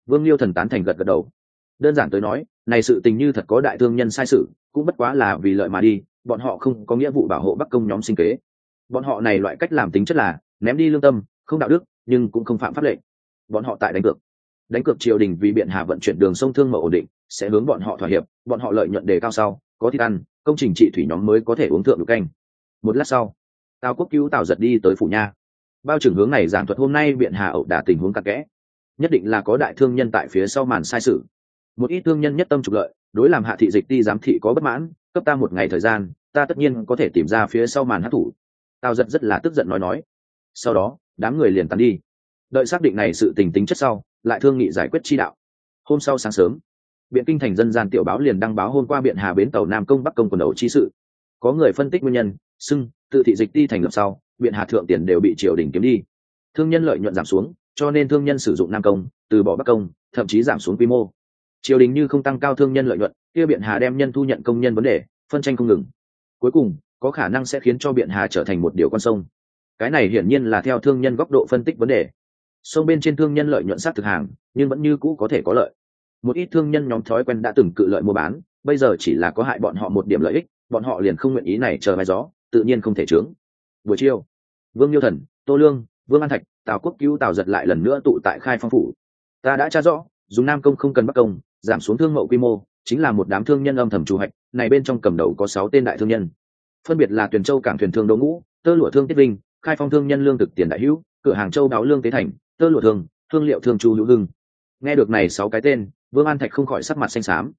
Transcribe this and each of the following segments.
Vương Liêu Thần tán thành gật gật đầu. Đơn giản tới nói, này sự tình như thật có đại thương nhân sai sự, cũng bất quá là vì lợi mà đi, bọn họ không có nghĩa vụ bảo hộ Bắc Công nhóm sinh kế. Bọn họ này loại cách làm tính chất là ném đi lương tâm, không đạo đức, nhưng cũng không phạm pháp lệnh. Bọn họ tại đánh cược triều đình vì Biện Hà vận chuyển đường sông thương mậu ổn định, sẽ hướng bọn họ thỏa hiệp, bọn họ lợi nhuận đề cao sau, có thịt ăn, công trình trị thủy nhóm mới có thể uống thượng được canh. Một lát sau, Tào Quốc Cứu Tào Giật đi tới phủ nha. Bao trưởng hướng này giảng thuật hôm nay Biện Hà ẩu đả tình huống cặn kẽ, nhất định là có đại thương nhân tại phía sau màn sai sự. Một ít thương nhân nhất tâm trục lợi, đối làm Hạ thị dịch ti giám thị có bất mãn, cấp ta một ngày thời gian, ta tất nhiên có thể tìm ra phía sau màn hắc thủ. Tào Giật rất là tức giận nói. Sau đó, đám người liền tán đi. Đợi xác định này sự tình tính chất sau, lại thương nghị giải quyết chi đạo. Hôm sau sáng sớm, Biện Kinh thành dân gian tiểu báo liền đăng báo hôm qua Biện Hà bến tàu Nam Công Bắc Công quần đầu chi sự. Có người phân tích nguyên nhân, xưng tự thị dịch ti thành lập sau, Biện Hà thượng tiền đều bị triều đình kiếm đi, thương nhân lợi nhuận giảm xuống, cho nên thương nhân sử dụng Nam Công, từ bỏ Bắc Công, thậm chí giảm xuống quy mô. Triều đình như không tăng cao thương nhân lợi nhuận, kia Biện Hà đem nhân thu nhận công nhân vấn đề, phân tranh không ngừng. Cuối cùng, có khả năng sẽ khiến cho Biện Hà trở thành một điều con sông. Cái này hiển nhiên là theo thương nhân góc độ phân tích vấn đề. Sông bên trên thương nhân lợi nhuận sát thực hàng, nhưng vẫn như cũ có thể có lợi. Một ít thương nhân nhóm thói quen đã từng cự lợi mua bán, bây giờ chỉ là có hại bọn họ một điểm lợi ích, bọn họ liền không nguyện ý này chờ mái gió, tự nhiên không thể chướng. Buổi chiều, Vương Liêu Thần, Tô Lương, Vương An Thạch, Tào Quốc Cứu Tào Giật lại lần nữa tụ tại Khai Phong phủ. Ta đã tra rõ, dùng Nam Công không cần Bắc Công, giảm xuống thương mậu quy mô, chính là một đám thương nhân âm thầm trù hạch, này bên trong cầm đầu có 6 tên đại thương nhân. Phân biệt là Tuyền Châu cảng thuyền thương Đỗ Ngũ, Tơ lụa thương Tiết Vinh, Khai Phong thương nhân lương thực Tiền Đại Hữu, cửa hàng Châu Đáo lương Tế Thành, Tơ lụa thương, thương liệu thương Chu Hữu Hưng. Nghe được này 6 cái tên, Vương An Thạch không khỏi sắc mặt xanh xám.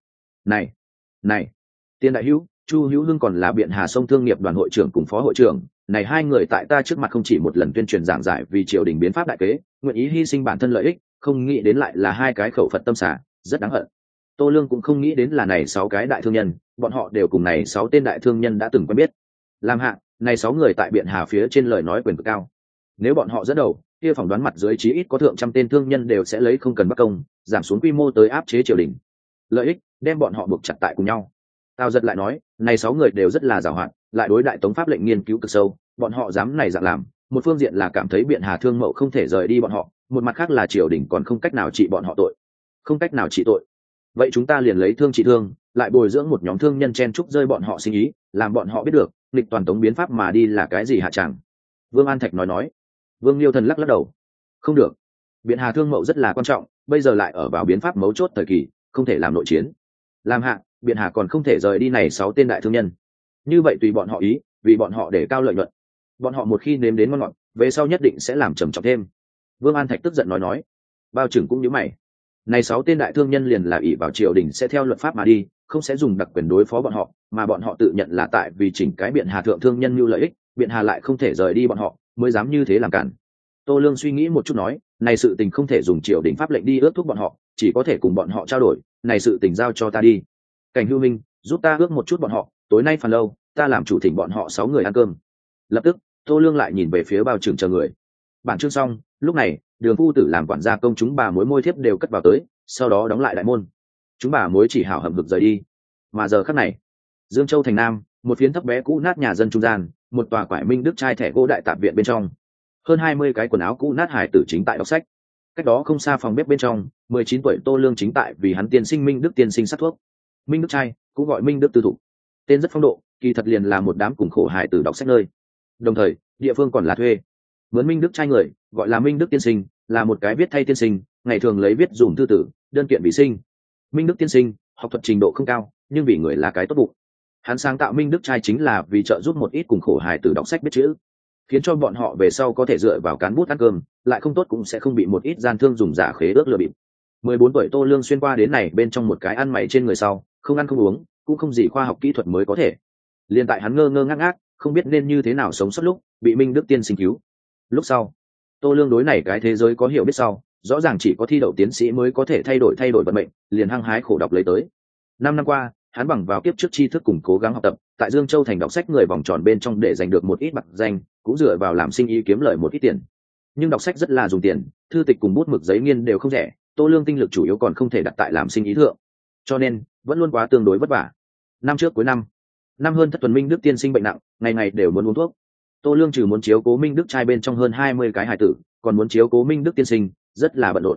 Này, Tiền Đại Hữu, Chu Hữu Hưng còn là Biện Hà sông thương nghiệp đoàn hội trưởng cùng phó hội trưởng, này hai người tại ta trước mặt không chỉ một lần tuyên truyền giảng giải vì triều đình biến pháp đại kế, nguyện ý hy sinh bản thân lợi ích, không nghĩ đến lại là hai cái khẩu Phật tâm xả, rất đáng hận. Tô Lương cũng không nghĩ đến là này 6 cái đại thương nhân, bọn họ đều cùng này 6 tên đại thương nhân đã từng quen biết. Làm hạ, này 6 người tại Biện Hà phía trên lời nói quyền cực cao. Nếu bọn họ dẫn đầu, kia phỏng đoán mặt dưới chí ít có thượng trăm tên thương nhân đều sẽ lấy không cần Bắc Công, giảm xuống quy mô tới áp chế triều đình. Lợi ích đem bọn họ buộc chặt tại cùng nhau. Tào Giật lại nói, này 6 người đều rất là giàu hạn, lại đối đại tống pháp lệnh nghiên cứu cực sâu, bọn họ dám này dạng làm, một phương diện là cảm thấy Biện Hà thương mậu không thể rời đi bọn họ, một mặt khác là triều đình còn không cách nào trị bọn họ tội. Không cách nào trị tội. Vậy chúng ta liền lấy thương trị thương, lại bồi dưỡng một nhóm thương nhân chen trúc rơi bọn họ sinh ý, làm bọn họ biết được, nghịch toàn tống biến pháp mà đi là cái gì hạ chẳng. Vương An Thạch nói. Vương Liêu Thần lắc đầu. Không được. Biện Hà thương mậu rất là quan trọng, bây giờ lại ở vào biến pháp mấu chốt thời kỳ, không thể làm nội chiến. Làm hạ, Biện Hà còn không thể rời đi này 6 tên đại thương nhân. Như vậy tùy bọn họ ý, vì bọn họ để cao lợi nhuận. Bọn họ một khi nếm đến ngon ngọt, về sau nhất định sẽ làm trầm trọng thêm. Vương An Thạch tức giận nói. Bao trưởng cũng nhíu mày. Này 6 tên đại thương nhân liền là ỷ vào triều đình sẽ theo luật pháp mà đi, không sẽ dùng đặc quyền đối phó bọn họ, mà bọn họ tự nhận là tại vì chỉnh cái Biện Hà thượng thương nhân lưu lợi ích, Biện Hà lại không thể rời đi bọn họ, mới dám như thế làm cản. Tô Lương suy nghĩ một chút nói, này sự tình không thể dùng triều đình pháp lệnh đi ước thúc bọn họ, chỉ có thể cùng bọn họ trao đổi, này sự tình giao cho ta đi. Cảnh Hưu Minh, giúp ta ước một chút bọn họ, tối nay phần lâu, ta làm chủ thỉnh bọn họ 6 người ăn cơm. Lập tức, Tô Lương lại nhìn về phía Bao trưởng chờ người. Bản chương xong, lúc này, Đường phu tử làm quản gia công chúng bà mối môi thiếp đều cất vào tới, sau đó đóng lại đại môn. Chúng bà mối chỉ hảo hậm hực rời đi. Mà giờ khắc này, Dương Châu thành Nam, một phiến thấp bé cũ nát nhà dân trung gian, một tòa quải minh đức trai thẻ gỗ đại tạp viện bên trong, hơn 20 cái quần áo cũ nát hải tử chính tại đọc sách. Cách đó không xa phòng bếp bên trong, 19 tuổi Tô Lương chính tại vì hắn tiên sinh Minh Đức tiên sinh sắc thuốc. Minh Đức trai cũng gọi Minh Đức tư thụ, tên rất phong độ, kỳ thật liền là một đám cùng khổ hải tử đọc sách nơi. Đồng thời, địa phương còn là thuê. Mướn Minh Đức trai người, gọi là Minh Đức tiên sinh, là một cái viết thay tiên sinh, ngày thường lấy viết dùng thư tử, đơn kiện vì sinh. Minh Đức tiên sinh, học thuật trình độ không cao, nhưng vì người là cái tốt bụng. Hắn sáng tạo Minh Đức trai chính là vì trợ giúp một ít cùng khổ hài tử đọc sách biết chữ, khiến cho bọn họ về sau có thể dựa vào cán bút ăn cơm, lại không tốt cũng sẽ không bị một ít gian thương dùng giả khế ước lừa bịp. 14 tuổi Tô Lương xuyên qua đến này bên trong một cái ăn mày trên người sau, không ăn không uống, cũng không gì khoa học kỹ thuật mới có thể. Liên tại hắn ngơ ngơ ngác ngác, không biết nên như thế nào sống sót lúc, bị Minh Đức tiên sinh cứu. Lúc sau, Tô Lương đối này cái thế giới có hiểu biết sau, rõ ràng chỉ có thi đậu tiến sĩ mới có thể thay đổi vận mệnh, liền hăng hái khổ đọc lấy tới. 5 năm qua, hắn bằng vào kiếp trước tri thức cùng cố gắng học tập, tại Dương Châu thành đọc sách người vòng tròn bên trong để giành được một ít bạc danh, cũng dựa vào làm sinh ý kiếm lời một ít tiền. Nhưng đọc sách rất là dùng tiền, thư tịch cùng bút mực giấy nghiên đều không rẻ, Tô Lương tinh lực chủ yếu còn không thể đặt tại làm sinh ý thượng, cho nên vẫn luôn quá tương đối vất vả. Năm trước cuối năm hơn thất tuần Minh Đức tiên sinh bệnh nặng, ngày ngày đều muốn uống thuốc. Tô Lương trừ muốn chiếu cố Minh Đức trai bên trong hơn 20 cái hài tử, còn muốn chiếu cố Minh Đức tiên sinh, rất là bận rộn.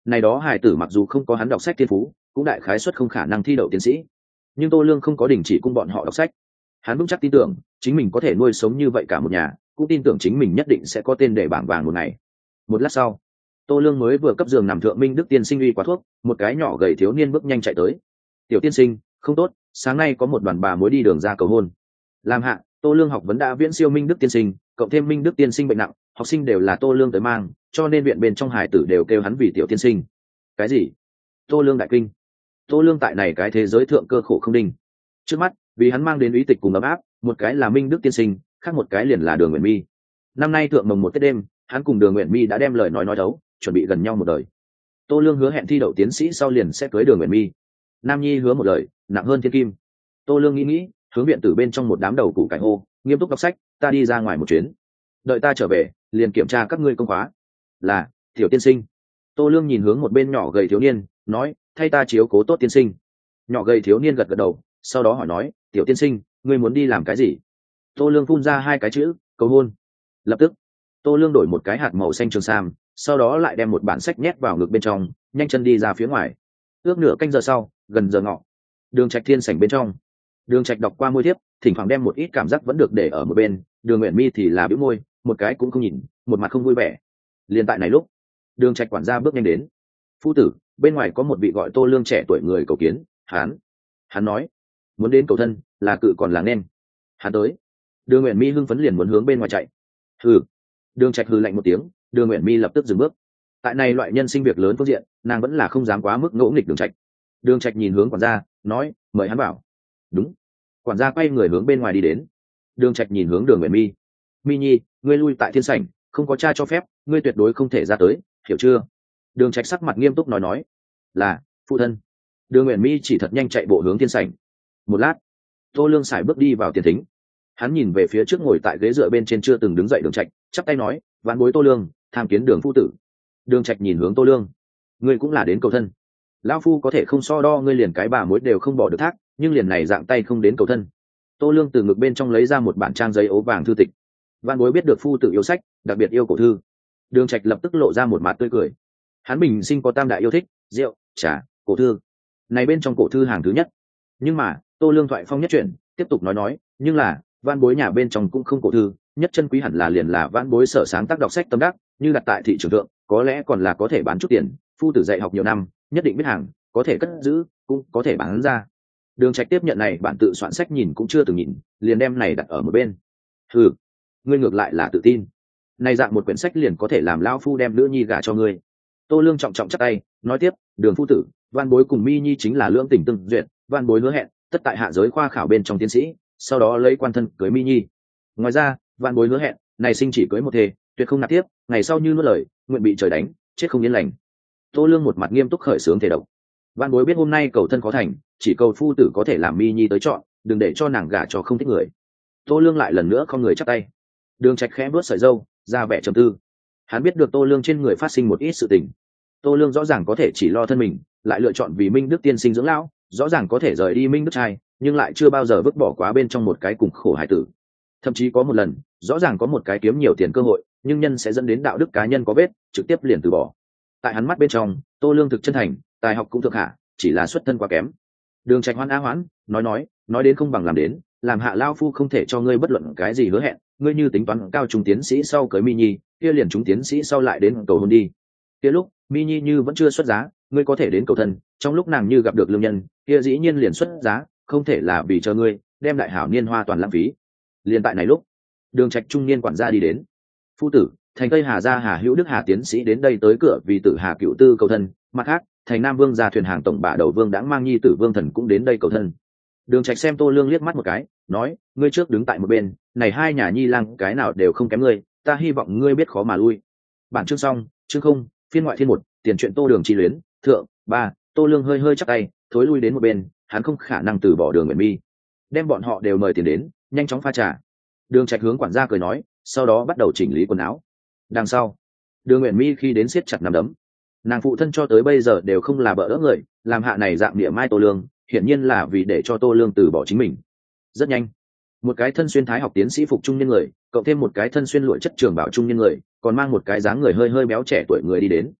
Này đó hài tử mặc dù không có hắn đọc sách thiên phú, cũng đại khái suất không khả năng thi đậu tiến sĩ, nhưng Tô Lương không có đình chỉ cung bọn họ đọc sách. Hắn vững chắc tin tưởng chính mình có thể nuôi sống như vậy cả một nhà, cũng tin tưởng chính mình nhất định sẽ có tên để bảng vàng một ngày. Một lát sau, Tô Lương mới vừa cấp giường nằm thượng Minh Đức tiên sinh uy quá thuốc, một cái nhỏ gầy thiếu niên bước nhanh chạy tới. Tiểu tiên sinh, không tốt, sáng nay có một đoàn bà mối đi đường ra cầu hôn. Làm hạ, Tô Lương học vấn đã viễn siêu Minh Đức tiên sinh, cộng thêm Minh Đức tiên sinh bệnh nặng, học sinh đều là Tô Lương tới mang, cho nên viện bên trong hải tử đều kêu hắn vì tiểu tiên sinh. Cái gì? Tô Lương đại kinh. Tô Lương tại này cái thế giới thượng cơ khổ không đinh. Trước mắt, vì hắn mang đến ý tịch cùng ấm áp, một cái là Minh Đức tiên sinh, khác một cái liền là Đường Uyển Mi. Năm nay thượng mồng một Tết đêm, hắn cùng Đường Uyển Mi đã đem lời nói thấu, chuẩn bị gần nhau một đời. Tô Lương hứa hẹn thi đậu tiến sĩ sau liền sẽ cưới Đường Uyển Mi. Nam nhi hứa một lời, nặng hơn thiên kim. Tô Lương nghĩ, hướng viện tử bên trong một đám đầu củ cải hô, nghiêm túc đọc sách, ta đi ra ngoài một chuyến. Đợi ta trở về, liền kiểm tra các ngươi công khóa. Là, tiểu tiên sinh. Tô Lương nhìn hướng một bên nhỏ gầy thiếu niên, nói, thay ta chiếu cố tốt tiên sinh. Nhỏ gầy thiếu niên gật gật đầu, sau đó hỏi nói, tiểu tiên sinh, ngươi muốn đi làm cái gì? Tô Lương phun ra hai cái chữ, cầu hôn. Lập tức, Tô Lương đổi một cái hạt màu xanh trường sam, sau đó lại đem một bản sách nhét vào ngực bên trong, nhanh chân đi ra phía ngoài. Ước nửa canh giờ sau, gần giờ ngọ, Đường Trạch thiên sảnh bên trong, Đường Trạch đọc qua môi thiếp, thỉnh thoảng đem một ít cảm giác vẫn được để ở một bên. Đường Uyển Mi thì là bĩu môi, một cái cũng không nhìn, một mặt không vui vẻ. Liên tại này lúc, Đường Trạch quản gia bước nhanh đến. Phu tử, bên ngoài có một vị gọi Tô Lương trẻ tuổi người cầu kiến. Hắn nói, muốn đến cầu thân, là cự còn là nên. Hắn tới. Đường Uyển Mi hưng phấn liền muốn hướng bên ngoài chạy. Hừ. Đường Trạch hừ lạnh một tiếng, Đường Uyển Mi lập tức dừng bước. Tại này loại nhân sinh việc lớn phương diện, nàng vẫn là không dám quá mức ngỗ nghịch Đường Trạch. Đường Trạch nhìn hướng quản gia, nói, mời hắn vào. Đúng. Quản gia quay người hướng bên ngoài đi đến. Đường Trạch nhìn hướng Đường Uyển Mi. Mi nhi, ngươi lui tại thiên sảnh, không có cha cho phép, ngươi tuyệt đối không thể ra tới, hiểu chưa? Đường Trạch sắc mặt nghiêm túc nói. Là, phụ thân. Đường Uyển Mi chỉ thật nhanh chạy bộ hướng thiên sảnh. Một lát, Tô Lương sải bước đi vào tiền thính. Hắn nhìn về phía trước ngồi tại ghế dựa bên trên chưa từng đứng dậy Đường Trạch, chắp tay nói, vạn bối Tô Lương, tham kiến Đường phu tử. Đường Trạch nhìn hướng Tô Lương, ngươi cũng là đến cầu thân. Lão phu có thể không so đo ngươi liền cái bà mối đều không bỏ được thác, nhưng liền này dạng tay không đến cầu thân. Tô Lương từ ngực bên trong lấy ra một bản trang giấy ố vàng thư tịch. Vạn bối biết được phu tử yêu sách, đặc biệt yêu cổ thư. Đường Trạch lập tức lộ ra một mặt tươi cười. Hắn bình sinh có tam đại yêu thích, rượu, trà, cổ thư. Này bên trong cổ thư hàng thứ nhất. Nhưng mà, Tô Lương thoại phong nhất chuyển, tiếp tục nói, nhưng là, vạn bối nhà bên trong cũng không cổ thư, nhất chân quý hẳn là liền là vạn bối sở sáng tác đọc sách tâm đắc, như đặt tại thị trường thượng, có lẽ còn là có thể bán chút tiền, phu tử dạy học nhiều năm, nhất định biết hàng, có thể cất giữ, cũng có thể bán ra. Đường Trạch tiếp nhận này bản tự soạn sách nhìn cũng chưa từng nhìn, liền đem này đặt ở một bên. Hừ, ngươi ngược lại là tự tin. Này dạng một quyển sách liền có thể làm lão phu đem nữ nhi gả cho ngươi. Tô Lương trọng trọng chắp tay, nói tiếp, Đường phu tử, Vạn bối cùng Mi nhi chính là lưỡng tình tương duyệt, Vạn bối hứa hẹn, tất tại hạ giới khoa khảo bên trong tiến sĩ, sau đó lấy quan thân cưới Mi nhi. Ngoài ra, Vạn bối hứa hẹn, này sinh chỉ cưới một thề, tuyệt không nạp tiếp, ngày sau như nuốt lời, nguyện bị trời đánh, chết không yên lành. Tô Lương một mặt nghiêm túc khởi sướng thể độc. Vạn bối biết hôm nay cầu thân khó thành, chỉ cầu phu tử có thể làm Mi nhi tới chọn, đừng để cho nàng gả cho không thích người. Tô Lương lại lần nữa không người chắp tay. Đường Trạch khẽ vuốt sợi râu, ra vẻ trầm tư. Hắn biết được Tô Lương trên người phát sinh một ít sự tình. Tô Lương rõ ràng có thể chỉ lo thân mình, lại lựa chọn vì Minh Đức tiên sinh dưỡng lão, rõ ràng có thể rời đi Minh Đức trai, nhưng lại chưa bao giờ vứt bỏ quá bên trong một cái cùng khổ hải tử. Thậm chí có một lần, rõ ràng có một cái kiếm nhiều tiền cơ hội, nhưng nhân sẽ dẫn đến đạo đức cá nhân có vết, trực tiếp liền từ bỏ. Tại hắn mắt bên trong, Tô Lương thực chân thành, tài học cũng thượng hạ, chỉ là xuất thân quá kém. Đường Trạch hoan á hoãn, nói đến không bằng làm đến, làm hạ lao phu không thể cho ngươi bất luận cái gì hứa hẹn, ngươi như tính toán cao trung tiến sĩ sau cưới Mi nhi, kia liền chúng tiến sĩ sau lại đến cầu hôn đi. Kia lúc Mi nhi như vẫn chưa xuất giá, ngươi có thể đến cầu thân, trong lúc nàng như gặp được lương nhân, kia dĩ nhiên liền xuất giá, không thể là vì chờ ngươi đem đại hảo niên hoa toàn lãng phí. Liên tại này lúc, Đường Trạch trung niên quản gia đi đến. Phu tử, thành Tây Hà gia Hà Hữu Đức Hà tiến sĩ đến đây tới cửa vì tử Hà Cựu Tư cầu thân, mặt khác, thành Nam Vương gia thuyền hàng tổng bả đầu Vương Đãng mang nhi tử Vương Thần cũng đến đây cầu thân. Đường Trạch xem Tô Lương liếc mắt một cái, nói, ngươi trước đứng tại một bên, này hai nhà nhi lang cái nào đều không kém ngươi, ta hy vọng ngươi biết khó mà lui. Bản chương xong, chương không, phiên ngoại thiên 1, tiền truyện Tô Đường chi luyến, thượng 3. Tô Lương hơi hơi chắp tay, thối lui đến một bên, hắn không khả năng từ bỏ Đường Uyển Mi. Đem bọn họ đều mời tiền đến, nhanh chóng pha trà. Đường Trạch hướng quản gia cười nói, sau đó bắt đầu chỉnh lý quần áo. Đằng sau, Đường Uyển Mi khi đến siết chặt nắm đấm. Nàng phụ thân cho tới bây giờ đều không là bợ đỡ người, làm hạ này dạng địa mai Tô Lương, hiển nhiên là vì để cho Tô Lương từ bỏ chính mình. Rất nhanh, một cái thân xuyên thái học tiến sĩ phục trung niên người, cộng thêm một cái thân xuyên lụa chất trường bảo trung niên người, còn mang một cái dáng người hơi hơi béo trẻ tuổi người đi đến.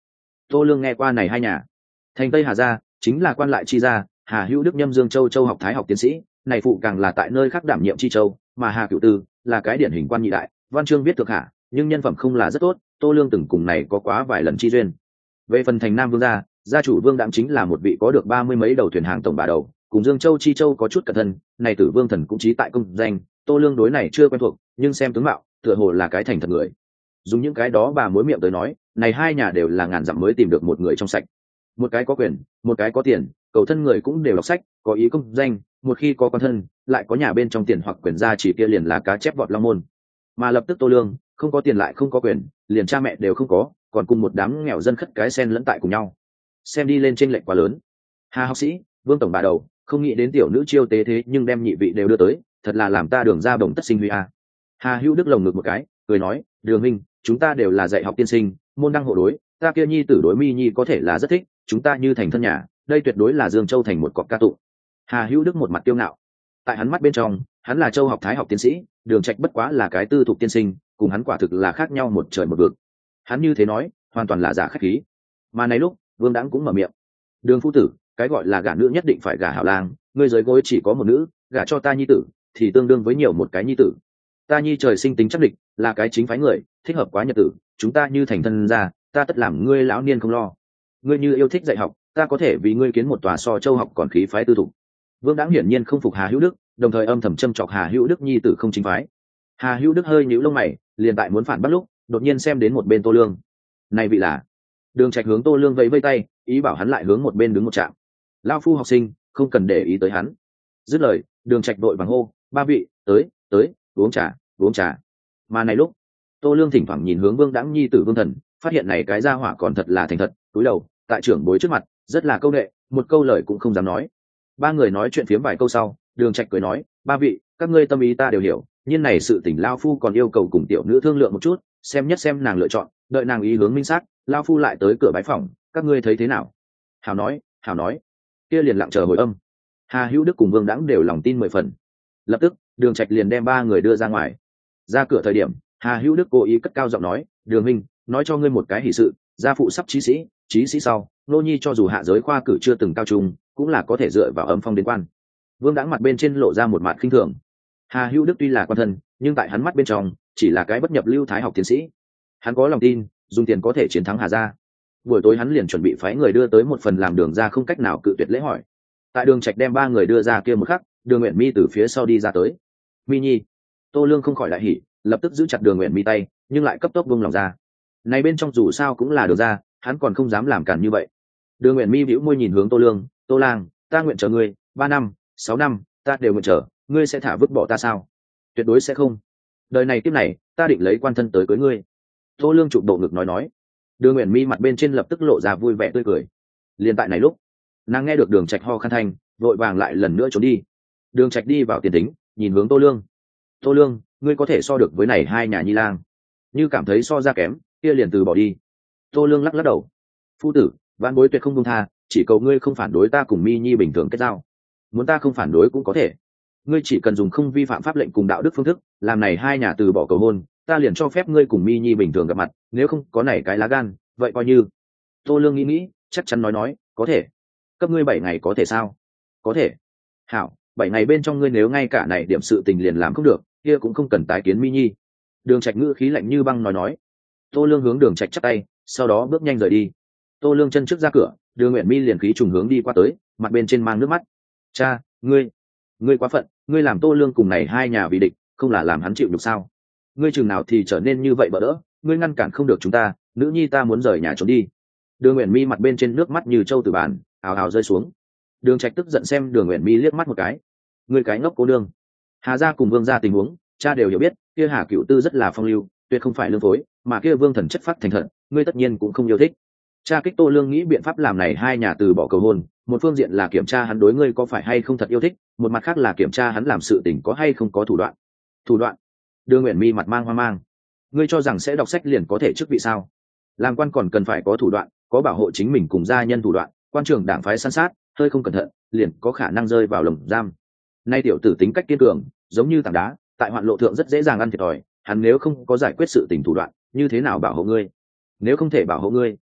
Tô Lương nghe qua này hai nhà. Thành Tây Hà gia chính là quan lại chi gia, Hà Hữu Đức nhâm Dương Châu học thái học tiến sĩ, này phụ càng là tại nơi khác đảm nhiệm chi châu, mà Hà Cửu Tư là cái điển hình quan nhị đại, văn chương viết thượng hạ, nhưng nhân phẩm không là rất tốt. Tô Lương từng cùng này có quá vài lần chi duyên. Về phần Thành Nam Vương gia, gia chủ Vương Đạm chính là một vị có được 30 mấy đầu thuyền hàng tổng bà đầu, cùng Dương Châu chi châu có chút cẩn thân, này Tử Vương thần cũng chí tại công danh. Tô Lương đối này chưa quen thuộc, nhưng xem tướng mạo tựa hồ là cái thành thật người. Dùng những cái đó bà mối miệng tới nói, này hai nhà đều là ngàn dặm mới tìm được một người trong sạch. Một cái có quyền, một cái có tiền, cầu thân người cũng đều đọc sách, có ý công danh, một khi có con thân lại có nhà bên trong tiền hoặc quyền gia chỉ kia liền là cá chép vọt long môn. Mà lập tức Tô Lương không có tiền lại không có quyền, liền cha mẹ đều không có, còn cùng một đám nghèo dân khất cái sen lẫn tại cùng nhau, xem đi lên trên lệch quá lớn. Hà học sĩ, Vương tổng bà đầu, không nghĩ đến tiểu nữ chiêu tế thế nhưng đem nhị vị đều đưa tới, thật là làm ta đường ra bồng tất sinh huy a. Hà Hữu Đức lồng ngực một cái, cười nói, Đường minh, chúng ta đều là dạy học tiên sinh, môn đăng hộ đối, ta kia nhi tử đối mi nhi có thể là rất thích, chúng ta như thành thân nhà, đây tuyệt đối là Dương Châu thành một cọc ca tụng. Hà Hữu Đức một mặt kiêu ngạo, tại hắn mắt bên trong, hắn là Châu học thái học tiến sĩ, Đường Trạch bất quá là cái tư thục tiên sinh, cùng hắn quả thực là khác nhau một trời một vực. Hắn như thế nói, hoàn toàn là giả khách khí. Mà này lúc, Vương Đãng cũng mở miệng, Đường phu tử, cái gọi là gả nữ nhất định phải gả hảo lang, ngươi dưới gối chỉ có một nữ, gả cho ta nhi tử thì tương đương với nhiều một cái nhi tử. Ta nhi trời sinh tính chắc địch, là cái chính phái người, thích hợp quá nhật tử, chúng ta như thành thân ra, ta tất làm ngươi lão niên không lo. Ngươi như yêu thích dạy học, ta có thể vì ngươi kiến một tòa so châu học còn khí phái tư thục. Vương Đãng hiển nhiên không phục Hà Hữu Đức, đồng thời âm thầm châm chọc Hà Hữu Đức nhi tử không chính phái. Hà Hữu Đức hơi nhíu lông mày, liền tại muốn phản bắt lúc, đột nhiên xem đến một bên Tô Lương. Này vị là? Đường Trạch hướng Tô Lương vẫy vẫy tay, ý bảo hắn lại hướng một bên đứng một trạm. Lão phu học sinh, không cần để ý tới hắn. Dứt lời, Đường Trạch đội vàng hô, ba vị, tới, uống trà, uống trà. Mà này lúc, Tô Lương thỉnh thoảng nhìn hướng Vương Đãng nhi tử Vương Thần, phát hiện này cái gia hỏa còn thật là thành thật, cúi đầu, tại trưởng bối trước mặt, rất là câu nệ, một câu lời cũng không dám nói. Ba người nói chuyện phiếm vài câu sau, Đường Trạch cười nói, ba vị, các ngươi tâm ý ta đều hiểu, nhưng này sự tình lão phu còn yêu cầu cùng tiểu nữ thương lượng một chút, xem nhất xem nàng lựa chọn, đợi nàng ý hướng minh xác, lão phu lại tới cửa bái phòng, các ngươi thấy thế nào? Hảo nói, kia liền lặng chờ hồi âm. Hà Hữu Đức cùng Vương Đãng đều lòng tin 10 phần. Lập tức, Đường Trạch liền đem ba người đưa ra ngoài. Ra cửa thời điểm, Hà Hữu Đức cố ý cất cao giọng nói, Đường minh, nói cho ngươi một cái hỷ sự, gia phụ sắp chí sĩ sau, nô nhi cho dù hạ giới khoa cử chưa từng cao trung, cũng là có thể dựa vào âm phong đến quan. Vương Đãng mặt bên trên lộ ra một mặt khinh thường. Hà Hữu Đức tuy là quan thân, nhưng tại hắn mắt bên trong chỉ là cái bất nhập lưu thái học tiến sĩ. Hắn có lòng tin, dùng tiền có thể chiến thắng Hà gia. Buổi tối hắn liền chuẩn bị phái người đưa tới một phần làm Đường ra không cách nào cự tuyệt lễ hỏi. Tại Đường Trạch đem ba người đưa ra kia một khắc, Đường Uyển Mi từ phía sau đi ra tới. Mi nhi. Tô Lương không khỏi đại hỉ, lập tức giữ chặt Đường Uyển Mi tay, nhưng lại cấp tốc buông lòng ra. Này bên trong dù sao cũng là Đường ra, hắn còn không dám làm cản như vậy. Đường Uyển Mi bĩu môi nhìn hướng Tô Lương, Tô Lang, ta nguyện chờ ngươi 3 năm 6 năm, ta đều nguyện chờ, ngươi sẽ thả vứt bỏ ta sao? Tuyệt đối sẽ không. Đời này kiếp này, ta định lấy quan thân tới cưới ngươi. Tô Lương chụp bộ ngực nói. Đường Uyển Mi mặt bên trên lập tức lộ ra vui vẻ tươi cười. Liên tại này lúc, nàng nghe được Đường Trạch ho khan thanh, vội vàng lại lần nữa trốn đi. Đường Trạch đi vào tiền tính, nhìn hướng Tô Lương. Tô Lương, ngươi có thể so được với này hai nhà nhi lang, như cảm thấy so ra kém, kia liền từ bỏ đi. Tô Lương lắc đầu. Phu tử, vạn bối tuyệt không buông tha, chỉ cầu ngươi không phản đối ta cùng Mi nhi bình thường kết giao. Muốn ta không phản đối cũng có thể, ngươi chỉ cần dùng không vi phạm pháp lệnh cùng đạo đức phương thức, làm này hai nhà từ bỏ cầu hôn, ta liền cho phép ngươi cùng Mi nhi bình thường gặp mặt, nếu không có này cái lá gan, vậy coi như. Tô Lương nghĩ, chắc chắn nói, có thể. Cấp ngươi 7 ngày có thể sao? Có thể. Hảo, 7 ngày bên trong ngươi nếu ngay cả này điểm sự tình liền làm không được, kia cũng không cần tái kiến Mi nhi. Đường Trạch ngữ khí lạnh như băng nói. Tô Lương hướng Đường Trạch chắp tay, sau đó bước nhanh rời đi. Tô Lương chân trước ra cửa, Đường Uyển Mi liền khí trùng hướng đi qua tới, mặt bên trên mang nước mắt. Cha, ngươi quá phận, ngươi làm Tô Lương cùng này hai nhà vì địch, không là làm hắn chịu nhục sao? Ngươi chừng nào thì trở nên như vậy bỡ đỡ, ngươi ngăn cản không được chúng ta, nữ nhi ta muốn rời nhà trốn đi. Đường Uyển Mi mặt bên trên nước mắt như châu từ bàn, ào ào rơi xuống. Đường Trạch tức giận xem Đường Uyển Mi liếc mắt một cái. Ngươi cái ngốc cô nương. Hà gia cùng Vương gia tình huống, cha đều hiểu biết, kia Hà Cửu Tư rất là phong lưu, tuyệt không phải lương phối, mà kia Vương Thần chất phát thành thật, ngươi tất nhiên cũng không yêu thích. Cha kích Tô Lương nghĩ biện pháp làm này hai nhà từ bỏ cầu hôn, một phương diện là kiểm tra hắn đối ngươi có phải hay không thật yêu thích, một mặt khác là kiểm tra hắn làm sự tình có hay không có thủ đoạn. Thủ đoạn? Đường Uyển Mi mặt mang hoang mang. Ngươi cho rằng sẽ đọc sách liền có thể chức vị sao? Làm quan còn cần phải có thủ đoạn, có bảo hộ chính mình cùng gia nhân thủ đoạn, quan trường đảng phái săn sát, hơi không cẩn thận, liền có khả năng rơi vào lồng giam. Nay tiểu tử tính cách kiên cường, giống như tảng đá, tại hoạn lộ thượng rất dễ dàng ăn thiệt thòi, hắn nếu không có giải quyết sự tình thủ đoạn, như thế nào bảo hộ ngươi? Nếu không thể bảo hộ ngươi,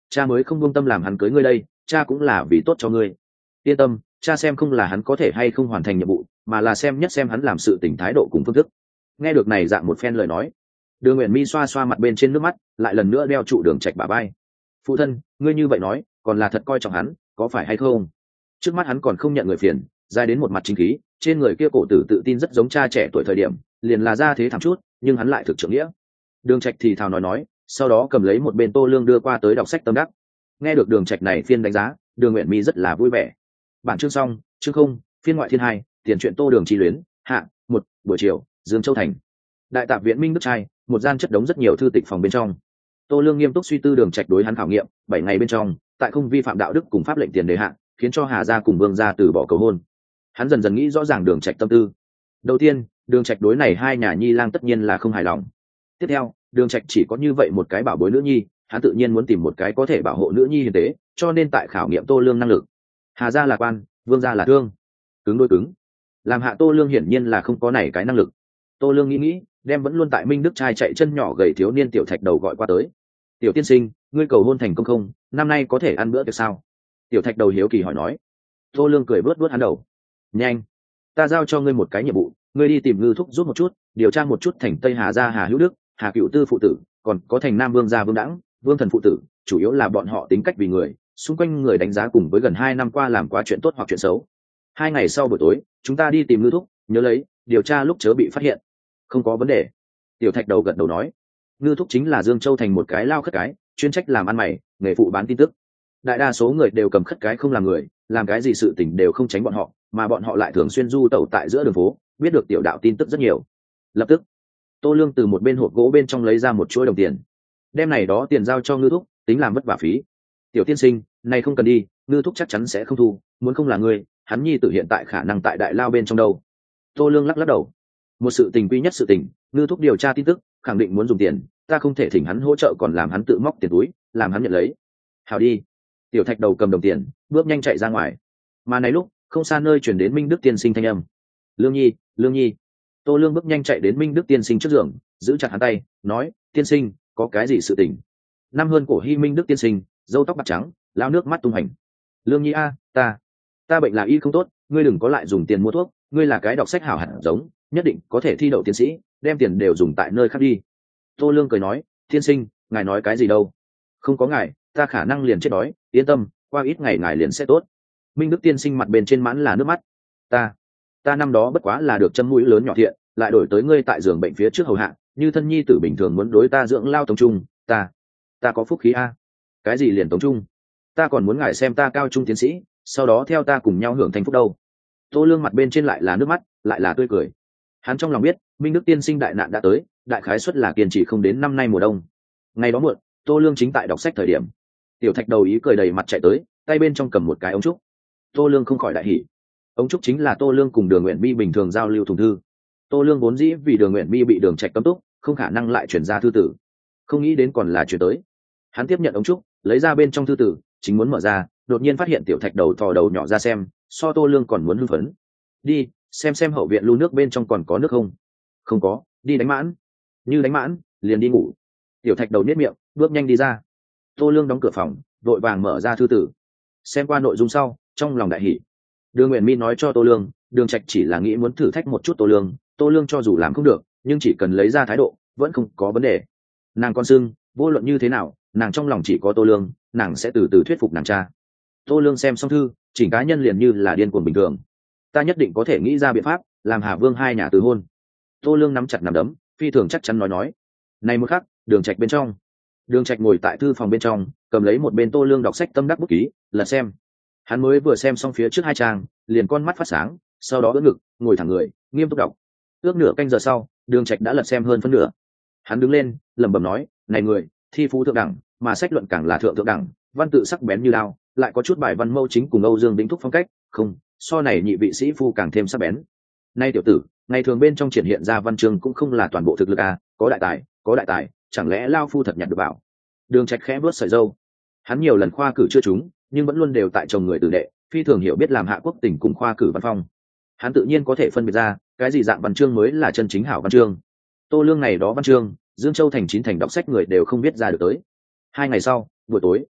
cha mới không buông tâm làm hắn cưới ngươi đây, cha cũng là vì tốt cho ngươi. Yên tâm, cha xem không là hắn có thể hay không hoàn thành nhiệm vụ, mà là xem hắn làm sự tỉnh thái độ cùng phương thức. Nghe được này dạng một phen lời nói, Đường Uyển Mi xoa xoa mặt bên trên nước mắt, lại lần nữa đeo trụ Đường Trạch bả vai. Phụ thân, ngươi như vậy nói, còn là thật coi trọng hắn, có phải hay không? Trước mắt hắn còn không nhận người phiền, dài đến một mặt chính khí, trên người kia cổ tử tự tin rất giống cha trẻ tuổi thời điểm, liền là ra thế thẳng chút, nhưng hắn lại thực trưởng nghĩa. Đường Trạch thì thào nói, sau đó cầm lấy một bên Tô Lương đưa qua tới đọc sách tâm đắc. Nghe được Đường Trạch này phiên đánh giá, Đường Uyển Mi rất là vui vẻ. Bản chương xong, chương không, phiên ngoại thiên 2, tiền truyện Tô Đường chi luyến, hạ, 1, buổi chiều, Dương Châu thành. Đại tạp viện Minh Đức trai, một gian chất đống rất nhiều thư tịch phòng bên trong. Tô Lương nghiêm túc suy tư Đường Trạch đối hắn khảo nghiệm, 7 ngày bên trong, tại không vi phạm đạo đức cùng pháp lệnh tiền đề hạn, khiến cho Hà gia cùng Vương gia từ bỏ cầu hôn. Hắn dần dần nghĩ rõ ràng Đường Trạch tâm tư. Đầu tiên, Đường Trạch đối này hai nhà nhi lang tất nhiên là không hài lòng. Tiếp theo, Đường Trạch chỉ có như vậy một cái bảo bối nữ nhi, hắn tự nhiên muốn tìm một cái có thể bảo hộ nữ nhi hiền tế, cho nên tại khảo nghiệm Tô Lương năng lực. Hà gia là quan, Vương gia là thương, cứng đôi cứng. Làm hạ Tô Lương hiển nhiên là không có này cái năng lực. Tô Lương nghĩ, đem vẫn luôn tại Minh Đức trai chạy chân nhỏ gầy thiếu niên Tiểu Thạch Đầu gọi qua tới. Tiểu tiên sinh, ngươi cầu hôn thành công không? Năm nay có thể ăn bữa tiệc sao? Tiểu Thạch Đầu hiếu kỳ hỏi nói. Tô Lương cười vớt hắn đầu. Nhanh, ta giao cho ngươi một cái nhiệm vụ, ngươi đi tìm Ngư Thúc giúp một chút, điều tra một chút thành Tây Hà gia Hà Hữu Đức, Hà Cựu Tư phụ tử, còn có thành Nam Vương gia Vương Đãng, Vương Thần phụ tử, chủ yếu là bọn họ tính cách vì người, xung quanh người đánh giá cùng với gần 2 năm qua làm quá chuyện tốt hoặc chuyện xấu. 2 ngày sau buổi tối, chúng ta đi tìm Ngư Thúc, nhớ lấy, điều tra lúc chớ bị phát hiện. Không có vấn đề. Tiểu Thạch Đầu gật đầu nói. Ngư Thúc chính là Dương Châu thành một cái lao khất cái, chuyên trách làm ăn mày, nghề phụ bán tin tức. Đại đa số người đều cầm khất cái không làm người, làm cái gì sự tình đều không tránh bọn họ, mà bọn họ lại thường xuyên du tẩu tại giữa đường phố, biết được tiểu đạo tin tức rất nhiều. Lập tức, Tô Lương từ một bên hộp gỗ bên trong lấy ra một chuỗi đồng tiền, đem này đó tiền giao cho Ngư Thúc, tính làm vất vả phí. Tiểu tiên sinh, này không cần đi, Ngư Thúc chắc chắn sẽ không thu, muốn không là ngươi, hắn nhi tử hiện tại khả năng tại đại lao bên trong đâu. Tô Lương lắc đầu. Một sự tình quy nhất sự tình, Ngư Thúc điều tra tin tức, khẳng định muốn dùng tiền, ta không thể thỉnh hắn hỗ trợ còn làm hắn tự móc tiền túi, làm hắn nhận lấy. Hảo đi. Tiểu Thạch Đầu cầm đồng tiền, bước nhanh chạy ra ngoài. Mà này lúc, không xa nơi truyền đến Minh Đức tiên sinh thanh âm. Lương Nhi, Lương Nhi. Tô Lương bước nhanh chạy đến Minh Đức tiên sinh trước giường, giữ chặt hắn tay, nói, tiên sinh, có cái gì sự tình? Năm hơn cổ Hi Minh Đức tiên sinh, râu tóc bạc trắng, lao nước mắt tung hành. Lương Nhi a, ta bệnh là y không tốt, ngươi đừng có lại dùng tiền mua thuốc, ngươi là cái đọc sách hảo hẳn giống, nhất định có thể thi đậu tiến sĩ, đem tiền đều dùng tại nơi khác đi. Tô Lương cười nói, tiên sinh, ngài nói cái gì đâu? Không có ngài, ta khả năng liền chết đói, yên tâm, qua ít ngày ngài liền sẽ tốt. Minh Đức tiên sinh mặt bên trên mãn là nước mắt. Ta năm đó bất quá là được châm mũi lớn nhỏ thiện, lại đổi tới ngươi tại giường bệnh phía trước hầu hạ, như thân nhi tử bình thường muốn đối ta dưỡng lao tống trung, ta có phúc khí a. Cái gì liền tống trung? Ta còn muốn ngài xem ta cao trung tiến sĩ, sau đó theo ta cùng nhau hưởng thành phúc đâu. Tô Lương mặt bên trên lại là nước mắt, lại là tươi cười. Hắn trong lòng biết, Minh Đức tiên sinh đại nạn đã tới, đại khái suất là kiên trì không đến năm nay mùa đông. Ngày đó muộn, Tô Lương chính tại đọc sách thời điểm, Tiểu Thạch Đầu ý cười đầy mặt chạy tới, tay bên trong cầm một cái ống trúc. Tô Lương không khỏi đại hỉ. Ống trúc chính là Tô Lương cùng Đường Uyển Mi bình thường giao lưu thùng thư. Tô Lương vốn dĩ vì Đường Uyển Mi bị Đường Trạch cấm túc, không khả năng lại chuyển ra thư tử, không nghĩ đến còn là chuyển tới. Hắn tiếp nhận ống trúc, lấy ra bên trong thư tử, chính muốn mở ra, đột nhiên phát hiện Tiểu Thạch Đầu thò đầu nhỏ ra xem, so Tô Lương còn muốn hưng phấn. Đi, xem hậu viện lu nước bên trong còn có nước không? Không có, đi đánh mãn. Như đánh mãn, liền đi ngủ. Tiểu Thạch Đầu nhếch miệng, bước nhanh đi ra. Tô Lương đóng cửa phòng, vội vàng mở ra thư tử. Xem qua nội dung sau, trong lòng đại hỉ. Đường Uyển Mi nói cho Tô Lương, Đường Trạch chỉ là nghĩ muốn thử thách một chút Tô Lương cho dù làm không được, nhưng chỉ cần lấy ra thái độ, vẫn không có vấn đề. Nàng con xưng, vô luận như thế nào, nàng trong lòng chỉ có Tô Lương, nàng sẽ từ từ thuyết phục nàng cha. Tô Lương xem xong thư, chỉnh cá nhân liền như là điên cuồng bình thường. Ta nhất định có thể nghĩ ra biện pháp, làm Hà Vương hai nhà từ hôn. Tô Lương nắm chặt nắm đấm, phi thường chắc chắn nói. Này một khắc, Đường Trạch bên trong. Đường Trạch ngồi tại thư phòng bên trong, cầm lấy một bên Tô Lương đọc sách tâm đắc bút ký, lật xem. Hắn mới vừa xem xong phía trước 2 trang, liền con mắt phát sáng, sau đó ưỡn ngực, ngồi thẳng người, nghiêm túc đọc. Ước nửa canh giờ sau, Đường Trạch đã lật xem hơn phân nửa. Hắn đứng lên, lẩm bẩm nói, này người, thi phú thượng đẳng, mà sách luận càng là thượng đẳng, văn tự sắc bén như đao, lại có chút bài văn mâu chính cùng Âu Dương Đĩnh Thúc phong cách, không, so này nhị vị sĩ phu càng thêm sắc bén. Nay tiểu tử, ngày thường bên trong triển hiện ra văn chương cũng không là toàn bộ thực lực à, có đại tài, chẳng lẽ lao phu thật nhặt được bảo. Đường Trạch khẽ vuốt sợi râu. Hắn nhiều lần khoa cử chưa trúng, nhưng vẫn luôn đều tại chồng người tử đệ, phi thường hiểu biết làm hạ quốc tình cùng khoa cử văn phong. Hắn tự nhiên có thể phân biệt ra, cái gì dạng văn chương mới là chân chính hảo văn chương. Tô Lương này đó văn chương, Dương Châu thành 9 thành đọc sách người đều không biết ra được tới. 2 ngày sau, buổi tối,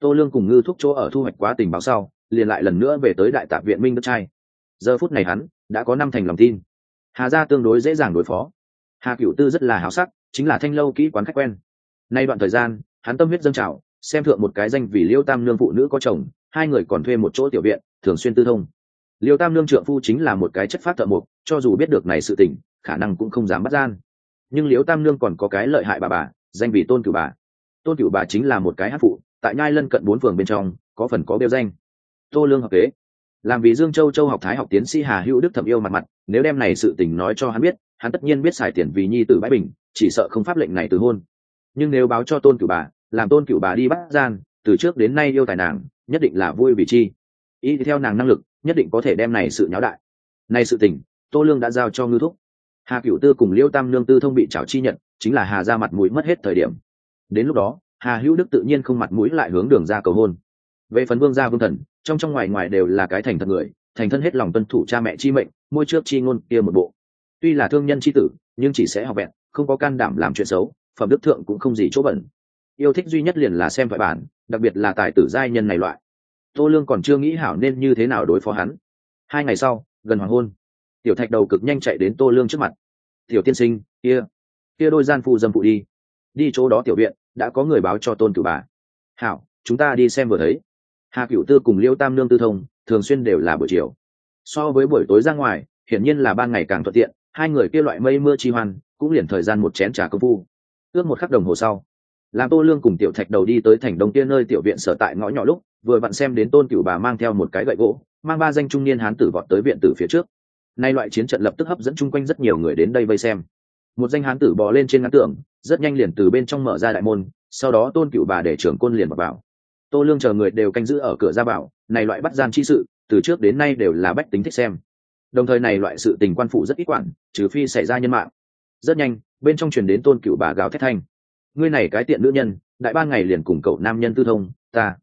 Tô Lương cùng Ngư Thúc chỗ ở thu hoạch quá tình báo sau, liền lại lần nữa về tới đại tạp viện Minh Đức trai. Giờ phút này hắn đã có năm thành lòng tin. Hà gia tương đối dễ dàng đối phó. Hà Cửu Tư rất là háo sắc, chính là thanh lâu kỹ quán khách quen. Nay đoạn thời gian, hắn tâm huyết dâng trào, xem thượng một cái danh vì Liêu Tam Nương phụ nữ có chồng, hai người còn thuê một chỗ tiểu viện, thường xuyên tư thông. Liêu Tam Nương trượng phu chính là một cái chất phát thợ mộc, cho dù biết được này sự tình, khả năng cũng không dám bắt gian. Nhưng Liêu Tam Nương còn có cái lợi hại bà, danh vì Tôn Cửu bà. Tôn Cửu bà chính là một cái hát phụ, tại nhai lân cận 4 phường bên trong, có phần có bêu danh. Tô Lương học kế, làm vì Dương Châu học thái học tiến sĩ Hà Hữu Đức thầm yêu mặt, nếu đem này sự tình nói cho hắn biết, hắn tất nhiên biết xài tiền vì nhi tử bãi bình, chỉ sợ không pháp lệnh này từ hôn. Nhưng nếu báo cho Tôn Cửu bà, làm Tôn Cửu bà đi bắt gian, từ trước đến nay yêu tài nàng, nhất định là vui vì chi. Ý theo nàng năng lực, nhất định có thể đem này sự nháo đại. Này sự tình, Tô Lương đã giao cho Ngư Thúc. Hà Cửu Tư cùng Liêu Tam Nương tư thông bị trảo chi nhận, chính là Hà ra mặt mũi mất hết thời điểm. Đến lúc đó, Hà Hữu Đức tự nhiên không mặt mũi lại hướng Đường ra cầu hôn. Về phần Vương gia Vương Thần, trong ngoài ngoài đều là cái thành thật người, thành thân hết lòng tuân thủ cha mẹ chi mệnh, môi trước chi ngôn kia một bộ. Tuy là thương nhân chi tử, nhưng chỉ sẽ học vẹn, không có can đảm làm chuyện xấu, phẩm đức thượng cũng không gì chỗ bẩn. Yêu thích duy nhất liền là xem thoại bản, đặc biệt là tài tử giai nhân này loại. Tô Lương còn chưa nghĩ hảo nên như thế nào đối phó hắn. 2 ngày sau, gần hoàng hôn, Tiểu Thạch Đầu cực nhanh chạy đến Tô Lương trước mặt. "Tiểu tiên sinh, kia đôi gian phu dâm phụ đi chỗ đó tiểu viện, đã có người báo cho Tôn Cửu bà." "Hảo, chúng ta đi xem vừa thấy." Hà Cửu Tư cùng Liêu Tam Nương tư thông, thường xuyên đều là buổi chiều. So với buổi tối ra ngoài, hiển nhiên là ban ngày càng thuận tiện, hai người kia loại mây mưa chi hoan, cũng liền thời gian một chén trà công phu. Ước một khắc đồng hồ sau, làm Tô Lương cùng Tiểu Thạch Đầu đi tới thành Đông Tiên nơi tiểu viện sở tại ngõ nhỏ lúc, vừa vặn xem đến Tôn Cửu bà mang theo một cái gậy gỗ, mang 3 danh trung niên hán tử vọt tới viện tử phía trước. Nay loại chiến trận lập tức hấp dẫn chung quanh rất nhiều người đến đây vây xem. Một danh hán tử bò lên trên ngăn tường, rất nhanh liền từ bên trong mở ra đại môn, sau đó Tôn Cửu bà để trưởng côn liền vào. Tô Lương chờ người đều canh giữ ở cửa ra vào, này loại bắt gian chi sự, từ trước đến nay đều là bách tính thích xem. Đồng thời này loại sự tình quan phủ rất ít quản, trừ phi xảy ra nhân mạng. Rất nhanh, bên trong truyền đến Tôn Cửu bà gào thét thanh: "Ngươi này cái tiện nữ nhân, đại ban ngày liền cùng cậu nam nhân tư thông,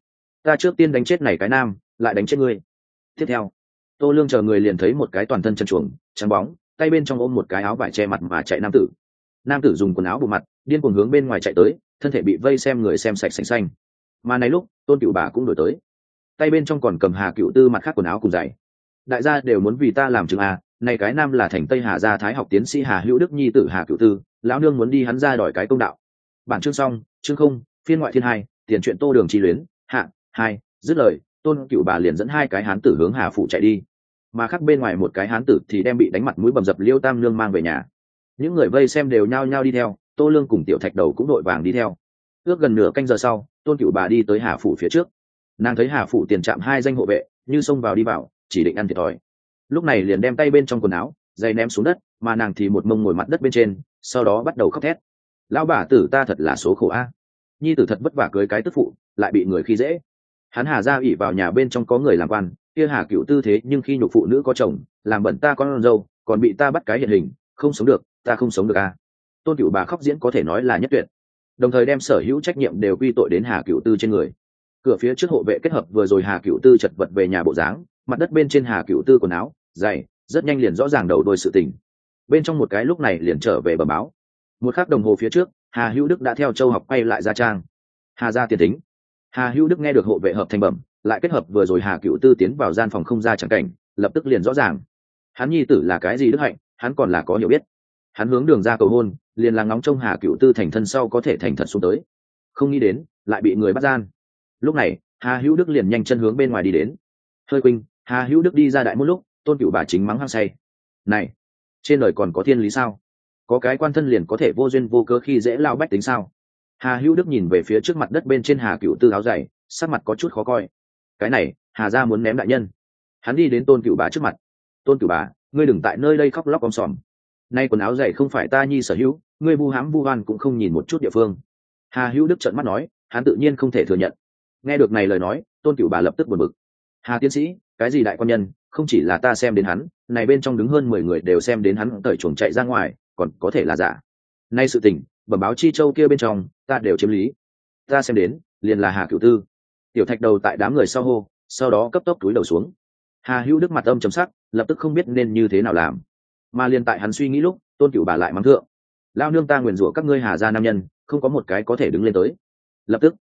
ta trước tiên đánh chết này cái nam, lại đánh chết ngươi." Tiếp theo, Tô Lương chờ người liền thấy một cái toàn thân chân chuồng, trắng bóng, tay bên trong ôm một cái áo vải che mặt mà chạy nam tử. Nam tử dùng quần áo bụi mặt, điên cuồng hướng bên ngoài chạy tới, thân thể bị vây xem người xem sạch sành xanh. Mà này lúc, Tôn Cửu bà cũng đổi tới, tay bên trong còn cầm Hà Cửu Tư mặt khác quần áo cùng giày. "Đại gia đều muốn vì ta làm chứng à, này cái nam là thành Tây Hà gia thái học tiến sĩ Hà Hữu Đức nhi tử Hà Cửu Tư, lão nương muốn đi hắn ra đòi cái công đạo." Bản chương xong, chương 0, phiên ngoại thiên 2, tiền truyện Tô Đường chi luyến, hạ 2, dứt lời, Tôn Cửu bà liền dẫn 2 cái hán tử hướng Hà phủ chạy đi. Mà khác bên ngoài một cái hán tử thì đem bị đánh mặt mũi bầm dập Liêu Tam Nương mang về nhà. Những người vây xem đều nhao nhao đi theo, Tô Lương cùng Tiểu Thạch Đầu cũng đội vàng đi theo. Ước gần nửa canh giờ sau, Tôn Cửu bà đi tới Hà phủ phía trước. Nàng thấy Hà phủ tiền trạm 2 danh hộ vệ, như xông vào đi vào, chỉ định ăn thiệt thòi. Lúc này liền đem tay bên trong quần áo, giày ném xuống đất, mà nàng thì một mông ngồi mặt đất bên trên, sau đó bắt đầu khóc thét: "Lão bà tử ta thật là số khổ a, nhi tử thật vất vả cưới cái tức phụ, lại bị người khi dễ. Hắn Hà gia ủy vào nhà bên trong có người làm quan, kia Hà Cửu Tư thế nhưng khi nhục phụ nữ có chồng, làm bẩn ta con dâu, còn bị ta bắt cái hiện hình, không sống được, ta không sống được a." Tôn Cửu bà khóc diễn có thể nói là nhất tuyệt, đồng thời đem sở hữu trách nhiệm đều quy tội đến Hà Cửu Tư trên người. Cửa phía trước hộ vệ kết hợp vừa rồi Hà Cửu Tư chật vật về nhà bộ dáng, mặt đất bên trên Hà Cửu Tư quần áo, giày, rất nhanh liền rõ ràng đầu đuôi sự tình. Bên trong một cái lúc này liền trở về bẩm báo. Một khắc đồng hồ phía trước, Hà Hữu Đức đã theo Châu Học quay lại gia trang. Hà gia tiền tính. Hà Hữu Đức nghe được hộ vệ hợp thành bẩm, lại kết hợp vừa rồi Hà Cửu Tư tiến vào gian phòng không ra chẳng cảnh, lập tức liền rõ ràng. Hắn nhi tử là cái gì đức hạnh, hắn còn là có hiểu biết. Hắn hướng Đường ra cầu hôn, liền là ngóng trông Hà Cửu Tư thành thân sau có thể thành thật xuống tới. Không nghĩ đến, lại bị người bắt gian. Lúc này, Hà Hữu Đức liền nhanh chân hướng bên ngoài đi đến. Hơi quỳnh, Hà Hữu Đức đi ra đại môn lúc, Tôn Cửu bà chính mắng hăng say: "Này, trên đời còn có thiên lý sao? Có cái quan thân liền có thể vô duyên vô cớ khi dễ lao bách tính sao?" Hà Hữu Đức nhìn về phía trước mặt đất bên trên Hà Cửu Tư áo dày, sắc mặt có chút khó coi. Cái này, Hà gia muốn ném đại nhân. Hắn đi đến Tôn Cửu bà trước mặt: "Tôn Cửu bà, ngươi đừng tại nơi đây khóc lóc om sòm. Nay quần áo dày không phải ta nhi sở hữu, ngươi vu hãm vu oan cũng không nhìn một chút địa phương." Hà Hữu Đức trợn mắt nói, hắn tự nhiên không thể thừa nhận. Nghe được này lời nói, Tôn Cửu bà lập tức buồn bực: "Hà tiến sĩ, cái gì đại quan nhân, không chỉ là ta xem đến hắn, này bên trong đứng hơn 10 người đều xem đến hắn cởi chuồng chạy ra ngoài, còn có thể là giả. Nay sự tình, bẩm báo Chi Châu kia bên trong, ta đều chiếm lý. Ta xem đến, liền là Hà Cửu Tư." Tiểu Thạch Đầu tại đám người sau hô, sau đó cấp tốc túi đầu xuống. Hà Hữu Đức mặt âm trầm sắc, lập tức không biết nên như thế nào làm. Mà liền tại hắn suy nghĩ lúc, Tôn Cửu bà lại mắng thượng: "Lao nương ta nguyền rủa các ngươi Hà gia nam nhân, không có một cái có thể đứng lên tới." Lập tức,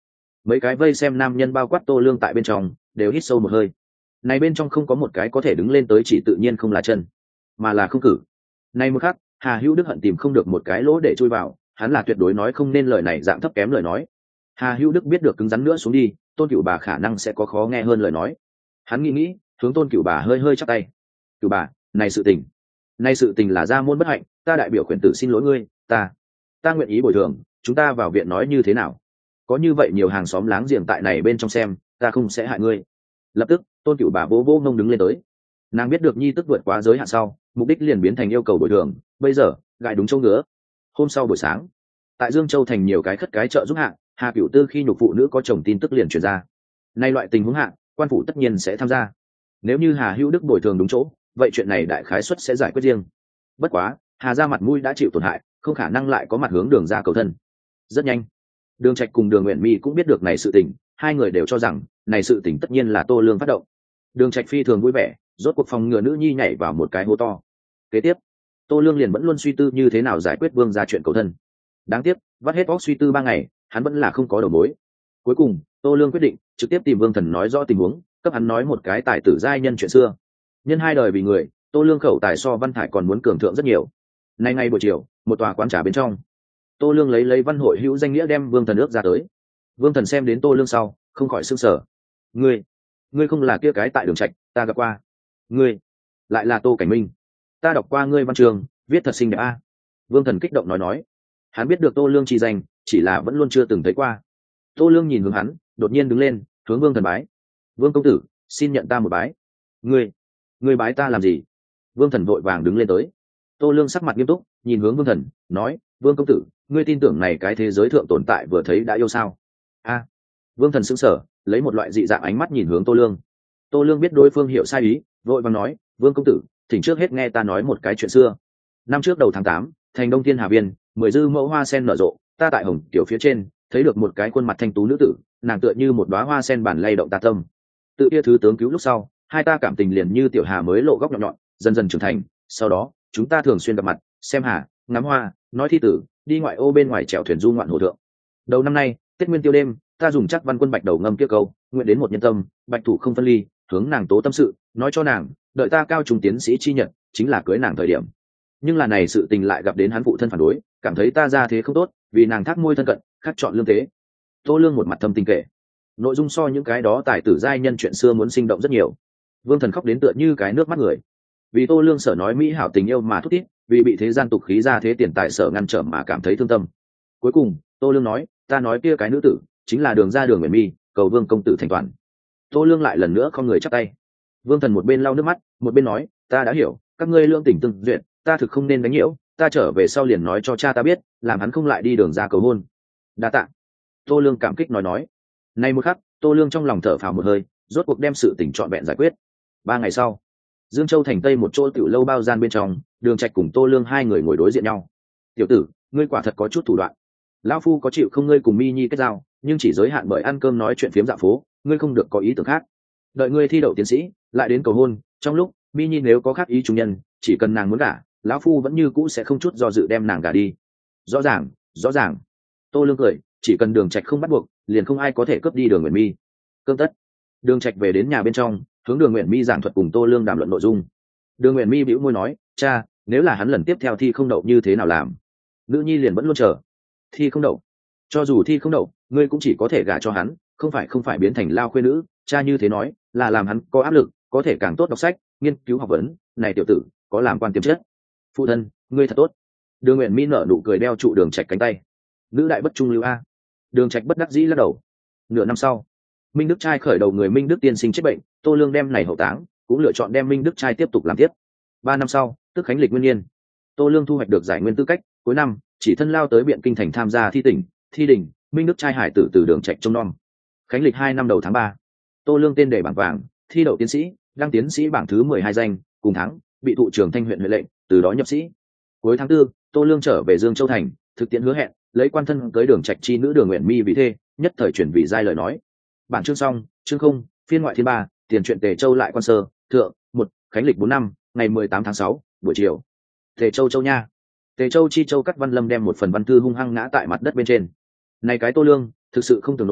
Mấy cái vây xem nam nhân bao quát Tô Lương tại bên trong đều hít sâu một hơi. Này bên trong không có một cái có thể đứng lên tới, chỉ tự nhiên không là chân mà là không cử. Này một khắc, Hà Hữu Đức hận tìm không được một cái lỗ để chui vào, hắn là tuyệt đối nói không nên lời này dạng thấp kém lời nói. Hà Hữu Đức biết được cứng rắn nữa xuống đi, Tôn Cửu Bà khả năng sẽ có khó nghe hơn lời nói. Hắn nghĩ, hướng Tôn Cửu Bà hơi hơi chắp tay. Cửu Bà, này sự tình là gia môn bất hạnh, ta đại biểu khuyển tử xin lỗi ngươi, ta nguyện ý bồi thường, chúng ta vào viện nói như thế nào? Có như vậy nhiều hàng xóm láng giềng tại này bên trong xem, ta không sẽ hại ngươi. Lập tức, Tôn Cửu Bà vỗ vỗ ngông đứng lên tới. Nàng biết được nhi tức vượt quá giới hạn sau, mục đích liền biến thành yêu cầu bồi thường, bây giờ gãi đúng chỗ ngứa. Hôm sau buổi sáng, tại Dương Châu thành nhiều cái khất cái chợ giúp hạ, Hà Cửu Tư khi nhục phụ nữ có chồng tin tức liền truyền ra. Nay loại tình huống hạ, quan phủ tất nhiên sẽ tham gia. Nếu như Hà Hữu Đức bồi thường đúng chỗ, vậy chuyện này đại khái suất sẽ giải quyết riêng. Bất quá, Hà gia mặt mũi đã chịu tổn hại, không khả năng lại có mặt hướng Đường ra cầu thân. Rất nhanh, Đường Trạch cùng Đường Uyển Mi cũng biết được này sự tình, hai người đều cho rằng này sự tình tất nhiên là Tô Lương phát động. Đường Trạch phi thường vui vẻ, rốt cuộc phòng ngừa nữ nhi nhảy vào một cái hố to. Kế tiếp, Tô Lương liền vẫn luôn suy tư như thế nào giải quyết Vương gia chuyện cầu thân. Đáng tiếc, vắt hết óc suy tư 3 ngày, hắn vẫn là không có đầu mối. Cuối cùng, Tô Lương quyết định trực tiếp tìm Vương Thần nói rõ tình huống, cấp hắn nói một cái tài tử giai nhân chuyện xưa. Nhân hai đời vì người, Tô Lương khẩu tài so Văn Thải còn muốn cường thượng rất nhiều. Nay ngay buổi chiều, một tòa quán trà bên trong, Tô Lương lấy văn hội hữu danh nghĩa đem Vương Thần ước ra tới. Vương Thần xem đến Tô Lương sau, không khỏi sửng sở. Ngươi không là kia cái tại Đường Trạch, ta gặp qua. Ngươi lại là Tô Cảnh Minh, ta đọc qua ngươi văn trường, viết thật xinh đẹp a. Vương Thần kích động nói, hắn biết được Tô Lương chi danh, chỉ là vẫn luôn chưa từng thấy qua. Tô Lương nhìn hướng hắn, đột nhiên đứng lên, hướng Vương Thần bái. Vương công tử, xin nhận ta một bái. Ngươi bái ta làm gì? Vương Thần vội vàng đứng lên tới. Tô Lương sắc mặt nghiêm túc, nhìn hướng Vương Thần, nói, Vương công tử, ngươi tin tưởng này cái thế giới thượng tồn tại vừa thấy đã yêu sao? Vương Thần sững sờ, lấy một loại dị dạng ánh mắt nhìn hướng Tô Lương. Tô Lương biết đối phương hiểu sai ý, vội vàng nói, Vương công tử, thỉnh trước hết nghe ta nói một cái chuyện xưa. Năm trước đầu tháng 8, thành Đông Thiên Hà Viên, 10 dư mẫu hoa sen nở rộ, ta tại Hồng Tiểu phía trên, thấy được một cái khuôn mặt thanh tú nữ tử, nàng tựa như một đóa hoa sen bản lay động ta tâm. Tự kia thứ tướng cứu lúc sau, hai ta cảm tình liền như tiểu hà mới lộ góc nhọn nhọn, dần dần trưởng thành. Sau đó, chúng ta thường xuyên gặp mặt, xem hà, ngắm hoa, nói thi tử, đi ngoại ô bên ngoài chèo thuyền du ngoạn hồ thượng. Đầu năm nay, Tết Nguyên Tiêu đêm, ta dùng chắc văn quân bạch đầu ngâm kia câu, nguyện đến một nhân tâm, bạch thủ không phân ly, hướng nàng tố tâm sự, nói cho nàng, đợi ta cao trung tiến sĩ chi nhật, chính là cưới nàng thời điểm. Nhưng là này sự tình lại gặp đến hắn phụ thân phản đối, cảm thấy ta ra thế không tốt, vì nàng thác môi thân cận, khắc chọn lương tế. Tô Lương một mặt thâm tình kể, nội dung so những cái đó tài tử giai nhân chuyện xưa muốn sinh động rất nhiều. Vương Thần khóc đến tựa như cái nước mắt người, vì Tô Lương sở nói mỹ hảo tình yêu mà thút thít, vì bị thế gian tục khí ra thế tiền tài sở ngăn trở mà cảm thấy thương tâm. Cuối cùng, Tô Lương nói, ta nói kia cái nữ tử chính là Đường ra Đường Uyển Mi, cầu Vương công tử thành toàn. Tô Lương lại lần nữa không người chắp tay. Vương Thần một bên lau nước mắt, một bên nói, ta đã hiểu, các ngươi lương tình tương duyệt, ta thực không nên đánh nhiễu, ta trở về sau liền nói cho cha ta biết, làm hắn không lại đi Đường ra cầu hôn. Đa tạ. Tô Lương cảm kích nói. Nay một khắc, Tô Lương trong lòng thở phào một hơi, rốt cuộc đem sự tình trọn vẹn giải quyết. 3 ngày sau, Dương Châu thành Tây một chỗ tiểu lâu bao gian bên trong, Đường Trạch cùng Tô Lương hai người ngồi đối diện nhau. Tiểu tử, ngươi quả thật có chút thủ đoạn. Lão phu có chịu không ngươi cùng Mi Nhi kết giao, nhưng chỉ giới hạn bởi ăn cơm nói chuyện phiếm dạo phố, ngươi không được có ý tưởng khác. Đợi ngươi thi đậu tiến sĩ, lại đến cầu hôn, trong lúc Mi Nhi nếu có khác ý trung nhân, chỉ cần nàng muốn gả, lão phu vẫn như cũ sẽ không chút do dự đem nàng gả đi. Rõ ràng. Tô Lương cười, chỉ cần Đường Trạch không bắt buộc, liền không ai có thể cướp đi Đường Uyển Mi. Cơm tất. Đường Trạch về đến nhà bên trong, hướng Đường Uyển Mi giảng thuật cùng Tô Lương đàm luận nội dung. Đường Uyển Mi bĩu môi nói, cha, nếu là hắn lần tiếp theo thi không đậu như thế nào làm? Nữ nhi liền vẫn luôn chờ. Thi không đậu, cho dù thi không đậu, ngươi cũng chỉ có thể gả cho hắn, không phải biến thành lao khuê nữ. Cha như thế nói là làm hắn có áp lực, có thể càng tốt đọc sách, nghiên cứu học vấn. Này tiểu tử, có làm quan tiềm chất. Phụ thân, ngươi thật tốt. Đường Uyển Mi nở nụ cười, đeo trụ Đường Trạch cánh tay. Nữ đại bất trung lưu a. Đường Trạch bất đắc dĩ lắc đầu. Nửa năm sau, Minh Đức trai khởi đầu người Minh Đức tiên sinh chết bệnh, Tô Lương đem này hậu táng, cũng lựa chọn đem Minh Đức trai tiếp tục làm tiếp. 3 năm sau, tức khánh lịch nguyên niên, Tô Lương thu hoạch được giải nguyên tư cách, cuối năm chỉ thân lao tới Biện Kinh thành tham gia thi đình, Minh Đức trai hải tử từ Đường Trạch trông nom. Khánh lịch 2 năm đầu tháng 3, Tô Lương tên đề bảng vàng, thi đậu tiến sĩ, đăng tiến sĩ bảng thứ 12 danh, cùng tháng bị thụ trưởng Thanh huyện huệ lệnh, từ đó nhập sĩ. Cuối tháng 4, Tô Lương trở về Dương Châu thành, thực tiễn hứa hẹn, lấy quan thân cưới Đường Trạch chi nữ Đường Uyển Mi vì thê, nhất thời chuyển vị giai lời nói. Bản chương xong, chương không, phiên ngoại thiên 3, tiền truyện Tề Châu lại quan sơ, thượng, 1, khánh lịch 4 năm, ngày 18 tháng 6, buổi chiều. Tề Châu Châu nha. Tề Châu chi Châu Cắt Văn Lâm đem một phần văn thư hung hăng ngã tại mặt đất bên trên. Này cái Tô Lương, thực sự không tưởng nổi,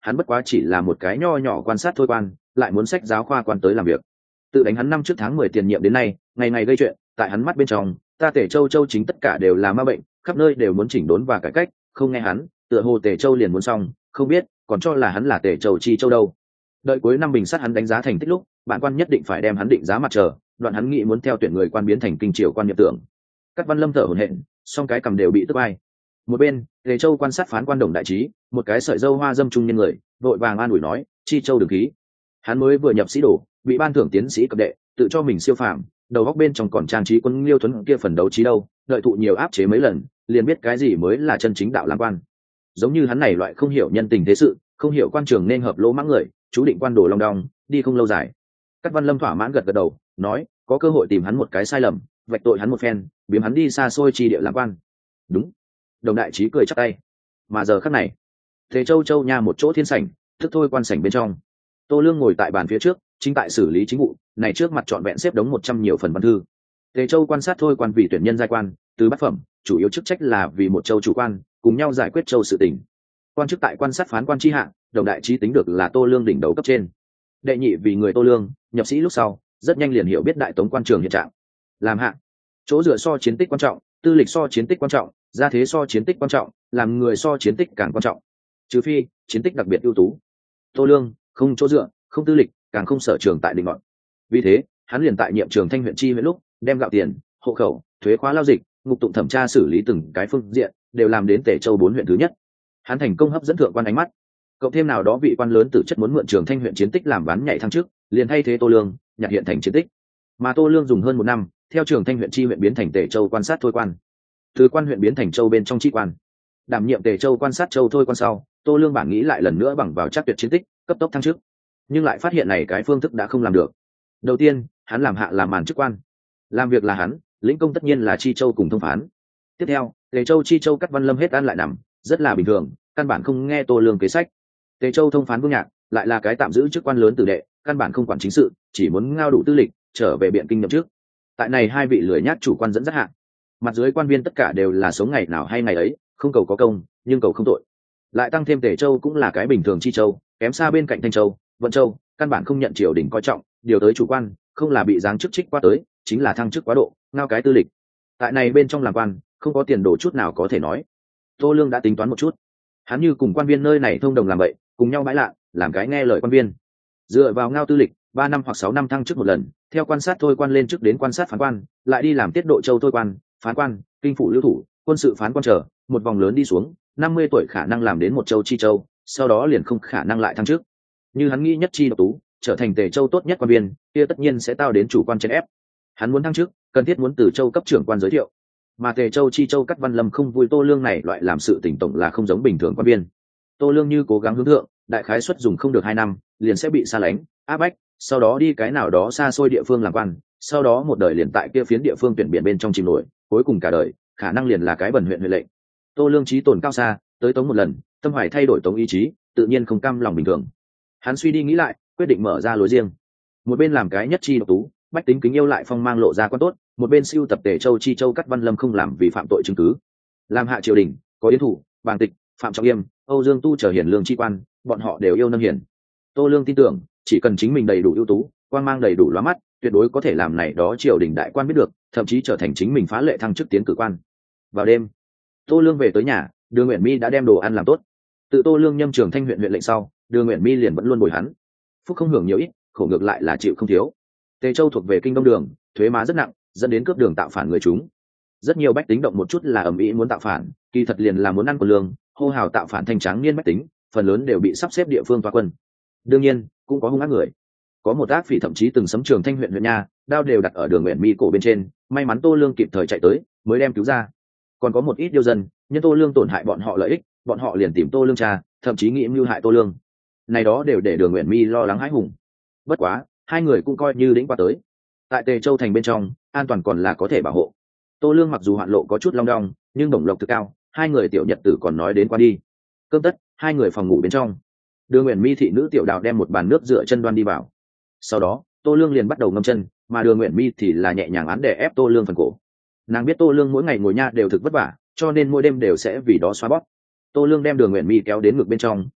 hắn bất quá chỉ là một cái nho nhỏ quan sát thôi quan, lại muốn sách giáo khoa quan tới làm việc. Tự đánh hắn năm trước tháng 10 tiền nhiệm đến nay, ngày ngày gây chuyện, tại hắn mắt bên trong, ta Tề Châu Châu chính tất cả đều là ma bệnh, khắp nơi đều muốn chỉnh đốn và cải cách, không nghe hắn, tựa hồ Tề Châu liền muốn xong, không biết, còn cho là hắn là Tề Châu chi châu đâu. Đợi cuối năm bình sát hắn đánh giá thành tích lúc, bản quan nhất định phải đem hắn định giá mặt trời, đoạn hắn nghĩ muốn theo tuyển người quan biến thành kinh triều quan nhập tưởng. Các Văn Lâm thở hổn hển, song cái cầm đều bị tức bay. Một bên, Tề Châu quan sát phán quan Đồng đại trí, một cái sợi dâu hoa dâm trung nhân người, vội vàng an ủi nói, chi châu đừng khí. Hắn mới vừa nhập sĩ đồ, bị ban thưởng tiến sĩ cấp đệ, tự cho mình siêu phàm, đầu góc bên trong còn trang trí quân Liêu Tuấn kia phần đấu trí đâu, đợi thụ nhiều áp chế mấy lần, liền biết cái gì mới là chân chính đạo làm quan. Giống như hắn này loại không hiểu nhân tình thế sự, không hiểu quan trường nên hợp lỗ mãng người, chú định quan đồ long đong, đi không lâu dài. Các Văn Lâm thỏa mãn gật gật đầu, nói, có cơ hội tìm hắn một cái sai lầm, vạch tội hắn một phen, biếm hắn đi xa xôi chi địa làm quan. Đúng. Đồng đại trí cười chắp tay. Mà giờ khắc này, Thế Châu Châu nha một chỗ thiên sảnh, thức thôi quan sảnh bên trong. Tô Lương ngồi tại bàn phía trước, chính tại xử lý chính vụ, này trước mặt trọn vẹn xếp đống 100 nhiều phần văn thư. Tề Châu quan sát thôi quan vì tuyển nhân giai quan, từ bát phẩm, chủ yếu chức trách là vì một châu chủ quan, cùng nhau giải quyết châu sự tình. Quan chức tại quan sát phán quan chi hạ, Đồng đại trí tính được là Tô Lương đỉnh đầu cấp trên. Đệ nhị vì người Tô Lương, nhập sĩ lúc sau, rất nhanh liền hiểu biết đại tống quan trường hiện trạng. Làm hạ, chỗ dựa so chiến tích quan trọng, tư lịch so chiến tích quan trọng, gia thế so chiến tích quan trọng, làm người so chiến tích càng quan trọng. Trừ phi chiến tích đặc biệt ưu tú. Tô Lương không chỗ dựa, không tư lịch, càng không sở trường tại định ngọn. Vì thế, hắn liền tại nhiệm trường Thanh huyện chi huyện lúc, đem gạo tiền, hộ khẩu, thuế khóa lao dịch, ngục tụng thẩm tra xử lý từng cái phương diện, đều làm đến Tề Châu 4 huyện thứ nhất. Hắn thành công hấp dẫn thượng quan ánh mắt. Cộng thêm nào đó vị quan lớn tử chất muốn mượn trường Thanh huyện chiến tích làm bán nhảy thăng trước, liền thay thế Tô Lương, nhặt hiện thành chiến tích. Mà Tô Lương dùng hơn 1 năm, theo trường Thanh huyện chi huyện biến thành Tề Châu quan sát thôi quan. Từ quan huyện biến thành châu bên trong chi quan. Đảm nhiệm Tề Châu quan sát châu thôi quan sau, Tô Lương bản nghĩ lại lần nữa bằng vào chắc tuyệt chiến tích, cấp tốc thăng chức. Nhưng lại phát hiện này cái phương thức đã không làm được. Đầu tiên, hắn làm hạ làm màn chức quan. Làm việc là hắn, lĩnh công tất nhiên là chi châu cùng thông phán. Tiếp theo, Tề Châu chi châu Cắt Văn Lâm hết ăn lại nằm, rất là bình thường, căn bản không nghe Tô Lương kế sách. Tề Châu thông phán Vương Nhạc lại là cái tạm giữ chức quan lớn tử đệ, căn bản không quản chính sự, chỉ muốn ngao đủ tư lịch, trở về biện kinh nhậm chức. Tại này hai vị lười nhát chủ quan dẫn dắt hạ, mặt dưới quan viên tất cả đều là sống ngày nào hay ngày ấy, không cầu có công, nhưng cầu không tội. Lại tăng thêm Tề Châu cũng là cái bình thường chi châu, kém xa bên cạnh Thanh Châu, Vận Châu, căn bản không nhận triều đình coi trọng, điều tới chủ quan, không là bị giáng chức trích quá tới, chính là thăng chức quá độ, ngao cái tư lịch. Tại này bên trong làm quan, không có tiền đồ chút nào có thể nói. Tô Lương đã tính toán một chút, hắn như cùng quan viên nơi này thông đồng làm vậy, cùng nhau bãi lạ, làm cái nghe lời quan viên. Dựa vào ngao tư lịch, 3 năm hoặc 6 năm thăng chức một lần, theo quan sát thôi quan lên chức đến quan sát phán quan, lại đi làm tiết độ châu thôi quan, phán quan, kinh phủ lưu thủ, quân sự phán quan trở, một vòng lớn đi xuống, 50 tuổi khả năng làm đến một châu chi châu, sau đó liền không khả năng lại thăng chức. Như hắn nghĩ nhất chi độc tú, trở thành Tề Châu tốt nhất quan viên, kia tất nhiên sẽ tao đến chủ quan chèn ép. Hắn muốn thăng chức, cần thiết muốn từ châu cấp trưởng quan giới thiệu. Mà Tề Châu chi châu Cắt Văn Lâm không vui Tô Lương này loại làm sự tỉnh tổng là không giống bình thường quan viên. Tô Lương như cố gắng hướng thượng, đại khái xuất dùng không được 2 năm, liền sẽ bị xa lánh, áp bách, sau đó đi cái nào đó xa xôi địa phương làm quan, sau đó một đời liền tại kia phiến địa phương tuyển biển bên trong chìm nổi, cuối cùng cả đời khả năng liền là cái bẩn huyện huệ lệnh. Tô Lương trí tồn cao xa, tới tống một lần, tâm hoài thay đổi tống ý chí, tự nhiên không cam lòng bình thường. Hắn suy đi nghĩ lại, quyết định mở ra lối riêng. Một bên làm cái nhất chi độc tú, bách tính kính yêu lại phong mang lộ ra quan tốt, một bên siêu tập Tề Châu chi châu Cắt Văn Lâm không làm vì phạm tội chứng cứ. Làm hạ triều đình, có yến thủ, bàng tịch, phạm trọng yêm, Âu Dương Tu trở hiển lương chi quan, bọn họ đều yêu nâng hiển. Tô Lương tin tưởng, chỉ cần chính mình đầy đủ ưu tú, quang mang đầy đủ lóa mắt, tuyệt đối có thể làm này đó triều đình đại quan biết được, thậm chí trở thành chính mình phá lệ thăng chức tiến cử quan. Vào đêm, Tô Lương về tới nhà, Đường Uyển Mi đã đem đồ ăn làm tốt. Tự Tô Lương nhâm trường Thanh huyện huyện lệnh sau, Đường Uyển Mi liền vẫn luôn bồi hắn. Phúc không hưởng nhiều ít, khổ ngược lại là chịu không thiếu. Tề Châu thuộc về kinh đông đường, thuế má rất nặng, dẫn đến cướp đường tạo phản người chúng. Rất nhiều bách tính động một chút là ầm ĩ muốn tạo phản, kỳ thật liền là muốn ăn của lương, hô hào tạo phản thành tráng niên bách tính, phần lớn đều bị sắp xếp địa phương toa quân. Đương nhiên, cũng có hung ác người. Có một ác phỉ thậm chí từng sấm trường Thanh huyện huyện nha, đao đều đặt ở Đường Uyển Mi cổ bên trên, may mắn Tô Lương kịp thời chạy tới, mới đem cứu ra. Còn có một ít điêu dân, nhân Tô Lương tổn hại bọn họ lợi ích, bọn họ liền tìm Tô Lương cha, thậm chí nghĩ mưu hại Tô Lương. Này đó đều để Đường Uyển Mi lo lắng hãi hùng. Bất quá, hai người cũng coi như đĩnh qua tới. Tại Tề Châu thành bên trong, an toàn còn là có thể bảo hộ. Tô Lương mặc dù hoạn lộ có chút long đong, nhưng đồng lộc thực cao, hai người tiểu nhật tử còn nói đến qua đi. Cơm tất, hai người phòng ngủ bên trong. Đường Uyển Mi thị nữ tiểu đào đem một bàn nước dựa chân đoan đi vào. Sau đó, Tô Lương liền bắt đầu ngâm chân, mà Đường Uyển Mi thì là nhẹ nhàng án đè ép Tô Lương phần cổ. Nàng biết Tô Lương mỗi ngày ngồi nha đều thực vất vả, cho nên mỗi đêm đều sẽ vì đó xoa bóp. Tô Lương đem Đường Uyển Mi kéo đến ngực bên trong,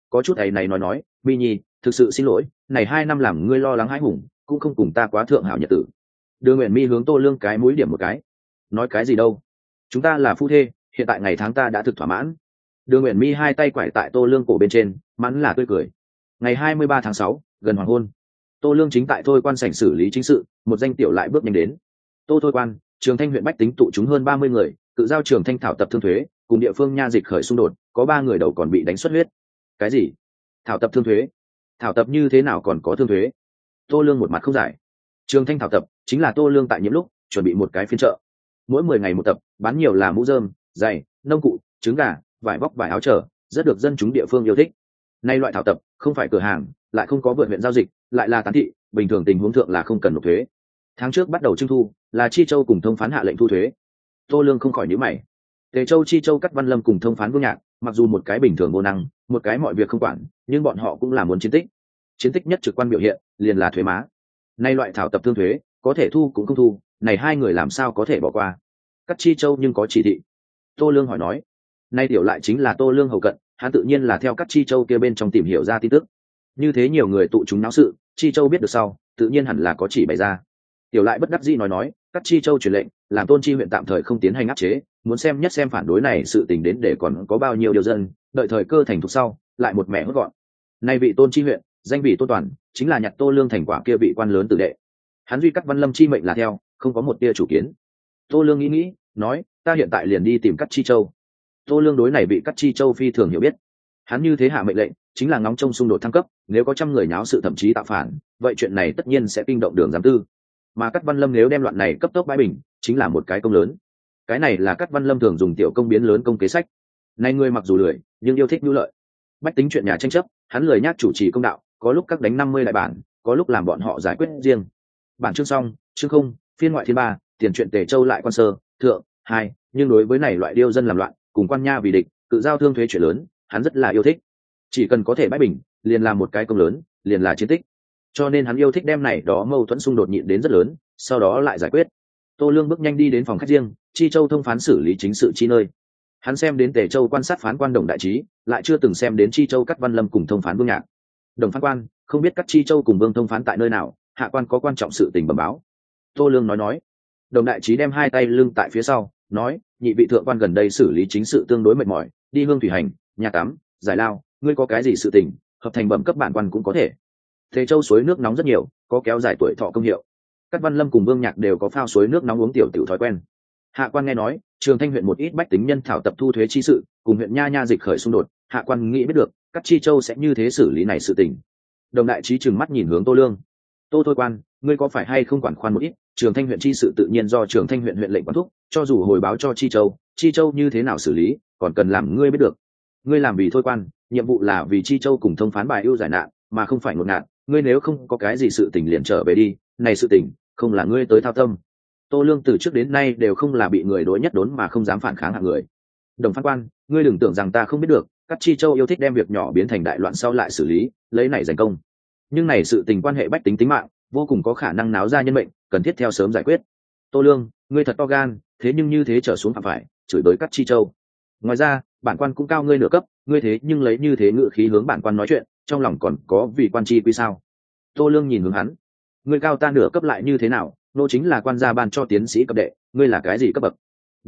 có chút ấy này nói mi nhi thực sự xin lỗi, này 2 năm làm ngươi lo lắng hãi hùng, cũng không cùng ta quá thượng hảo nhật tử. Đường Uyển Mi hướng Tô Lương cái mũi điểm một cái. Nói cái gì đâu, chúng ta là phu thê, hiện tại ngày tháng ta đã thực thỏa mãn. Đường Uyển Mi hai tay quải tại Tô Lương cổ bên trên, mắn là tươi cười. Ngày 23 tháng 6, gần hoàng hôn, Tô Lương chính tại thôi quan sảnh xử lý chính sự, một danh tiểu lại bước nhanh đến. Tô thôi quan, Trường Thanh huyện bách tính tụ chúng hơn 30 người, tự giao Trường Thanh thảo tập thương thuế, cùng địa phương nha dịch khởi xung đột, có 3 người đầu còn bị đánh xuất huyết. Cái gì? Thảo tập thương thuế? Thảo tập như thế nào còn có thương thuế? Tô Lương một mặt không giải. Trường Thanh thảo tập chính là Tô Lương tại nhiễm lúc chuẩn bị một cái phiên chợ, mỗi 10 ngày một tập, bán nhiều là mũ rơm, giày, nông cụ, trứng gà, vải vóc, vải áo trở, rất được dân chúng địa phương yêu thích. Nay loại thảo tập không phải cửa hàng, lại không có vượt huyện giao dịch, lại là tán thị, bình thường tình huống thượng là không cần nộp thuế. Tháng trước bắt đầu trưng thu, là Chi Châu cùng thông phán hạ lệnh thu thuế. Tô Lương không khỏi nhíu mày. Tề Châu, Chi Châu, Cắt Văn Lâm cùng thông phán Vương Nhạc, mặc dù một cái bình thường vô năng, một cái mọi việc không quản, nhưng bọn họ cũng là muốn chiến tích. Chiến tích nhất trực quan biểu hiện, liền là thuế má. Nay loại thảo tập thương thuế, có thể thu cũng không thu, này hai người làm sao có thể bỏ qua? Cắt Chi Châu nhưng có chỉ thị. Tô Lương hỏi nói. Nay tiểu lại chính là Tô Lương hầu cận, hắn tự nhiên là theo Cắt Chi Châu kia bên trong tìm hiểu ra tin tức. Như thế nhiều người tụ chúng náo sự, Chi Châu biết được sau, tự nhiên hẳn là có chỉ bày ra. Tiểu lại bất đắc dĩ nói, Cắt Chi Châu truyền lệnh, làm Tôn Chi huyện tạm thời không tiến hành áp chế, muốn xem nhất xem phản đối này sự tình đến để còn có bao nhiêu điều dân, đợi thời cơ thành thục sau, lại một mẹ hốt gọn. Nay vị Tôn Chi huyện, danh vị Tôn Toàn, chính là nhặt Tô Lương thành quả kia vị quan lớn tử đệ. Hắn duy Cắt Văn Lâm chi mệnh là theo, không có một tia chủ kiến. Tô Lương nghĩ, nói, ta hiện tại liền đi tìm Cắt Chi Châu. Tô Lương đối này bị Cắt Chi Châu phi thường hiểu biết. Hắn như thế hạ mệnh lệnh, chính là ngóng trông xung đột thăng cấp, nếu có trăm người nháo sự thậm chí tạo phản, vậy chuyện này tất nhiên sẽ kinh động Đường giám tư. Mà Cắt Văn Lâm nếu đem loạn này cấp tốc bãi bình, chính là một cái công lớn. Cái này là Cắt Văn Lâm thường dùng tiểu công biến lớn công kế sách. Này người mặc dù lười, nhưng yêu thích nhu lợi. Bách tính chuyện nhà tranh chấp, hắn lười nhác chủ trì công đạo, có lúc các đánh 50 đại bản, có lúc làm bọn họ giải quyết riêng. Bản chương xong, chương không, phiên ngoại thiên 3, tiền chuyện Tề Châu lại quan sơ, thượng, 2, nhưng đối với này loại điêu dân làm loạn, cùng quan nha vì địch, tự giao thương thuế chuyện lớn, hắn rất là yêu thích. Chỉ cần có thể bãi bình, liền làm một cái công lớn, liền là chiến tích. Cho nên hắn yêu thích đem này đó mâu thuẫn xung đột nhịn đến rất lớn, sau đó lại giải quyết. Tô Lương bước nhanh đi đến phòng khách riêng, Chi Châu thông phán xử lý chính sự chi nơi. Hắn xem đến Tề Châu quan sát phán quan Đồng đại trí, lại chưa từng xem đến Chi Châu Cắt Văn Lâm cùng thông phán Vương Nhạc. Đồng phán quan, không biết Cắt Chi Châu cùng Vương thông phán tại nơi nào, hạ quan có quan trọng sự tình bẩm báo. Tô Lương nói. Đồng đại trí đem hai tay lưng tại phía sau, nói, nhị vị thượng quan gần đây xử lý chính sự tương đối mệt mỏi, đi hương thủy hành, nhà tắm, giải lao, ngươi có cái gì sự tình, hợp thành bẩm cấp bản quan cũng có thể. Tề Châu suối nước nóng rất nhiều, có kéo dài tuổi thọ công hiệu. Cắt Văn Lâm cùng Vương Nhạc đều có phao suối nước nóng uống tiểu thói quen. Hạ quan nghe nói, Trường Thanh huyện một ít bách tính nhân thảo tập thu thuế chi sự, cùng huyện nha dịch khởi xung đột, hạ quan nghĩ biết được, Cắt Chi Châu sẽ như thế xử lý này sự tình. Đồng đại trí trừng mắt nhìn hướng Tô Lương. Tô thôi quan, ngươi có phải hay không quản khoan một ít, Trường Thanh huyện chi sự tự nhiên do Trường Thanh huyện huyện lệnh quản thúc, cho dù hồi báo cho Chi Châu như thế nào xử lý, còn cần làm ngươi biết được. Ngươi làm vì thôi quan, nhiệm vụ là vì Chi Châu cùng thông phán bài ưu giải nạn, mà không phải ngột ngạt, ngươi nếu không có cái gì sự tình liền trở về đi, này sự tình không là ngươi tới thao tâm. Tô Lương từ trước đến nay đều không là bị người đối nhất đốn mà không dám phản kháng hạng người. Đồng phán quan, ngươi đừng tưởng rằng ta không biết được, các Chi Châu yêu thích đem việc nhỏ biến thành đại loạn sau lại xử lý, lấy này giành công. Nhưng này sự tình quan hệ bách tính tính mạng, vô cùng có khả năng náo ra nhân mệnh, cần thiết theo sớm giải quyết. Tô Lương, ngươi thật to gan, thế nhưng như thế trở xuống phạm phải, chửi tới các Chi Châu. Ngoài ra, bản quan cũng cao ngươi nửa cấp, ngươi thế nhưng lấy như thế ngự khí hướng bản quan nói chuyện, trong lòng còn có vì quan chi quy sao? Tô Lương nhìn hướng hắn, ngươi cao ta nửa cấp lại như thế nào? Nô chính là quan gia ban cho tiến sĩ cấp đệ, ngươi là cái gì cấp bậc?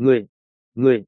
Ngươi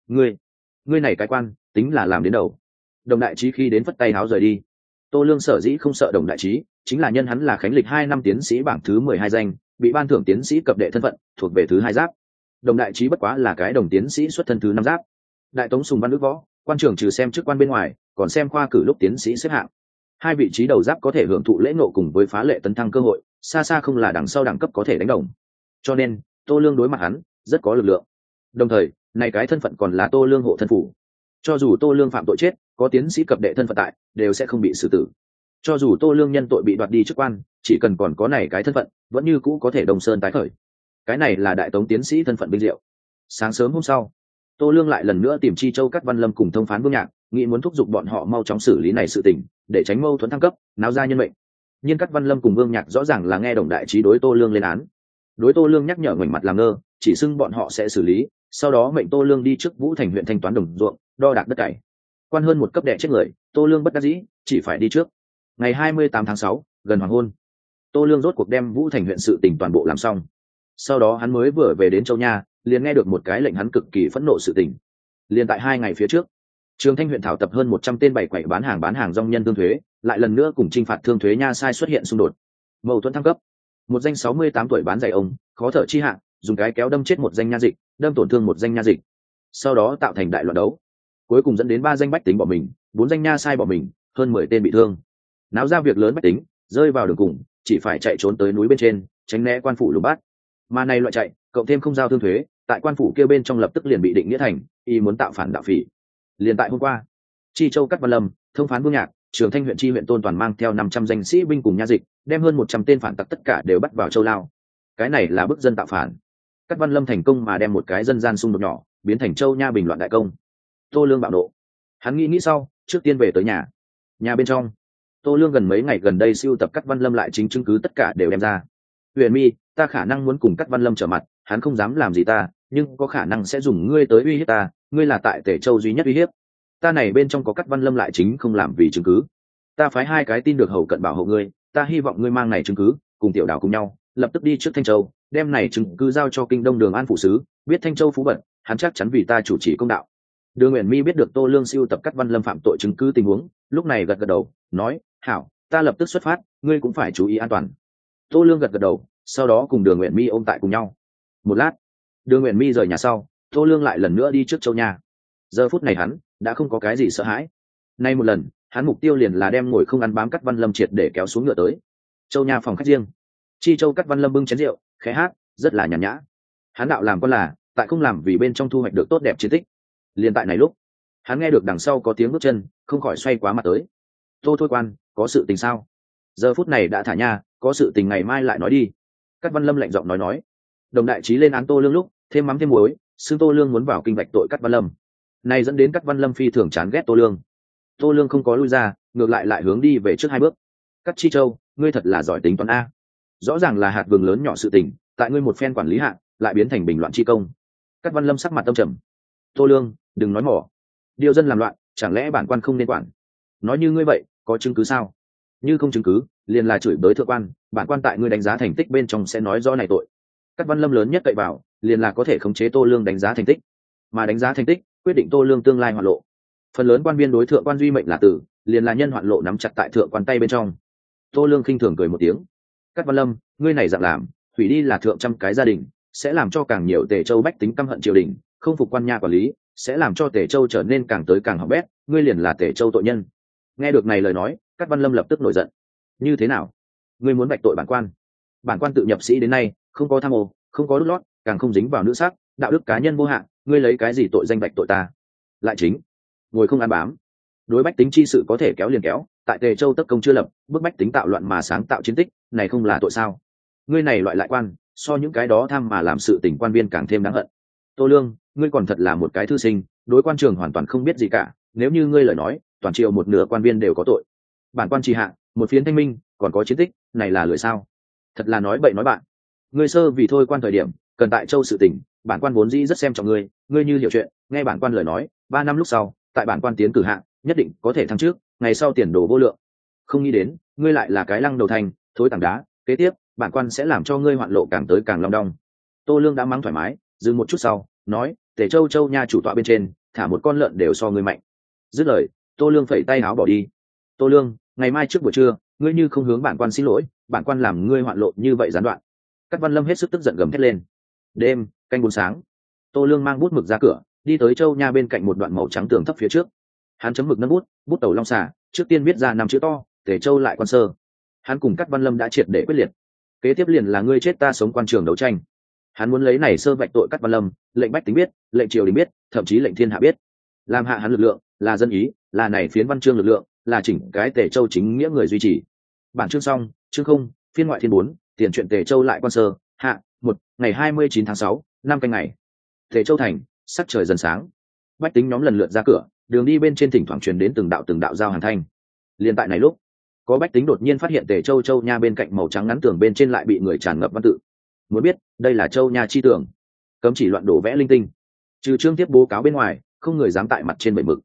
này cái quan, tính là làm đến đầu. Đồng đại trí khi đến phất tay háo rời đi. Tô Lương sở dĩ không sợ Đồng đại trí, chính là nhân hắn là khánh lịch 2 năm tiến sĩ bảng thứ 12 danh, bị ban thưởng tiến sĩ cấp đệ thân phận, thuộc về thứ 2 giáp. Đồng đại trí bất quá là cái đồng tiến sĩ xuất thân thứ 5 giáp. Đại tống sùng văn đức võ, quan trưởng trừ xem chức quan bên ngoài, còn xem khoa cử lúc tiến sĩ xếp hạng. 2 vị trí đầu giáp có thể hưởng thụ lễ ngộ cùng với phá lệ tấn thăng cơ hội, xa xa không là đằng sau đẳng cấp có thể đánh đồng. Cho nên, Tô Lương đối mặt hắn, rất có lực lượng. Đồng thời, này cái thân phận còn là Tô Lương hộ thân phủ. Cho dù Tô Lương phạm tội chết, có tiến sĩ cấp đệ thân phận tại, đều sẽ không bị xử tử. Cho dù Tô Lương nhân tội bị đoạt đi chức quan, chỉ cần còn có này cái thân phận, vẫn như cũ có thể đồng sơn tái khởi. Cái này là đại tống tiến sĩ thân phận vinh diệu. Sáng sớm hôm sau, Tô Lương lại lần nữa tìm Chi Châu Cắt Văn Lâm cùng thông phán Vương Nhạc, nghĩ muốn thúc giục bọn họ mau chóng xử lý này sự tình, để tránh mâu thuẫn thăng cấp, náo ra nhân mệnh. Nhưng Cắt Văn Lâm cùng Vương Nhạc rõ ràng là nghe Đồng đại trí đối Tô Lương lên án. Đối Tô Lương nhắc nhở ngoảnh mặt làm ngơ, chỉ xưng bọn họ sẽ xử lý, sau đó mệnh Tô Lương đi trước Vũ Thành huyện thanh toán đồng ruộng, đo đạc đất cày. Quan hơn một cấp đẻ chết người, Tô Lương bất đắc dĩ chỉ phải đi trước. Ngày 28 tháng 6, gần hoàng hôn, Tô Lương rốt cuộc đem Vũ Thành huyện sự tỉnh toàn bộ làm xong. Sau đó hắn mới vừa về đến Châu Nha, liền nghe được một cái lệnh hắn cực kỳ phẫn nộ sự tình. Liền tại 2 ngày phía trước, Trường Thanh huyện thảo tập hơn 100 tên bày quậy bán hàng rong nhân thương thuế, lại lần nữa cùng chinh phạt thương thuế nha sai xuất hiện xung đột. Mâu thuẫn thăng cấp. Một danh 68 tuổi bán giày ông, khó thở chi hạ, dùng cái kéo đâm chết một danh nha dịch, đâm tổn thương một danh nha dịch. Sau đó tạo thành đại loạn đấu. Cuối cùng dẫn đến 3 danh bách tính bỏ mình, 4 danh nha sai bỏ mình, hơn 10 tên bị thương. Náo ra việc lớn bách tính, rơi vào đường cùng, chỉ phải chạy trốn tới núi bên trên, tránh né quan phủ lùng bắt. Mà này loại chạy, cộng thêm không giao thương thuế, tại quan phủ kia bên trong lập tức liền bị định nghĩa thành y muốn tạo phản đạo phỉ. Liền tại hôm qua, Chi Châu Cát Văn Lâm, thông phán Vương Nhạc, Trường Thanh huyện chi huyện Tôn Toàn mang theo 500 danh sĩ binh cùng nha dịch, đem hơn 100 tên phản tặc tất cả đều bắt vào Châu Lao. Cái này là bức dân tạo phản. Cát Văn Lâm thành công mà đem một cái dân gian xung đột nhỏ biến thành Châu Nha bình loạn đại công. Tô Lương bạo nộ. Hắn nghĩ sau, trước tiên về tới nhà. Nhà bên trong, Tô Lương gần mấy ngày gần đây sưu tập Cát Văn Lâm lại chính chứng cứ tất cả đều đem ra. Huyền Mi, ta khả năng muốn cùng Cát Văn Lâm trở mặt, hắn không dám làm gì ta, nhưng có khả năng sẽ dùng ngươi tới uy hiếp ta, ngươi là tại Tể Châu duy nhất uy hiếp. Ta này bên trong có Cát Văn Lâm lại chính không làm vì chứng cứ. Ta phái 2 cái tin được hầu cận bảo hộ ngươi, ta hy vọng ngươi mang này chứng cứ, cùng Tiểu Đào cùng nhau, lập tức đi trước Thanh Châu, đem này chứng cứ giao cho Kinh Đông Đường An phủ sứ, biết Thanh Châu phú bận, hắn chắc chắn vì ta chủ trì công đạo. Đường Uyển Mi biết được Tô Lương sưu tập Cát Văn Lâm phạm tội chứng cứ tình huống, lúc này gật gật đầu, nói: "Hảo, ta lập tức xuất phát, ngươi cũng phải chú ý an toàn." Tô Lương gật gật đầu, sau đó cùng Đường Uyển Mi ôm tại cùng nhau. Một lát, Đường Uyển Mi rời nhà sau, Tô Lương lại lần nữa đi trước Châu Nha. Giờ phút này hắn đã không có cái gì sợ hãi. Nay một lần, hắn mục tiêu liền là đem ngồi không ăn bám Cát Văn Lâm triệt để kéo xuống ngựa tới. Châu Nha phòng khách riêng, Chi Châu Cát Văn Lâm bưng chén rượu, khẽ hát, rất là nhàn nhã. Hắn đạo làm con là, tại không làm vì bên trong thu hoạch được tốt đẹp chiến tích. Liên tại này lúc, hắn nghe được đằng sau có tiếng bước chân, không khỏi xoay quá mặt tới. Tô Thôi Quan, có sự tình sao? Giờ phút này đã thả nha, có sự tình ngày mai lại nói đi. Cát Văn Lâm lạnh giọng nói. Đồng đại trí lên án Tô Lương lúc, thêm mắm thêm muối, xưng Tô Lương muốn vào kinh vạch tội Cát Văn Lâm. Này dẫn đến Cát Văn Lâm phi thường chán ghét Tô Lương. Tô Lương không có lui ra, ngược lại hướng đi về trước 2 bước. Cát Chi Châu, ngươi thật là giỏi tính toán a. Rõ ràng là hạt vừng lớn nhỏ sự tình, tại ngươi một phen quản lý hạ, lại biến thành bình loạn chi công. Cát Văn Lâm sắc mặt tâm trầm. Tô Lương, đừng nói mỏ. Điều dân làm loạn, chẳng lẽ bản quan không nên quản? Nói như ngươi vậy, có chứng cứ sao? Như không chứng cứ, liền là chửi bới thượng quan, bản quan tại ngươi đánh giá thành tích bên trong sẽ nói rõ này tội. Cát Văn Lâm lớn nhất cậy vào, liền là có thể khống chế Tô Lương đánh giá thành tích, mà đánh giá thành tích quyết định Tô Lương tương lai hoạn lộ. Phần lớn quan viên đối thượng quan duy mệnh là tử, liền là nhân hoạn lộ nắm chặt tại thượng quan tay bên trong. Tô Lương khinh thường cười một tiếng. Cát Văn Lâm, ngươi này dạng làm, hủy đi là thượng trăm cái gia đình, sẽ làm cho càng nhiều Tề Châu bách tính căm hận triều đình, không phục quan nha quản lý, sẽ làm cho Tề Châu trở nên càng tới càng hỏng bét, ngươi liền là Tề Châu tội nhân. Nghe được này lời nói, Cát Văn Lâm lập tức nổi giận. Như thế nào? Ngươi muốn bạch tội bản quan? Bản quan tự nhập sĩ đến nay, không có tham ô, không có đút lót, càng không dính vào nữ sắc, đạo đức cá nhân vô hạn, ngươi lấy cái gì tội danh bạch tội ta? Lại chính, ngồi không ăn bám. Đối bách tính chi sự có thể kéo liền kéo, tại Tề Châu tất công chưa lập, bức bách tính tạo loạn mà sáng tạo chiến tích, này không là tội sao? Ngươi này loại lại quan, so những cái đó tham mà làm sự tình quan viên càng thêm đáng hận. Tô Lương, ngươi còn thật là một cái thư sinh, đối quan trường hoàn toàn không biết gì cả, nếu như ngươi lời nói, toàn triều một nửa quan viên đều có tội. Bản quan trì hạ, một phiến thanh minh, còn có chiến tích, này là lười sao? Thật là nói bậy nói bạn. Ngươi sơ vì thôi quan thời điểm, cần tại Châu sự tình, bản quan vốn dĩ rất xem trọng ngươi, ngươi như hiểu chuyện, nghe bản quan lời nói, 3 năm lúc sau, tại bản quan tiến cử hạng, nhất định có thể thăng trước, ngày sau tiền đồ vô lượng. Không nghĩ đến, ngươi lại là cái lăng đầu thành, thối tảng đá, kế tiếp, bản quan sẽ làm cho ngươi hoạn lộ càng tới càng long đong. Tô Lương đã mắng thoải mái, dừng một chút sau, nói, Tề Châu Châu nha chủ tọa bên trên, thả một con lợn đều so ngươi mạnh. Dứt lời, Tô Lương phẩy tay áo bỏ đi. Tô Lương, ngày mai trước buổi trưa, ngươi như không hướng bản quan xin lỗi, bản quan làm ngươi hoạn lộ như vậy gián đoạn. Cát Văn Lâm hết sức tức giận gầm thét lên. Đêm, canh 4 sáng, Tô Lương mang bút mực ra cửa, đi tới Châu nha bên cạnh một đoạn màu trắng tường thấp phía trước. Hắn chấm mực nâng bút, bút tẩu long xà, trước tiên viết ra 5 chữ to, Tề Châu lại quan sơ. Hắn cùng Cát Văn Lâm đã triệt để quyết liệt. Kế tiếp liền là ngươi chết ta sống quan trường đấu tranh. Hắn muốn lấy này sơ vạch tội Cát Văn Lâm, lệnh bách tính biết, lệnh triều đình biết, thậm chí lệnh thiên hạ biết. Làm hạ hắn lực lượng, là dân ý, là này phiến văn chương lực lượng, là chỉnh cái Tề Châu chính nghĩa người duy trì. Bản chương xong, chương 0, phiên ngoại thiên 4, tiền truyện Tề Châu lại quan sơ, hạ, 1, ngày 29 tháng 6, năm canh ngày. Tề Châu thành, sắc trời dần sáng. Bách tính nhóm lần lượt ra cửa, đường đi bên trên thỉnh thoảng truyền đến từng đạo giao hàng thanh. Liên tại này lúc, có bách tính đột nhiên phát hiện Tề Châu Châu nha bên cạnh màu trắng ngắn tường bên trên lại bị người tràn ngập văn tự. Muốn biết, đây là Châu nha chi tường, cấm chỉ loạn đổ vẽ linh tinh. Trừ chương tiếp bố cáo bên ngoài, không người dám tại mặt trên bậy mực.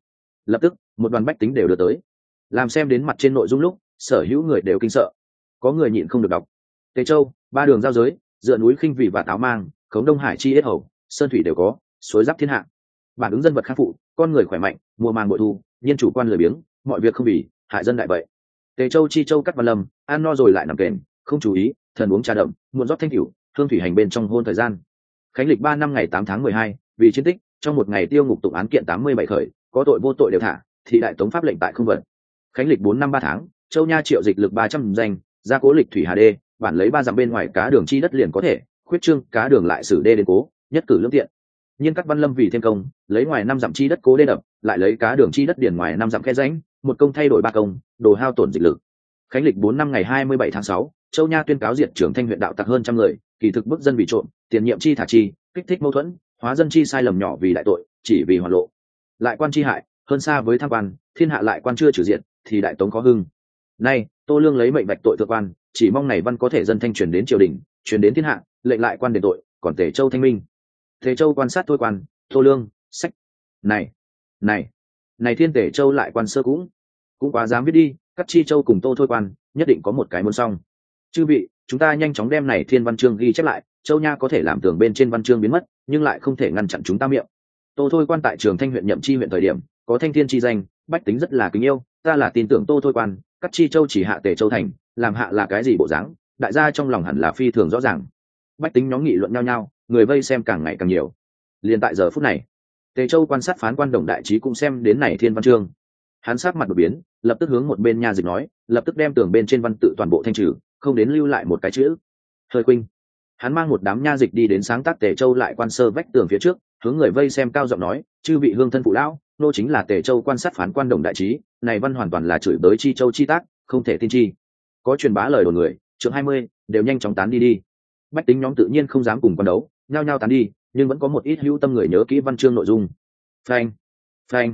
Lập tức một đoàn bách tính đều đưa tới, làm xem đến mặt trên nội dung lúc sở hữu người đều kinh sợ. Có người nhịn không được đọc: Tề Châu, ba đường giao giới, dựa núi khinh vị và táo mang, khống Đông Hải chi yết hầu, sơn thủy đều có, suối giáp thiên hạ. Bản ứng dân vật khắc phụ, con người khỏe mạnh, mùa màng bội thu, nhiên chủ quan lười biếng, mọi việc không vì hại dân đại vậy. Tề Châu chi châu Cắt Văn Lâm, ăn no rồi lại nằm kềnh, không chú ý, thần uống trà đậm, muộn rót thanh cửu, hương thủy hành bên trong hôn thời gian. Khánh lịch 3 năm ngày 8 tháng 12, vì chiến tích, trong một ngày tiêu ngục tụng án kiện 87 khởi, có tội vô tội đều thả, thị đại tống pháp lệnh tại không vận. Khánh lịch 4 năm 3 tháng, Châu Nha triệu dịch lực 300 danh, gia cố lịch thủy hà đê, bản lấy 3 dặm bên ngoài cá đường chi đất liền có thể, khuyết trương cá đường lại xử đê đến cố, nhất cử lưỡng tiện. Nhưng Cắt Văn Lâm vì thêm công, lấy ngoài 5 dặm chi đất cố đê đập, lại lấy cá đường chi đất điền ngoài 5 dặm khe rãnh, một công thay đổi 3 công, đồ hao tổn dịch lực. Khánh lịch 4 năm ngày 27 tháng 6, Châu Nha tuyên cáo diệt trưởng Thanh huyện đạo tặc hơn trăm người, kỳ thực bức dân vì trộm, tiền nhiệm chi thả chi, kích thích mâu thuẫn, hóa dân chi sai lầm nhỏ vì đại tội, chỉ vì hoàn lộ. Lại quan chi hại, hơn xa với tham quan, thiên hạ lại quan chưa trừ diện, thì đại tống có hưng. Nay, Tô Lương lấy mệnh vạch tội thượng quan, chỉ mong này văn có thể dân thanh truyền đến triều đình, truyền đến thiên hạ, lệnh lại quan đền tội, còn Tề Châu thanh minh. Tề Châu quan sát thôi quan, Tô Lương, sách. Này thiên Tề Châu lại quan sơ cũng quá dám viết đi, Cắt Chi Châu cùng Tô thôi quan, nhất định có một cái muốn xong. Chư vị, chúng ta nhanh chóng đem này thiên văn chương ghi chép lại, Châu Nha có thể làm tường bên trên văn chương biến mất, nhưng lại không thể ngăn chặn chúng ta miệng. Tô thôi quan tại Trường Thanh huyện nhậm chi huyện thời điểm, có thanh thiên chi danh, bách tính rất là kính yêu, ta là tin tưởng Tô thôi quan, Cắt Chi Châu chỉ hạ Tề Châu thành, làm hạ là cái gì bộ dáng, đại gia trong lòng hẳn là phi thường rõ ràng. Bách tính nhóm nghị luận nhau nhau, người vây xem càng ngày càng nhiều. Liền tại giờ phút này, Tề Châu quan sát phán quan Đồng Đại Trí cũng xem đến này thiên văn chương. Hắn sắc mặt đột biến, lập tức hướng một bên nha dịch nói, lập tức đem tường bên trên văn tự toàn bộ thanh trừ, không đến lưu lại một cái chữ. Hơi khuynh. Hắn mang một đám nha dịch đi đến sáng tác Tề Châu lại quan sơ vách tường phía trước, hướng người vây xem cao giọng nói, chư vị hương thân phụ lão, nô chính là Tề Châu quan sát phán quan Đồng Đại Trí, này văn hoàn toàn là chửi bới Chi Châu chi tác, không thể tin chi. Có truyền bá lời đồn người, chương 20, đều nhanh chóng tán đi. Bách tính nhóm tự nhiên không dám cùng quan đấu, nhao nhao tán đi, nhưng vẫn có một ít hữu tâm người nhớ kỹ văn chương nội dung. Phanh.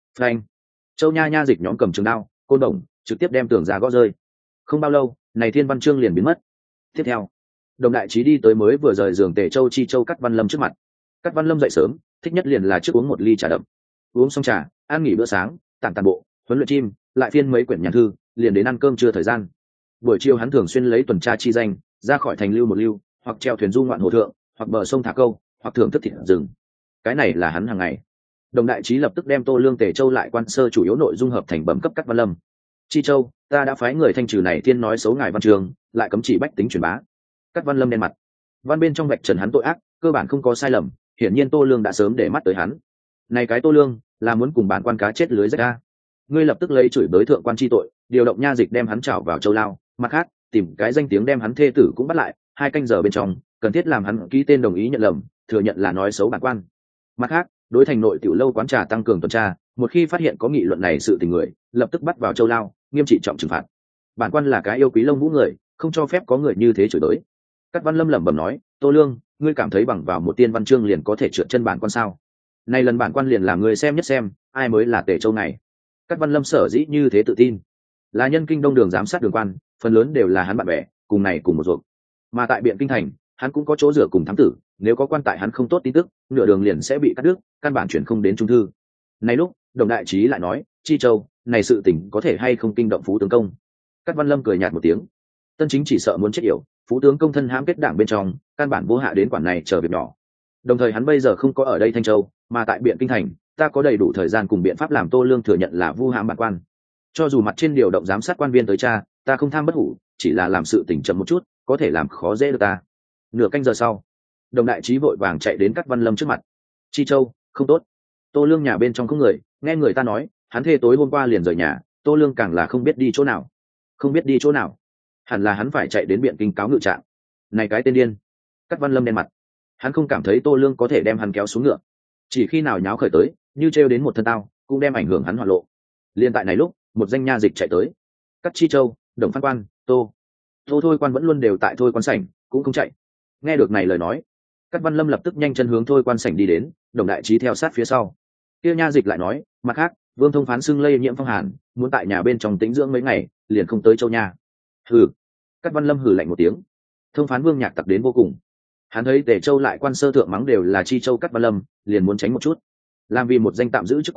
Châu Nha nha dịch nhóm cầm trường đao, côn đồng, trực tiếp đem tường ra gõ rơi. Không bao lâu, này thiên văn chương liền biến mất. Tiếp theo, Đồng Đại Trí đi tới mới vừa rời giường Tề Châu chi châu Cắt Văn Lâm trước mặt. Cắt Văn Lâm dậy sớm, thích nhất liền là trước uống một ly trà đậm. Uống xong trà, ăn nghỉ bữa sáng, tản bộ, huấn luyện chim, lại phiên mấy quyển nhàn thư, liền đến ăn cơm trưa thời gian. Buổi chiều hắn thường xuyên lấy tuần tra chi danh, ra khỏi thành lưu một lưu, hoặc treo thuyền du ngoạn hồ thượng, hoặc bờ sông thả câu, hoặc thưởng thức thịt rừng. Cái này là hắn hàng ngày. Đồng Đại Trí lập tức đem Tô Lương Tề Châu lại quan sơ chủ yếu nội dung hợp thành bẩm cấp Cắt Văn Lâm. Chi Châu, ta đã phái người thanh trừ này thiên nói xấu ngài văn trường, lại cấm chỉ bách tính truyền bá. Cắt Văn Lâm đen mặt. Văn bên trong vạch trần hắn tội ác, cơ bản không có sai lầm, hiển nhiên Tô Lương đã sớm để mắt tới hắn. Này cái Tô Lương, là muốn cùng bản quan cá chết lưới rách ra. Ngươi lập tức lấy chửi bới thượng quan chi tội, điều động nha dịch đem hắn trảo vào Châu Lao, mặt khác, tìm cái danh tiếng đem hắn thê tử cũng bắt lại, 2 canh giờ bên trong, cần thiết làm hắn ký tên đồng ý nhận lầm, thừa nhận là nói xấu bản quan. Mặt khác, đối thành nội tiểu lâu quán trà tăng cường tuần tra, một khi phát hiện có nghị luận này sự tình người, lập tức bắt vào Châu Lao, nghiêm trị trọng trừng phạt. Bản quan là cái yêu quý lông vũ người, không cho phép có người như thế chửi tới. Cát Văn Lâm lẩm bẩm nói, Tô Lương, ngươi cảm thấy bằng vào một tiên văn chương liền có thể trượt chân bản quan sao? Này lần bản quan liền làm người xem nhất xem, ai mới là Tề Châu này. Cát Văn Lâm sở dĩ như thế tự tin, là nhân kinh đông đường giám sát đường quan, phần lớn đều là hắn bạn bè, cùng này cùng một ruột. Mà tại Biện Kinh thành, hắn cũng có chỗ dựa cùng thám tử, nếu có quan tại hắn không tốt tin tức, nửa đường liền sẽ bị cắt đứt, căn bản chuyển không đến trung thư. Này lúc, Đồng Đại Trí lại nói, Chi Châu, này sự tình có thể hay không kinh động phú tướng công? Cát Văn Lâm cười nhạt một tiếng, Tân Chính chỉ sợ muốn chết yểu, phú tướng công thân hãm kết đảng bên trong, căn bản vô hạ đến quản này chờ việc nhỏ. Đồng thời hắn bây giờ không có ở đây Thanh Châu, mà tại Biện Kinh thành, ta có đầy đủ thời gian cùng biện pháp làm Tô Lương thừa nhận là vu hãm bản quan. Cho dù mặt trên điều động giám sát quan viên tới tra, ta không tham bất hủ, chỉ là làm sự tỉnh chậm một chút, có thể làm khó dễ được ta. Nửa canh giờ sau, Đồng Đại Trí vội vàng chạy đến Cát Văn Lâm trước mặt. Chi Châu, không tốt. Tô Lương nhà bên trong không người, nghe người ta nói, hắn thê tối hôm qua liền rời nhà, Tô Lương càng là không biết đi chỗ nào. Không biết đi chỗ nào? Hẳn là hắn phải chạy đến Biện Kinh cáo ngự trạng. Này cái tên điên. Cát Văn Lâm đen mặt. Hắn không cảm thấy Tô Lương có thể đem hắn kéo xuống ngựa. Chỉ khi nào nháo khởi tới, như trêu đến một thân tao, cũng đem ảnh hưởng hắn hoạt lộ. Liên tại này lúc, một danh nha dịch chạy tới. Cát Chi Châu, Đồng Phan Quan, Tô thôi quan vẫn luôn đều tại thôi quan sảnh, cũng không chạy. Nghe được này lời nói, Cát Văn Lâm lập tức nhanh chân hướng thôi quan sảnh đi đến, Đồng Đại Trí theo sát phía sau. Kia nha dịch lại nói, mặt khác, Vương Thông Phán xưng lây nhiễm phong hàn, muốn tại nhà bên trong tĩnh dưỡng mấy ngày, liền không tới Châu Nha. Hừ. Cát Văn Lâm hừ lạnh một tiếng. Thông Phán Vương Nhạc tặc đến vô cùng. Hắn thấy Tề Châu lại quan sơ thượng mắng đều là Chi Châu Cát Văn Lâm, liền muốn tránh một chút. Làm vì một danh tạm giữ chức quan,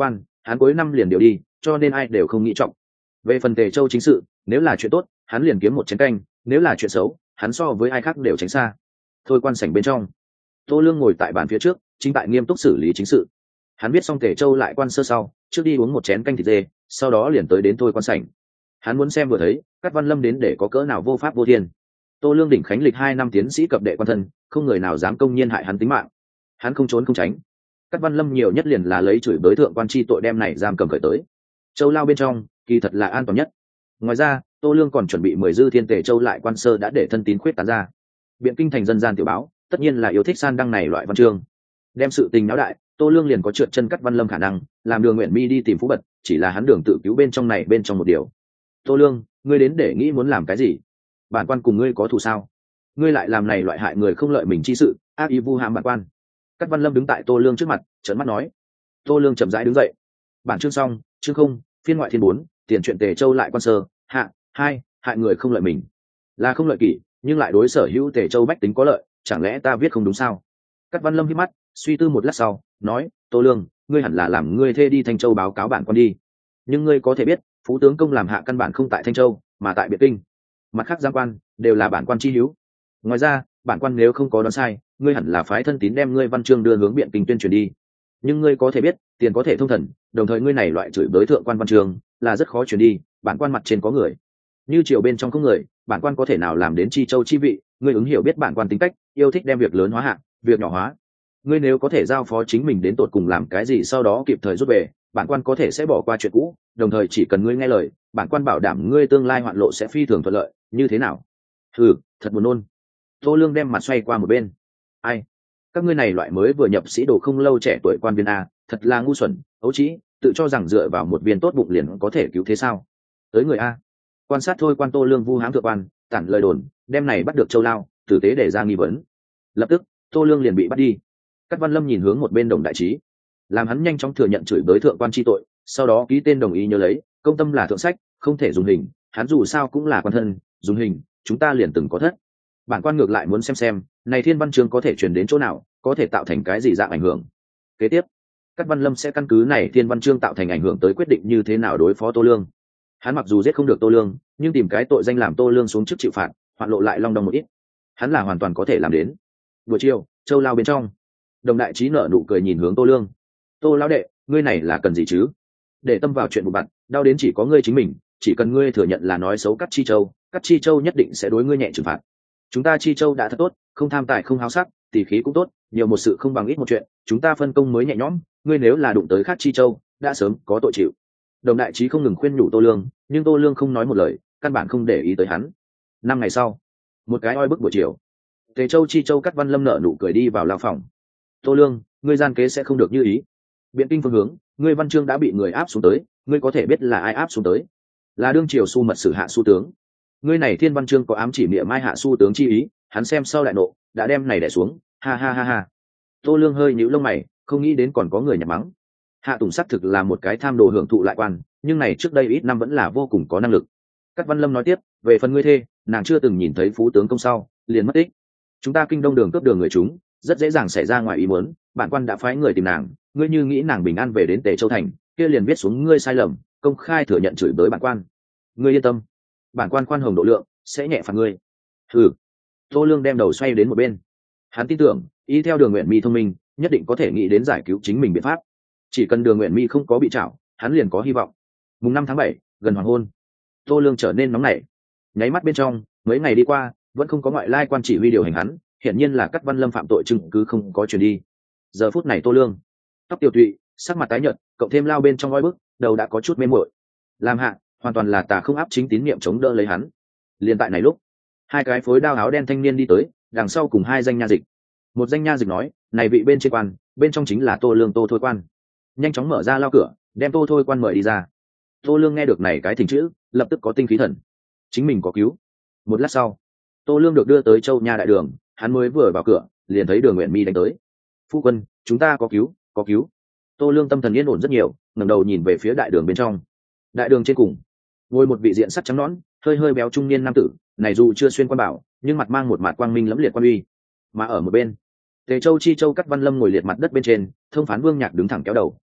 hắn cuối năm liền điều đi, cho nên ai đều không nghĩ trọng. Về phần Tề Châu chính sự, nếu là chuyện tốt hắn liền kiếm một chén canh, nếu là chuyện xấu hắn so với ai khác đều tránh xa. Thôi quan sảnh bên trong, Tô Lương ngồi tại bàn phía trước, chính tại nghiêm túc xử lý chính sự. Hắn biết xong Tề Châu lại quan sơ sau, trước đi uống một chén canh thịt dê, sau đó liền tới đến thôi quan sảnh. Hắn muốn xem vừa thấy Cát Văn Lâm đến để có cỡ nào vô pháp vô thiên. Tô Lương đỉnh khánh lịch 2 năm tiến sĩ cập đệ quan thân, không người nào dám công nhiên hại hắn tính mạng. Hắn không trốn không tránh. Cát Văn Lâm nhiều nhất liền là lấy chửi bới thượng quan chi tội đem này giam cầm khởi tới. Châu lao bên trong, kỳ thật là an toàn nhất. Ngoài ra, Tô Lương còn chuẩn bị 10 dư thiên Tề Châu lại quan sơ đã để thân tín khuyết tán ra. Biện kinh thành dân gian tiểu báo, tất nhiên là yêu thích san đăng này loại văn chương. Đem sự tình náo đại, Tô Lương liền có trượt chân Cát Văn Lâm khả năng, làm Đường Nguyện Mi đi tìm Phú Bật, chỉ là hắn đường tự cứu bên trong này bên trong một điều. Tô Lương, ngươi đến để nghĩ muốn làm cái gì? Bản quan cùng ngươi có thù sao? Ngươi lại làm này loại hại người không lợi mình chi sự, ác ý vu hãm bản quan. Cát Văn Lâm đứng tại Tô Lương trước mặt, trợn mắt nói. Tô Lương chậm rãi đứng dậy. Bản chương xong, chương không, phiên ngoại thiên 4, tiền chuyện Tề Châu lại quan sơ, hạ 2, hại người không lợi mình. Là không lợi kỷ, nhưng lại đối sở hữu Tề Châu bách tính có lợi, chẳng lẽ ta viết không đúng sao? Cát Văn Lâm hít mắt, suy tư một lát sau, nói, Tô Lương, ngươi hẳn là làm ngươi thê đi Thanh Châu báo cáo bản quan đi. Nhưng ngươi có thể biết, phú tướng công làm hạ căn bản không tại Thanh Châu, mà tại Biệt Kinh. Mặt khác giang quan đều là bản quan chi hữu. Ngoài ra, bản quan nếu không có đoán sai, ngươi hẳn là phái thân tín đem ngươi văn chương đưa hướng Biện Kinh tuyên truyền đi. Nhưng ngươi có thể biết, tiền có thể thông thần, đồng thời ngươi này loại chửi bới thượng quan văn chương là rất khó truyền đi, bản quan mặt trên có người, như triều bên trong không người, bản quan có thể nào làm đến chi châu chi vị. Ngươi ứng hiểu biết bản quan tính cách, yêu thích đem việc lớn hóa hạ, việc nhỏ hóa. Ngươi nếu có thể giao phó chính mình đến tột cùng làm cái gì sau đó kịp thời rút về, bản quan có thể sẽ bỏ qua chuyện cũ, đồng thời chỉ cần ngươi nghe lời, bản quan bảo đảm ngươi tương lai hoạn lộ sẽ phi thường thuận lợi. Như thế nào? Thật buồn nôn. Tô Lương đem mặt xoay qua một bên. Ai? Các ngươi này loại mới vừa nhập sĩ đồ không lâu trẻ tuổi quan viên a, thật là ngu xuẩn, ấu trĩ, tự cho rằng dựa vào một viên tốt bụng liền có thể cứu thế sao? Tới người a. Quan sát thôi quan Tô Lương vu hãm thượng quan, tản lời đồn, đem này bắt được Châu lao, tử tế để ra nghi vấn. Lập tức, Tô Lương liền bị bắt đi. Cát Văn Lâm nhìn hướng một bên Đồng Đại Trí, làm hắn nhanh chóng thừa nhận chửi bới thượng quan chi tội, sau đó ký tên đồng ý nhớ lấy, công tâm là thượng sách, không thể dùng hình, hắn dù sao cũng là quan thân, dùng hình, chúng ta liền từng có thất. Bản quan ngược lại muốn xem, này thiên văn chương có thể truyền đến chỗ nào, có thể tạo thành cái gì dạng ảnh hưởng. Kế tiếp, Cát Văn Lâm sẽ căn cứ này thiên văn chương tạo thành ảnh hưởng tới quyết định như thế nào đối phó Tô Lương. Hắn mặc dù giết không được Tô Lương, nhưng tìm cái tội danh làm Tô Lương xuống chức chịu phạt, hoạn lộ lại long đong một ít, hắn là hoàn toàn có thể làm đến. Buổi chiều, Châu lao bên trong, Đồng Đại Trí nở nụ cười nhìn hướng Tô Lương. Tô lão đệ, ngươi này là cần gì chứ? Để tâm vào chuyện một bạn, đau đến chỉ có ngươi chính mình, chỉ cần ngươi thừa nhận là nói xấu Cát Chi Châu nhất định sẽ đối ngươi nhẹ trừng phạt. Chúng ta Chi Châu đã thật tốt, không tham tài không háo sắc, tỷ khí cũng tốt, nhiều một sự không bằng ít một chuyện, chúng ta phân công mới nhẹ nhõm, ngươi nếu là đụng tới Cát Chi Châu, đã sớm có tội chịu. Đồng Đại Trí không ngừng khuyên nhủ Tô Lương, nhưng Tô Lương không nói một lời, căn bản không để ý tới hắn. 5 ngày sau, một cái oi bức buổi chiều, Tề Châu Chi Châu Cát Văn Lâm nở nụ cười đi vào lao phòng. Tô Lương, ngươi gian kế sẽ không được như ý. Biện Kinh phương hướng, ngươi văn chương đã bị người áp xuống tới, ngươi có thể biết là ai áp xuống tới? Là đương triều Su mật sử hạ Su tướng. Ngươi này thiên văn chương có ám chỉ miệng mai hạ Su tướng chi ý, hắn xem sau đại nộ, đã đem này đè xuống. Ha ha ha ha. Tô Lương hơi nhíu lông mày, không nghĩ đến còn có người nhặt mắng. Hạ Tùng xác thực là một cái tham đồ hưởng thụ lại quan, nhưng này trước đây ít năm vẫn là vô cùng có năng lực. Cát Văn Lâm nói tiếp, về phần ngươi thê, nàng chưa từng nhìn thấy phú tướng công sau, liền mất tích. Chúng ta kinh đông đường cướp đường người chúng, rất dễ dàng xảy ra ngoài ý muốn, bản quan đã phái người tìm nàng, ngươi như nghĩ nàng bình an về đến Tề Châu thành, kia liền viết xuống ngươi sai lầm, công khai thừa nhận chửi bới bản quan. Ngươi yên tâm, bản quan khoan hồng độ lượng, sẽ nhẹ phạt ngươi. Tô Lương đem đầu xoay đến một bên. Hắn tin tưởng, y theo Đường Nguyện Mi thông minh, nhất định có thể nghĩ đến giải cứu chính mình biện pháp. Chỉ cần Đường Nguyện Mi không có bị trảo, hắn liền có hy vọng. Mùng 5 tháng 7, gần hoàng hôn, Tô Lương trở nên nóng nảy. Nháy mắt bên trong, mấy ngày đi qua, vẫn không có ngoại lai quan chỉ huy điều hành hắn, hiển nhiên là Cát Văn Lâm phạm tội chứng cứ không có truyền đi. Giờ phút này Tô Lương, tóc tiêu tụy, sắc mặt tái nhợt, cộng thêm lao bên trong oi bức, đầu đã có chút mê muội. Làm hạ, hoàn toàn là tà không áp chính tín niệm chống đỡ lấy hắn. Liên tại này lúc, hai cái phối đao áo đen thanh niên đi tới, đằng sau cùng hai danh nha dịch. Một danh nha dịch nói, này vị bên trên quan, bên trong chính là Tô Lương Tô Thôi quan. Nhanh chóng mở ra lao cửa, đem Tô Thôi quan mời đi ra. Tô Lương nghe được này cái thỉnh chữ, lập tức có tinh khí thần. Chính mình có cứu. Một lát sau, Tô Lương được đưa tới Châu Nha đại đường, hắn mới vừa vào cửa, liền thấy Đường Nguyện Mi đánh tới. Phu quân, chúng ta có cứu, có cứu. Tô Lương tâm thần yên ổn rất nhiều, ngẩng đầu nhìn về phía đại đường bên trong. Đại đường trên cùng, ngồi một vị diện sắc trắng nõn, hơi hơi béo trung niên nam tử, này dù chưa xuyên quan bảo, nhưng mặt mang một mặt quang minh lẫm liệt quan uy. Mà ở một bên, Tề Châu Chi Châu Cát Văn Lâm ngồi liệt mặt đất bên trên, thông phán Vương Nhạc đứng thẳng kéo đầu,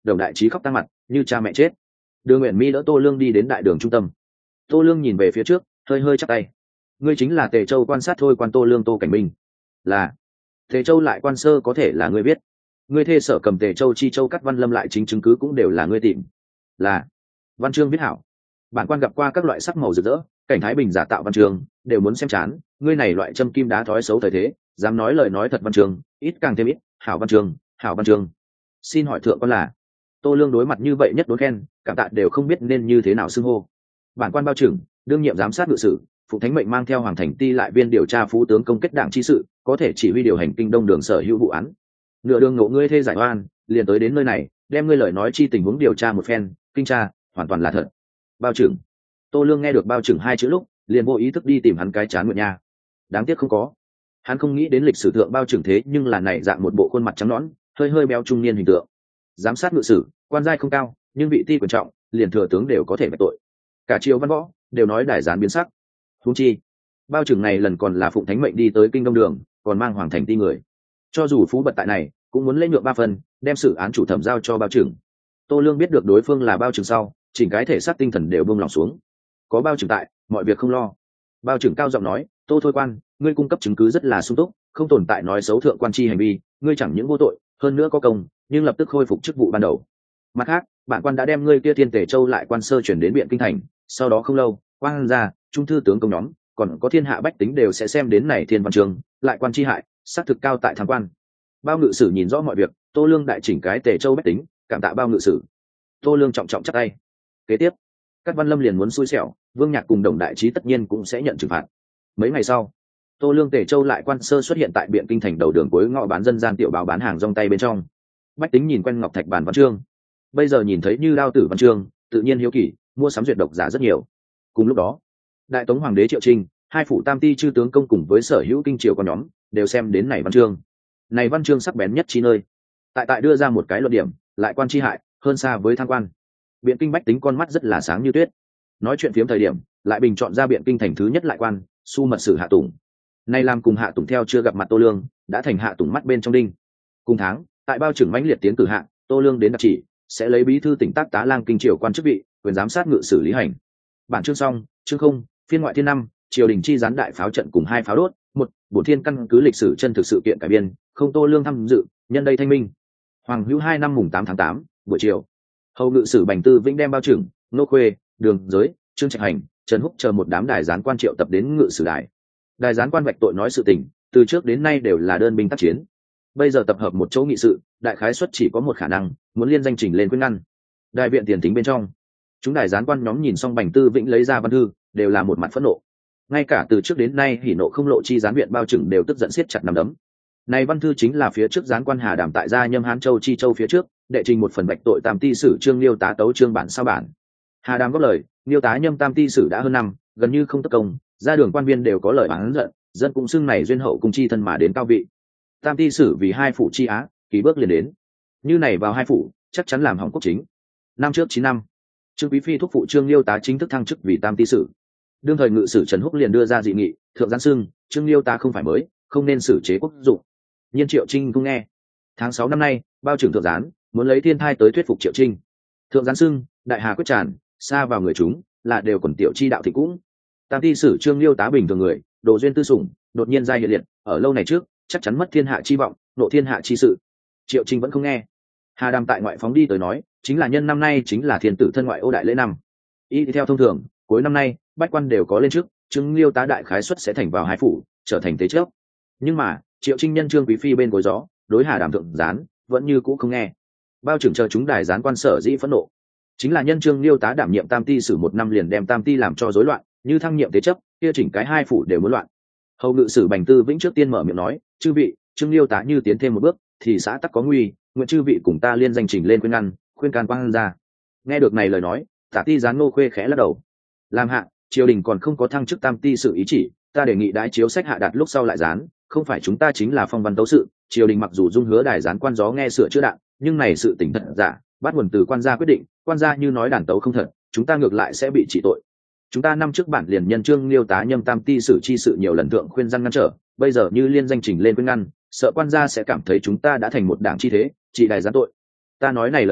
Đồng đại trí khóc tăng mặt như cha mẹ chết. Đường Uyển Mi đỡ Tô Lương đi đến đại đường trung tâm. Tô Lương nhìn về phía trước, hơi hơi chắp tay. Ngươi chính là Tề Châu quan sát thôi quan Tô Lương Tô Cảnh Minh. Là. Tề Châu lại quan sơ có thể là ngươi biết. Ngươi thê sở cầm Tề Châu chi châu cắt văn lâm lại chính chứng cứ cũng đều là ngươi tìm. Là. Văn chương viết hảo. Bản quan gặp qua các loại sắc màu rực rỡ, cảnh thái bình giả tạo văn chương, đều muốn xem chán. Ngươi này loại châm kim đá thói xấu thời thế, dám nói lời nói thật văn chương, ít càng thêm ít. Hảo văn chương, hảo văn chương. Xin hỏi thượng quan là. Tô Lương đối mặt như vậy nhất đối khen, cảm tạ đều không biết nên như thế nào xưng hô. Bản quan bao trưởng, đương nhiệm giám sát ngự sử, phụ thánh mệnh mang theo hoàng thành ti lại viên điều tra phú tướng công kết đảng chi sự, có thể chỉ huy điều hành kinh đông đường sở hữu vụ án. Nửa đường ngộ ngươi thê giải oan, liền tới đến nơi này, đem ngươi lời nói chi tình huống điều tra một phen, kinh tra, hoàn toàn là thật. Bao trưởng. Tô Lương nghe được bao trưởng hai chữ lúc, liền vô ý thức đi tìm hắn cái chán nguyện nha. Đáng tiếc không có. Hắn không nghĩ đến lịch sử thượng bao trưởng thế nhưng là này dạng một bộ khuôn mặt trắng nõn, hơi hơi béo trung niên hình tượng. Giám sát ngự sử, quan giai không cao, nhưng vị ti quan trọng, liền thừa tướng đều có thể bị tội. Cả triều văn võ đều nói đại gián biến sắc. Huống chi, bao trưởng này lần còn là phụng thánh mệnh đi tới kinh đông đường, còn mang hoàng thành ti người. Cho dù phú bật tại này, cũng muốn lấy nhượng 3 phần, đem sự án chủ thẩm giao cho bao trưởng. Tô Lương biết được đối phương là bao trưởng sau, chỉnh cái thể xác tinh thần đều buông lòng xuống. Có bao trưởng tại, mọi việc không lo. Bao trưởng cao giọng nói, Tô thôi quan, ngươi cung cấp chứng cứ rất là sung túc, không tồn tại nói xấu thượng quan chi hành vi, ngươi chẳng những vô tội, hơn nữa có công, nhưng lập tức khôi phục chức vụ ban đầu. Mặt khác, bản quan đã đem ngươi kia Thiên Tề Châu lại quan sơ chuyển đến Biện Kinh thành, sau đó không lâu, quan gia, trung thư tướng công nhóm, còn có thiên hạ bách tính đều sẽ xem đến này thiên văn chương, lại quan chi hại, xác thực cao tại tham quan. Bao ngự sử nhìn rõ mọi việc, Tô Lương đại chỉnh cái Tề Châu bách tính, cảm tạ bao ngự sử. Tô Lương trọng trọng chắp tay. Kế tiếp, các văn lâm liền muốn xui xẻo, Vương Nhạc cùng Đồng đại trí tất nhiên cũng sẽ nhận trừng phạt. Mấy ngày sau, Tô Lương Tề Châu lại quan sơ xuất hiện tại Biện Kinh thành đầu đường cuối ngõ bán dân gian tiểu báo bán hàng rong tay bên trong. Bách tính nhìn quen ngọc thạch bàn văn chương, bây giờ nhìn thấy như đao tử văn chương, tự nhiên hiếu kỳ, mua sắm duyệt độc giả rất nhiều. Cùng lúc đó, đại tống hoàng đế Triệu Trinh, hai phủ tam ti chư tướng công cùng với sở hữu kinh triều con nhóm đều xem đến này văn chương. Này văn chương sắc bén nhất chi nơi, tại đưa ra một cái luận điểm, lại quan chi hại hơn xa với tham quan. Biện Kinh bách tính con mắt rất là sáng như tuyết. Nói chuyện phiếm thời điểm, lại bình chọn ra Biện Kinh thành thứ nhất lại quan, Su mật sử Hạ Tùng. Nay làm cùng Hạ Tùng theo chưa gặp mặt Tô Lương, đã thành Hạ Tùng mắt bên trong đinh. Cùng tháng, tại bao trưởng mãnh liệt tiến cử hạ, Tô Lương đến đặc chỉ, sẽ lấy bí thư tỉnh tác tá lang kinh triều quan chức vị, quyền giám sát ngự sử lý hành. Bản chương xong, chương không, phiên ngoại thiên 5, triều đình chi gián đại pháo trận cùng 2 pháo đốt. 1. Bổn thiên căn cứ lịch sử chân thực sự kiện cải biên, không Tô Lương tham dự, nhân đây thanh minh. Hoàng hữu 2 năm mùng 8 tháng 8, buổi chiều. Hầu ngự sử Bành Tư Vĩnh đem bao trưởng, Nô Khuê, Đường Giới, Trương Trạch Hành, Trần Húc chờ một đám đài gián quan triệu tập đến ngự sử đài. Đài gián quan vạch tội nói sự tình, từ trước đến nay đều là đơn binh tác chiến. Bây giờ tập hợp một chỗ nghị sự, đại khái suất chỉ có một khả năng, muốn liên danh trình lên quyết ngăn. Đại viện tiền tính bên trong, chúng đài gián quan nhóm nhìn xong Bành Tư Vĩnh lấy ra văn thư, đều là một mặt phẫn nộ. Ngay cả từ trước đến nay hỉ nộ không lộ chi gián viện bao trưởng đều tức giận siết chặt nắm đấm. Này văn thư chính là phía trước gián quan Hà Đàm tại gia Nhâm Hán Châu chi châu phía trước, đệ trình một phần bạch tội tam ti sử Trương Liêu tá tấu trương bản sao bản. Hà Đàm góp lời, Liêu tá Nhâm tam ti sử đã hơn năm, gần như không tất công, ra đường quan viên đều có lời oán giận, dân cũng xưng này duyên hậu cùng chi thân mà đến cao vị. Tam ti sử vì 2 phủ chi á, ký bước liền đến. Như này vào 2 phủ, chắc chắn làm hỏng quốc chính. Năm trước 9 năm, Trương Quý phi thúc phụ Trương Liêu tá chính thức thăng chức vì tam ti sử. Đương thời ngự sử Trần Húc liền đưa ra dị nghị, thượng gián xưng, Trương Liêu tá không phải mới, không nên xử chế quốc dụng. Nhưng Triệu Trinh cũng nghe. Tháng 6 năm nay, bao trưởng thượng gián muốn lấy thiên thai tới thuyết phục Triệu Trinh. Thượng gián xưng, đại hà quyết tràn, xa vào người chúng, là đều quần tiểu chi đạo thì cũng. Tam ti sử Trương Liêu tá bình thường người, đồ duyên tư sủng, đột nhiên giai hiện liệt, ở lâu này trước, chắc chắn mất thiên hạ chi vọng, nộ thiên hạ chi sự. Triệu Trinh vẫn không nghe. Hà Đàm tại ngoại phóng đi tới nói, chính là nhân năm nay chính là thiên tử thân ngoại ô đại lễ năm. Y theo thông thường, cuối năm nay, bách quan đều có lên trước, Trương Liêu tá đại khái suất sẽ thành vào 2 phủ, trở thành tế trước. Nhưng mà, Triệu Trinh nhân Trương Quý phi bên gối gió, đối Hà Đàm thượng gián, vẫn như cũ không nghe. Bao trưởng chờ chúng đài gián quan sở dĩ phẫn nộ, chính là nhân Trương Liêu tá đảm nhiệm tam ti sử 1 năm liền đem tam ti làm cho rối loạn, như thăng nhiệm tế chấp, kia chỉnh cái 2 phủ đều muốn loạn. Hầu ngự sử Bành Tư Vĩnh trước tiên mở miệng nói, chư vị, Trương Liêu tá như tiến thêm một bước, thì xã tắc có nguy, nguyện chư vị cùng ta liên danh trình lên khuyên ngăn, khuyên can quang ra. Nghe được này lời nói, tả ti gián Nô Khuê khẽ lắc đầu. Làm hạ, triều đình còn không có thăng chức tam ti sử ý chỉ, ta đề nghị đãi chiếu sách hạ đạt lúc sau lại gián, không phải chúng ta chính là phong văn tấu sự. Triều đình mặc dù dung hứa đài gián quan gió nghe sửa chữa đạn, nhưng này sự tình thật giả, bắt nguồn từ quan gia quyết định, quan gia như nói đàn tấu không thật, chúng ta ngược lại sẽ bị trị tội. Chúng ta năm trước bản liền nhân Trương Liêu tá Nhâm tam ti sử chi sự nhiều lần thượng khuyên răn ngăn trở, bây giờ như liên danh trình lên khuyên ngăn, sợ quan gia sẽ cảm thấy chúng ta đã thành một đảng chi thế, trị đài gián tội. Ta nói này lời nói,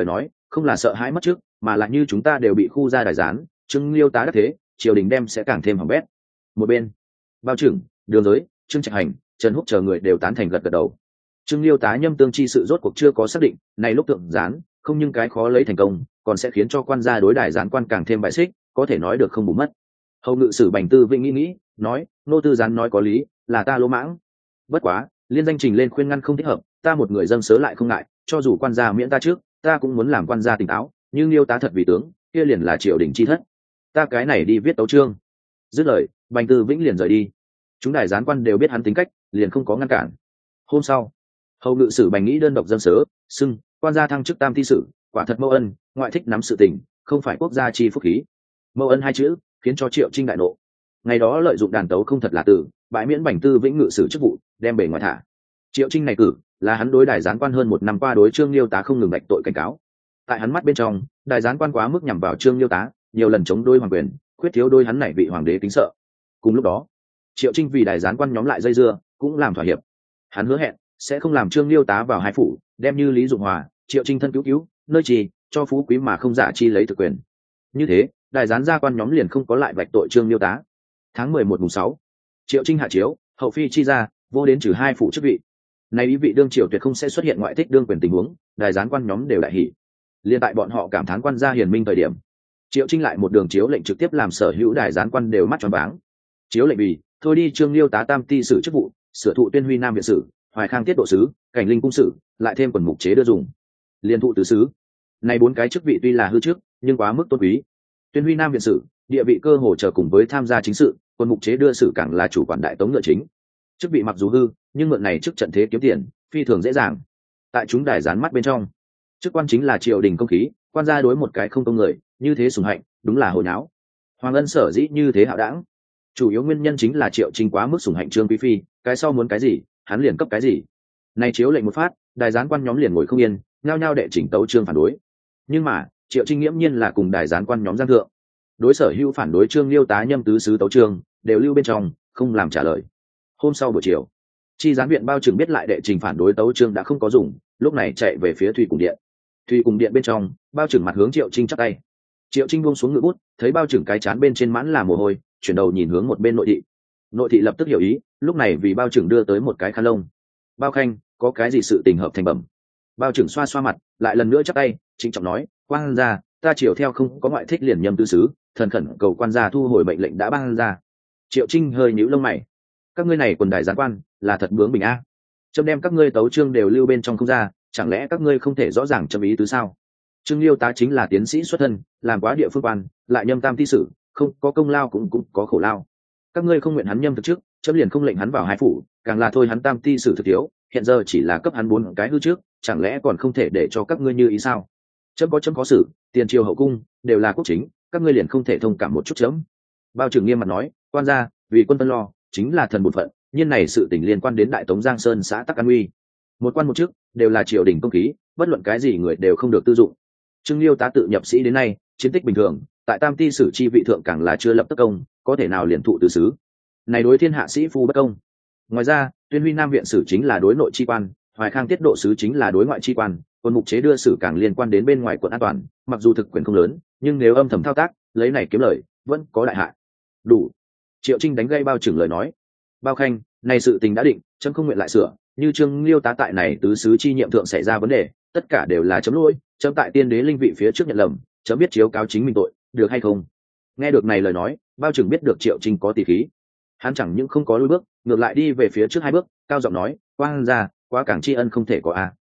không là sợ hãi mất trước, mà là như chúng ta đều bị khu ra đài gián, Trương Liêu tá đắc thế, triều đình đem sẽ càng thêm hỏng bét. Một bên, Bao Trưởng, Đường Giới, Trương Trạch Hành, Trần Húc chờ người đều tán thành gật gật đầu. Trương Liêu tá nhâm tương chi sự rốt cuộc chưa có xác định, này lúc tượng gián, không nhưng cái khó lấy thành công, còn sẽ khiến cho quan gia đối đài gián quan càng thêm bại xích, có thể nói được không bù mất. Hầu ngự sử Bành Tư Vĩnh nghĩ, nói, nô tư gián nói có lý, là ta lỗ mãng. Bất quá, liên danh trình lên khuyên ngăn không thích hợp, ta một người dâng sớ lại không ngại, cho dù quan gia miễn ta trước, ta cũng muốn làm quan gia tỉnh táo, nhưng Liêu tá thật vì tướng, kia liền là triều đình chi thất. Ta cái này đi viết tấu chương. Dứt lời, Bành Tư Vĩnh liền rời đi. Chúng đài gián quan đều biết hắn tính cách, liền không có ngăn cản. Hôm sau, hầu ngự sử Bành nghĩ đơn độc dâng sớ, xưng quan gia thăng chức tam thi sử, quả thật mâu ân, ngoại thích nắm sự tình, không phải quốc gia chi phúc khí. Mâu ân hai chữ khiến cho Triệu Trinh đại nộ. Ngày đó lợi dụng đàn tấu không thật là tử, bãi miễn Bành Tư Vĩnh ngự sử chức vụ, đem bề ngoài thả. Triệu Trinh này cử là hắn đối đài gián quan hơn một năm qua đối Trương Liêu tá không ngừng bạch tội cảnh cáo. Tại hắn mắt bên trong, đài gián quan quá mức nhằm vào Trương Liêu tá, nhiều lần chống đối hoàng quyền, khuyết thiếu đôi hắn này vị hoàng đế kính sợ. Cùng lúc đó, Triệu Trinh vì đài gián quan nhóm lại dây dưa, cũng làm thỏa hiệp. Hắn hứa hẹn sẽ không làm Trương Liêu tá vào hai phủ, đem như Lý Dụng Hòa, Triệu Trinh thân cứu nơi trì cho phú quý mà không giả chi lấy thực quyền. Như thế, đài gián gia quan nhóm liền không có lại vạch tội Trương Liêu tá. Tháng 11 mùng 6, Triệu Trinh hạ chiếu, hậu phi chi ra, vô đến trừ hai phủ chức vị. Này ý vị đương triều tuyệt không sẽ xuất hiện ngoại thích đương quyền tình huống, đài gián quan nhóm đều đại hỉ. Liên tại bọn họ cảm thán quan gia hiền minh thời điểm, Triệu Trinh lại một đường chiếu lệnh trực tiếp làm sở hữu đài gián quan đều mắt tròn váng. Chiếu lệnh vì thôi đi Trương Liêu tá tam ti sử chức vụ, sửa thụ Tuyên Huy Nam viện sử, Hoài Khang tiết độ sứ, Cảnh Linh cung sử, lại thêm quần mục chế đưa dùng, liên thụ tứ sứ. Này bốn cái chức vị tuy là hư chức, nhưng quá mức tôn quý. Tuyên Huy Nam viện sử, địa vị cơ hồ chờ cùng với tham gia chính sự, quần mục chế đưa sử càng là chủ quản đại tống ngựa chính. Chức vị mặc dù hư, nhưng mượn này chức trận thế kiếm tiền, phi thường dễ dàng. Tại chúng đài gián mắt bên trong, chức quan chính là triều đình công khí, quan gia đối một cái không công người, như thế sủng hạnh, đúng là hồi náo. Hoàng ân sở dĩ như thế hạo đảng, chủ yếu nguyên nhân chính là Triệu Trinh quá mức sủng hạnh Trương quý phi, cái sau muốn cái gì, hắn liền cấp cái gì. Này chiếu lệnh một phát, đài gián quan nhóm liền ngồi không yên, nhao nhao đệ chỉnh tấu Trương phản đối. Nhưng mà, Triệu Trinh nghiễm nhiên là cùng đài gián quan nhóm giang thượng. Đối sở hữu phản đối Trương Liêu tá nhâm tứ sứ tấu Trương, đều lưu bên trong, không làm trả lời. Hôm sau buổi chiều, chi gián viện Bao Trưởng biết lại đệ trình phản đối tấu Trương đã không có dùng, lúc này chạy về phía Thủy Cùng Điện. Thủy Cùng Điện bên trong, Bao Trưởng mặt hướng Triệu Trinh chắp tay. Triệu Trinh buông xuống ngự bút, thấy Bao Trưởng cái chán bên trên mãn là mồ hôi, chuyển đầu nhìn hướng một bên nội thị. Nội thị lập tức hiểu ý, lúc này vì Bao Trưởng đưa tới một cái khăn lông. Bao Khanh, có cái gì sự tình hợp thành bẩm? Bao Trưởng xoa xoa mặt, lại lần nữa chắp tay, trịnh trọng nói, quan gia, ta chiều theo không có ngoại thích liền nhâm tứ sứ, thần khẩn cầu quan gia thu hồi mệnh lệnh đã ban ra. Triệu Trinh hơi nhíu lông mày, các ngươi này quần đài gián quan là thật bướng bình a. Trâm đem các ngươi tấu Trương đều lưu bên trong không ra, chẳng lẽ các ngươi không thể rõ ràng châm ý tứ sao? Trương Liêu tá chính là tiến sĩ xuất thân, làm quá địa phương quan, lại nhâm tam thi sử, không có công lao cũng có khổ lao. Các ngươi không nguyện hắn nhâm thực trước, chấm liền không lệnh hắn vào hai phủ, càng là thôi hắn tam thi sử thực thiếu, hiện giờ chỉ là cấp hắn 4 cái hư trước, chẳng lẽ còn không thể để cho các ngươi như ý sao? Chấm có xử, tiền triều hậu cung đều là quốc chính, các ngươi liền không thể thông cảm một chút chấm? Bao Trưởng nghiêm mặt nói, quan gia, vì quân tân lo, chính là thần bổn phận, nhưng này sự tình liên quan đến đại tống Giang Sơn xã Tắc An Uy, một quan một chức đều là triều đình công khí, bất luận cái gì người đều không được tư dụng. Trương Liêu tá tự nhập sĩ đến nay, chiến tích bình thường, tại tam ti sử chi vị thượng càng là chưa lập tất công, có thể nào liền thụ tứ sứ? Này đối thiên hạ sĩ phu bất công. Ngoài ra, Tuyên Huy Nam viện sử chính là đối nội chi quan, Hoài Khang tiết độ sứ chính là đối ngoại chi quan, quân mục chế đưa sử càng liên quan đến bên ngoài quận an toàn, mặc dù thực quyền không lớn, nhưng nếu âm thầm thao tác, lấy này kiếm lời, vẫn có đại hại. Đủ. Triệu Trinh đánh gây Bao Trưởng lời nói. Bao Khanh, này sự tình đã định, chấm không nguyện lại sửa, như Trương Liêu tá tại này tứ sứ chi nhiệm thượng xảy ra vấn đề, tất cả đều là chấm lỗi, chấm tại tiên đế linh vị phía trước nhận lầm, chấm biết chiếu cáo chính mình tội, được hay không? Nghe được này lời nói, Bao Trưởng biết được Triệu Trinh có tỷ khí, hắn chẳng những không có lùi bước, ngược lại đi về phía trước 2 bước, cao giọng nói, quan gia, quá cảng tri ân không thể có a.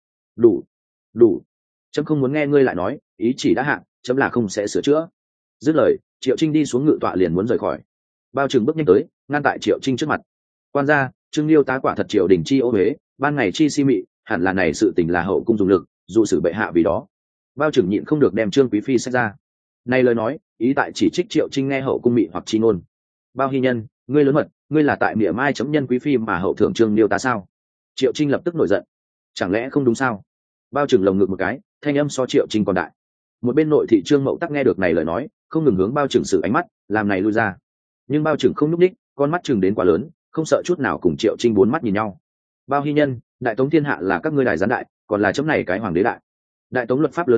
Đủ, chấm không muốn nghe ngươi lại nói, ý chỉ đã hạn, chấm là không sẽ sửa chữa. Dứt lời, Triệu Trinh đi xuống ngự tọa liền muốn rời khỏi. Bao Trưởng bước nhanh tới, ngăn tại Triệu Trinh trước mặt. Quan gia, Trương Liêu tá quả thật triều đình chi ô huế, ban ngày chi si mị, hẳn là này sự tình là hậu cung dùng lực, dụ sử bệ hạ vì đó. Bao Trưởng nhịn không được đem Trương quý phi sách ra. Này lời nói, ý tại chỉ trích Triệu Trinh nghe hậu cung mị hoặc chi ngôn. Bao hy nhân, ngươi lớn mật, ngươi là tại miệng mai chấm nhân quý phi mà hậu thưởng Trương Liêu tá sao? Triệu Trinh lập tức nổi giận. Chẳng lẽ không đúng sao? Bao Trưởng lồng ngực một cái, thanh âm so Triệu Trinh còn đại. Một bên nội thị Trương Mậu Tắc nghe được này lời nói, không ngừng hướng Bao Trưởng sử ánh mắt, làm này lui ra. Nhưng Bao Trưởng không nhúc nhích, con mắt chừng đến quá lớn, không sợ chút nào cùng Triệu Trinh 4 mắt nhìn nhau. Bao hy nhân, đại tống thiên hạ là các ngươi đài gián đại, còn là chấm này cái hoàng đế đại. Đại tống luật pháp lớn nhất,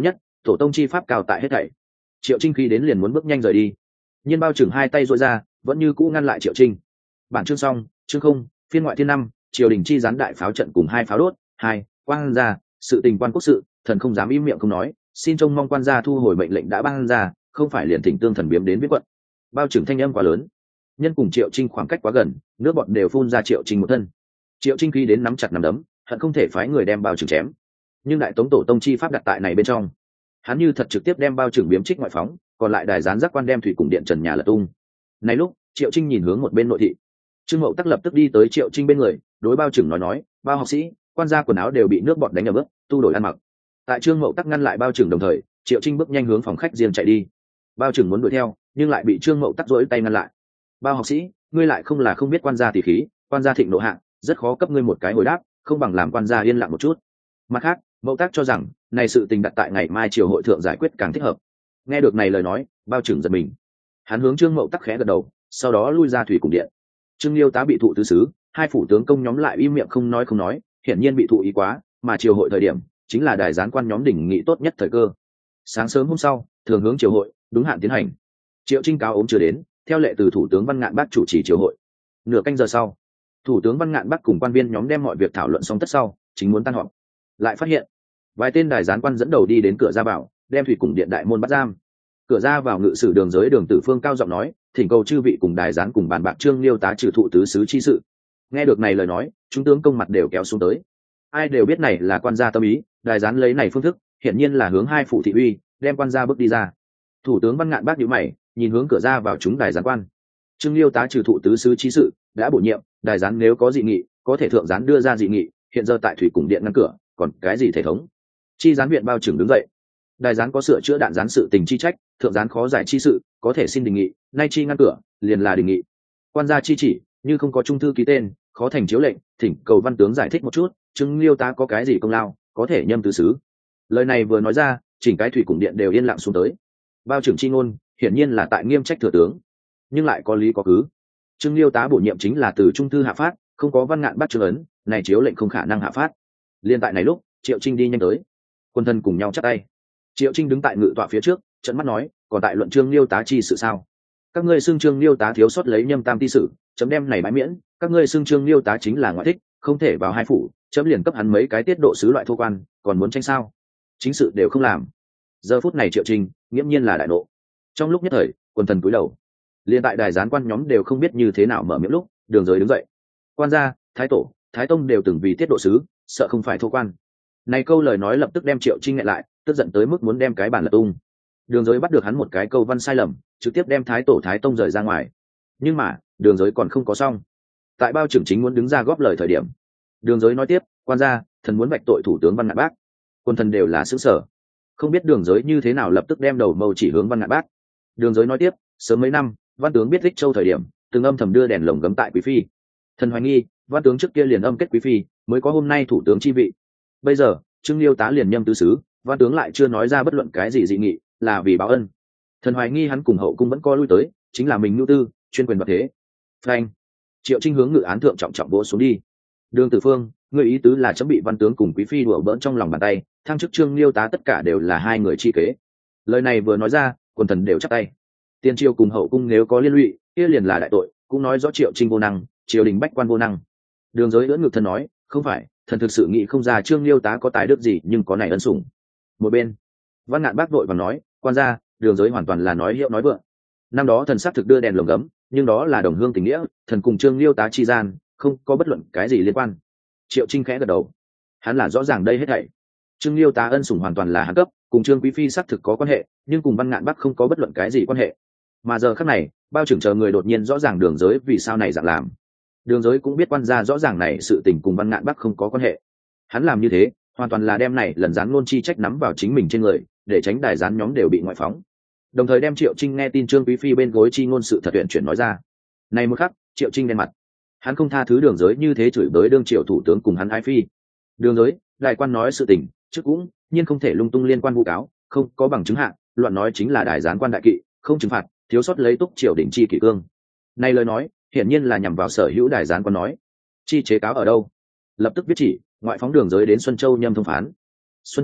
tổ tông chi pháp cao tại hết thảy. Triệu Trinh khi đến liền muốn bước nhanh rời đi, nhưng bao trưởng hai tay duỗi ra vẫn như cũ ngăn lại Triệu Trinh. Bản chương xong, chương không, phiên ngoại thiên năm, triều đình chi gián đại pháo trận cùng hai pháo đốt, hai, quan gia, sự tình quan quốc sự, thần không dám im miệng không nói, xin trông mong quan gia thu hồi mệnh lệnh đã ban ra, không phải liền thỉnh tương thần biếm đến viết quận. Bao trưởng thanh âm quá lớn, nhân cùng Triệu Trinh khoảng cách quá gần, nước bọt đều phun ra Triệu Trinh một thân. Triệu Trinh khi đến nắm chặt nắm đấm, hận không thể phái người đem bao trưởng chém, nhưng đại tống tổ tông chi pháp đặt tại này bên trong, hắn như thật trực tiếp đem bao trưởng biếm trích ngoại phóng, còn lại đài gián giác quan đem thủy cùng điện trần nhà lật tung. Này lúc Triệu Trinh nhìn hướng một bên nội thị, Trương Mậu Tắc lập tức đi tới Triệu Trinh bên người, đối bao trưởng nói, bao học sĩ, quan gia quần áo đều bị nước bọt đánh ở bước, tu đổi ăn mặc. Tại Trương Mậu Tắc ngăn lại bao trưởng đồng thời, Triệu Trinh bước nhanh hướng phòng khách riêng chạy đi. Bao trưởng muốn đuổi theo, nhưng lại bị Trương Mậu Tắc giỗi tay ngăn lại. Bao học sĩ, ngươi lại không là không biết quan gia tỷ khí, quan gia thịnh nộ hạng, rất khó cấp ngươi một cái hồi đáp, không bằng làm quan gia yên lặng một chút. Mặt khác, Mậu Tắc cho rằng này sự tình đặt tại ngày mai triều hội thượng giải quyết càng thích hợp. Nghe được này lời nói, bao trưởng giật mình, hắn hướng Trương Mậu Tắc khẽ gật đầu, sau đó lui ra thủy cùng điện. Trương Liêu Tá bị thụ tứ xứ, hai phủ tướng công nhóm lại im miệng không nói, hiển nhiên bị thụ ý quá, mà triều hội thời điểm chính là đài gián quan nhóm đỉnh nghị tốt nhất thời cơ. Sáng sớm hôm sau, thường hướng triều hội đúng hạn tiến hành. Triệu Trinh cáo ốm chưa đến, theo lệ từ thủ tướng Văn Ngạn Bác chủ trì triều hội. Nửa canh giờ sau, thủ tướng Văn Ngạn Bác cùng quan viên nhóm đem mọi việc thảo luận xong tất sau, chính muốn tan họp, lại phát hiện vài tên đài gián quan dẫn đầu đi đến cửa ra vào, đem thủy cùng điện đại môn bắt giam. Cửa ra vào ngự sử đường giới Đường Tử Phương cao giọng nói, thỉnh cầu chư vị cùng đài gián cùng bàn bạc Trương Liêu Tá trừ thụ tứ xứ chi sự. Nghe được này lời nói, chúng tướng công mặt đều kéo xuống tới. Ai đều biết này là quan gia tâm ý, đài gián lấy này phương thức, hiển nhiên là hướng hai phủ thị uy, đem quan gia bước đi ra. Thủ tướng Văn Ngạn Bác nhíu mày, nhìn hướng cửa ra vào chúng đài gián quan. Trương Liêu Tá trừ thụ tứ xứ chi sự đã bổ nhiệm, đài gián nếu có dị nghị, có thể thượng gián đưa ra dị nghị, hiện giờ tại thủy cùng điện ngăn cửa, còn cái gì thể thống? Chi gián viện bao trưởng đứng dậy. Đài gián có sửa chữa đạn gián sự tình chi trách, thượng gián khó giải chi sự, có thể xin đề nghị, nay chi ngăn cửa, liền là đề nghị. Quan gia chi chỉ, như không có trung thư ký tên, khó thành chiếu lệnh, thỉnh cầu văn tướng giải thích một chút, Trương Liêu Tá có cái gì công lao, có thể nhâm tứ xứ. Lời này vừa nói ra, chỉnh cái thủy cùng điện đều yên lặng xuống tới. Bao trưởng chi ngôn, hiển nhiên là tại nghiêm trách thừa tướng, nhưng lại có lý có cứ. Trương Liêu Tá bổ nhiệm chính là từ trung thư hạ phát, không có Văn Ngạn Bác chương ấn, này chiếu lệnh không khả năng hạ phát. Liên tại này lúc, Triệu Trinh đi nhanh tới, quân thân cùng nhau chắp tay. Triệu Trinh đứng tại ngự tọa phía trước, trợn mắt nói, còn tại luận Trương Liêu Tá chi sự sao? Các ngươi xưng Trương Liêu Tá thiếu sót lấy nhâm tam ti sự, chấm đem này bãi miễn. Các ngươi xưng Trương Liêu Tá chính là ngoại thích, không thể vào hai phủ, chấm liền cấp hắn mấy cái tiết độ sứ loại thô quan, còn muốn tranh sao? Chính sự đều không làm. Giờ phút này Triệu Trinh nghiễm nhiên là đại nộ. Trong lúc nhất thời, quần thần cúi đầu. Liên tại đài gián quan nhóm đều không biết như thế nào mở miệng lúc, Đường Giới đứng dậy. Quan gia, thái tổ, thái tông đều từng vì tiết độ sứ, sợ không phải thô quan. Này câu lời nói lập tức đem Triệu Trinh nghẹn lại, tức giận tới mức muốn đem cái bàn lật tung. Đường Giới bắt được hắn một cái câu văn sai lầm, trực tiếp đem thái tổ thái tông rời ra ngoài. Nhưng mà Đường Giới còn không có xong. Tại bao trưởng chính muốn đứng ra góp lời thời điểm, Đường Giới nói tiếp, quan gia, thần muốn vạch tội thủ tướng Văn Ngạn Bác. Quân thần đều là xứ sở, không biết Đường Giới như thế nào lập tức đem đầu mâu chỉ hướng Văn Ngạn Bác. Đường Giới nói tiếp, sớm mấy năm văn tướng biết Lích Châu thời điểm, từng âm thầm đưa đèn lồng gấm tại quý phi. Thần hoài nghi văn tướng trước kia liền âm kết quý phi, mới có hôm nay thủ tướng chi vị. Bây giờ Trương Liêu Tá liền nhâm tứ xứ, văn tướng lại chưa nói ra bất luận cái gì dị nghị, là vì báo ân. Thần hoài nghi hắn cùng hậu cung vẫn co lui tới, chính là mình nhu tư, chuyên quyền đoạt thế. Phanh! Triệu Trinh hướng ngự án thượng trọng trọng vỗ xuống đi. Đường Tử Phương, người ý tứ là chấm bị văn tướng cùng quý phi đùa bỡn trong lòng bàn tay, thăng chức Trương Liêu Tá tất cả đều là hai người chi kế. Lời này vừa nói ra, quần thần đều chắp tay. Tiên triều cùng hậu cung nếu có liên lụy, kia liền là đại tội, cũng nói rõ Triệu Trinh vô năng, triều đình bách quan vô năng. Đường Giới ưỡn ngực thân nói, không phải, thần thực sự nghĩ không ra Trương Liêu Tá có tài đức gì, nhưng có này ân sủng. Một bên Văn Ngạn Bác vội và nói, quan gia, Đường Giới hoàn toàn là nói hiệu nói vượng. Năm đó thần xác thực đưa đèn lồng gấm, nhưng đó là đồng hương tình nghĩa, thần cùng Trương Liêu Tá chi gian không có bất luận cái gì liên quan. Triệu Trinh khẽ gật đầu, hắn là rõ ràng đây hết thảy. Trương Liêu Tá ân sủng hoàn toàn là hắn cấp, cùng Trương Quý phi xác thực có quan hệ, nhưng cùng Văn Ngạn Bác không có bất luận cái gì quan hệ. Mà giờ khắc này, bao trưởng chờ người đột nhiên rõ ràng Đường Giới vì sao này dạng làm. Đường Giới cũng biết quan gia rõ ràng này sự tình cùng Văn Ngạn Bác không có quan hệ. Hắn làm như thế, hoàn toàn là đem này lần gián ngôn chi trách nắm vào chính mình trên người, để tránh đài gián nhóm đều bị ngoại phóng. Đồng thời đem Triệu Trinh nghe tin Trương Quý phi bên gối chi ngôn sự thật tuyển chuyển nói ra. Này một khắc, Triệu Trinh đen mặt. Hắn không tha thứ Đường Giới như thế chửi bới đương triệu thủ tướng cùng hắn ái phi. Đường Giới, đại quan nói sự tình, chứ cũng nhiên không thể lung tung liên quan vu cáo, không có bằng chứng hạng, loạn nói chính là đài gián quan đại kỵ, không trừng phạt, thiếu sót lấy túc triều đình chi kỷ cương. Này lời nói, hiển nhiên là nhằm vào sở hữu đài gián quan nói. Chi chế cáo ở đâu? Lập tức viết chỉ, ngoại phóng Đường Giới đến Xuân Châu nhâm thông phán. Xuân Châu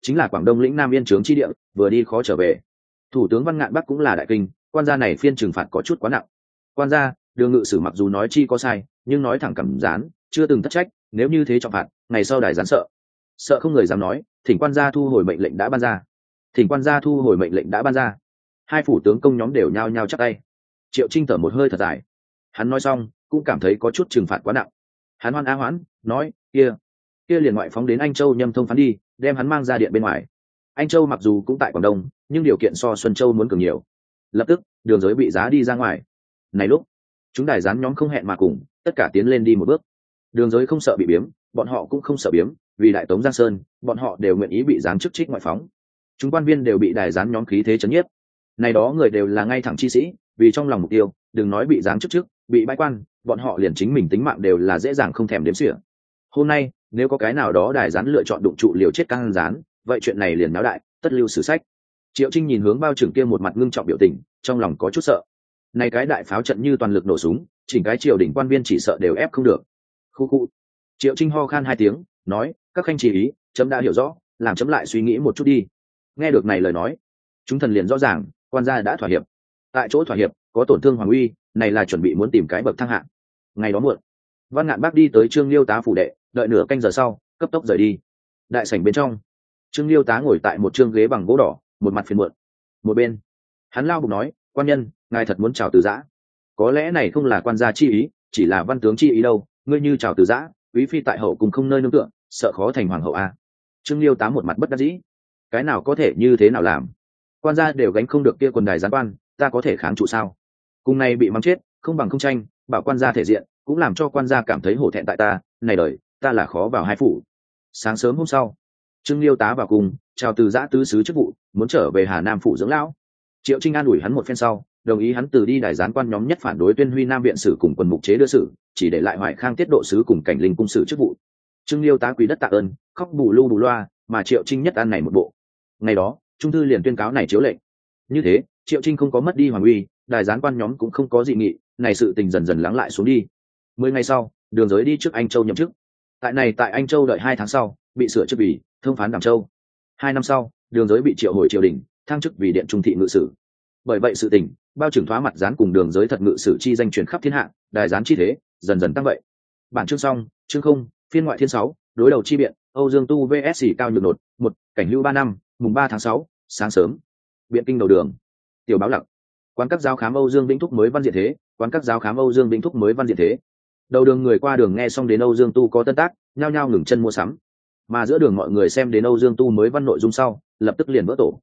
chính là Quảng Đông lĩnh Nam Yên Trướng chi địa, vừa đi khó trở về. Thủ tướng Văn Ngạn Bắc cũng là đại kinh, quan gia này phiên trừng phạt có chút quá nặng. Quan gia, Đường ngự sử mặc dù nói chi có sai, nhưng nói thẳng cảm gián, chưa từng thất trách, nếu như thế trọng phạt, ngày sau đài gián sợ không người dám nói, thỉnh quan gia thu hồi mệnh lệnh đã ban ra. Thỉnh quan gia thu hồi mệnh lệnh đã ban ra. Hai phủ tướng công nhóm đều nhao nhao chắp tay. Triệu Trinh thở một hơi thật dài. Hắn nói xong, cũng cảm thấy có chút trừng phạt quá nặng. Hắn hoan á hoãn, nói, kia liền ngoại phóng đến Anh Châu nhâm thông phán đi, đem hắn mang ra điện bên ngoài. Anh Châu mặc dù cũng tại Quảng Đông, nhưng điều kiện so Xuân Châu muốn cường nhiều. Lập tức, Đường Giới bị giá đi ra ngoài. Này lúc, chúng đài gián nhóm không hẹn mà cùng, tất cả tiến lên đi một bước. Đường Giới không sợ bị biếm, bọn họ cũng không sợ biếm, vì đại tống Giang Sơn, bọn họ đều nguyện ý bị giáng chức trích ngoại phóng. Chúng quan viên đều bị đài gián nhóm khí thế chấn nhiếp. Này đó người đều là ngay thẳng chi sĩ, vì trong lòng mục tiêu, đừng nói bị giáng chức trước, bị bãi quan, bọn họ liền chính mình tính mạng đều là dễ dàng không thèm đếm xỉa. Hôm nay, nếu có cái nào đó đài gián lựa chọn đụng trụ liều chết căng gián, vậy chuyện này liền náo đại, tất lưu sử sách. Triệu Trinh nhìn hướng bao trưởng kia một mặt ngưng trọng biểu tình, trong lòng có chút sợ. Này cái đại pháo trận như toàn lực nổ súng, chỉnh cái triều đình quan viên chỉ sợ đều ép không được. Khu khu. Triệu Trinh ho khan hai tiếng, nói, các khanh chỉ ý, chấm đã hiểu rõ, làm chấm lại suy nghĩ một chút đi. Nghe được này lời nói, chúng thần liền rõ ràng, quan gia đã thỏa hiệp. Tại chỗ thỏa hiệp, có tổn thương hoàng uy, này là chuẩn bị muốn tìm cái bậc thang hạng. Ngày đó muộn, Văn Ngạn Bác đi tới Trương Liêu Tá phủ đệ, đợi nửa canh giờ sau, cấp tốc rời đi. Đại sảnh bên trong, Trương Liêu Tá ngồi tại một trương ghế bằng gỗ đỏ, một mặt phiền muộn. Một bên, hắn lao bục nói, quan nhân, ngài thật muốn chào từ giã. Có lẽ này không là quan gia chi ý, chỉ là văn tướng chi ý đâu. Ngươi như chào từ giã, quý phi tại hậu cùng không nơi nương tựa, sợ khó thành hoàng hậu a. Trương Liêu Tá một mặt bất đắc dĩ. Cái nào có thể như thế nào làm? Quan gia đều gánh không được kia quần đài gián quan, ta có thể kháng trụ sao? Cùng này bị mắng chết, không bằng không tranh, bảo quan gia thể diện, cũng làm cho quan gia cảm thấy hổ thẹn tại ta. Này đời, ta là khó vào hai phủ. Sáng sớm hôm sau, Trương Liêu Tá vào cùng, chào từ giã tứ sứ chức vụ, muốn trở về Hà Nam phủ dưỡng lão. Triệu Trinh an ủi hắn một phen sau, đồng ý hắn từ đi đài gián quan nhóm nhất phản đối Tuyên Huy Nam viện sử cùng quần mục chế đưa sử, chỉ để lại Hoài Khang tiết độ sứ cùng Cảnh Linh cung sử chức vụ. Trương Liêu Tá quý đất tạ ơn, khóc bù lu bù loa, mà Triệu Trinh nhất ăn này một bộ. Ngày đó, trung thư liền tuyên cáo này chiếu lệnh. Như thế, Triệu Trinh không có mất đi hoàng uy, đài gián quan nhóm cũng không có dị nghị, này sự tình dần dần lắng lại xuống đi. 10 ngày sau, Đường Giới đi trước Anh Châu nhậm chức. Tại Anh Châu đợi 2 tháng sau, bị sửa chức vì thông phán Đàm Châu. 2 năm sau, Đường Giới bị triệu hồi triều đình, thăng chức vì điện trung thị ngự sử. Bởi vậy sự tình, bao trưởng thoá mặt gián cùng Đường Giới thật ngự sử chi danh truyền khắp thiên hạ, đài gián chi thế dần dần tăng vậy. Bản chương xong, chương không, phiên ngoại thiên 6, đối đầu chi biện, Âu Dương Tu vs Cao Nhược Nột, 1, cảnh lưu 3 năm, mùng 3 tháng 6, sáng sớm. Biện kinh đầu đường. Tiểu báo lặng. Quán các giáo khám Âu Dương Vĩnh Thúc mới văn diện thế, quán các giáo khám Âu Dương Vĩnh Thúc mới văn diện thế. Đầu đường người qua đường nghe xong đến Âu Dương Tu có tân tác, nhao nhao ngừng chân mua sắm. Mà giữa đường mọi người xem đến Âu Dương Tu mới văn nội dung sau, lập tức liền vỡ tổ.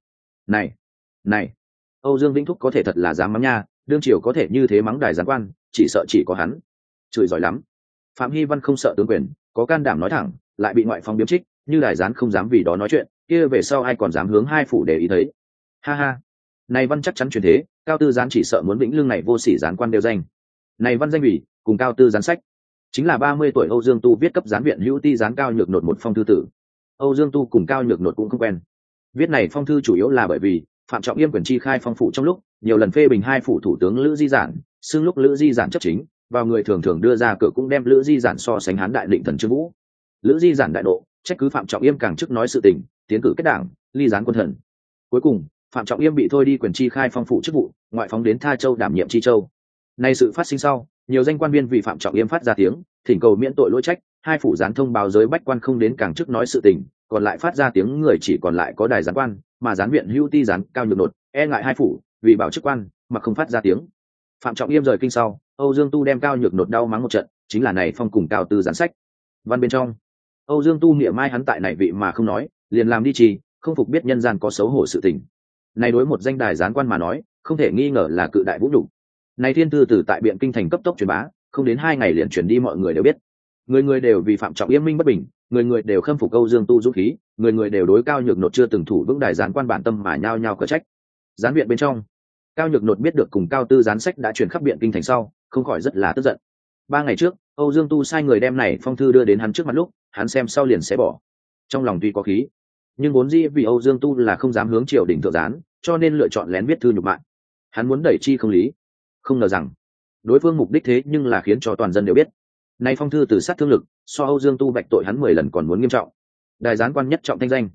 Này, Âu Dương Vĩnh Thúc có thể thật là dám mắng nha, đương triều có thể như thế mắng đài gián quan, chỉ sợ chỉ có hắn. Chửi giỏi lắm. Phạm Hy Văn không sợ tướng quyền, có can đảm nói thẳng, lại bị ngoại phong biếm trích, như đài gián không dám vì đó nói chuyện, kia về sau ai còn dám hướng hai phủ để ý thấy. Ha ha. Này văn chắc chắn truyền thế, Cao Tư Gián chỉ sợ muốn vĩnh lương này vô sỉ gián quan đều danh. Này văn danh ủy, cùng Cao Tư Gián sách, chính là 30 tuổi Âu Dương Tu viết cấp gián viện hữu ti gián Cao Nhược Nột một phong thư tử. Âu Dương Tu cùng Cao Nhược Nột cũng không quen. Viết này phong thư chủ yếu là bởi vì Phạm Trọng Yêm quyền chi khai phong phủ trong lúc, nhiều lần phê bình hai phủ thủ tướng Lữ Di Giản, xưng lúc Lữ Di Giản chấp chính, vào người thường thường đưa ra cửa cũng đem Lữ Di Giản so sánh Hán đại định thần Trương Vũ. Lữ Di Giản đại nộ, trách cứ Phạm Trọng Yêm càng chức nói sự tình, tiến cử kết đảng, ly gián quân thần. Cuối cùng, Phạm Trọng Yêm bị thôi đi quyền chi khai phong phủ chức vụ, ngoại phóng đến Tha Châu đảm nhiệm Chi Châu. Nay sự phát sinh sau, nhiều danh quan viên vì Phạm Trọng Yêm phát ra tiếng, thỉnh cầu miễn tội lỗi trách, hai phủ gián thông báo giới bách quan không đến càng chức nói sự tình, còn lại phát ra tiếng người chỉ còn lại có đài gián quan, mà gián viện hữu ti gián Cao Nhược Nột, e ngại hai phủ, vì bảo chức quan mà không phát ra tiếng. Phạm Trọng Yêm rời kinh sau, Âu Dương Tu đem Cao Nhược Nột đau mắng một trận, chính là này phong cùng Cao Tư gián sách. Văn bên trong, Âu Dương Tu niệm mai hắn tại này vị mà không nói, liền làm đi trì, không phục biết nhân gian có xấu hổ sự tình. Này đối một danh đài gián quan mà nói, không thể nghi ngờ là cự đại vũ nhục. Này thiên thư từ tại Biện Kinh thành cấp tốc truyền bá, không đến 2 ngày liền truyền đi mọi người đều biết. Người người đều vì Phạm Trọng Yêm minh bất bình, người người đều khâm phục Âu Dương Tu dũng khí, người người đều đối Cao Nhược Nột chưa từng thủ vững đài gián quan bản tâm mà nhao nhao cở trách. Gián viện bên trong, Cao Nhược Nột biết được cùng Cao Tư gián sách đã truyền khắp Biện Kinh thành sau, không khỏi rất là tức giận. 3 ngày trước, Âu Dương Tu sai người đem này phong thư đưa đến hắn trước mặt lúc, hắn xem sau liền sẽ bỏ. Trong lòng tuy có khí, nhưng vốn dĩ vì Âu Dương Tu là không dám hướng triều đình thượng gián, cho nên lựa chọn lén viết thư nhục mạ. Hắn muốn đẩy chi không lý, không ngờ rằng đối phương mục đích thế nhưng là khiến cho toàn dân đều biết. Nay phong thư từ sát thương lực, so Âu Dương Tu bạch tội hắn 10 lần còn muốn nghiêm trọng. Đài gián quan nhất trọng thanh danh,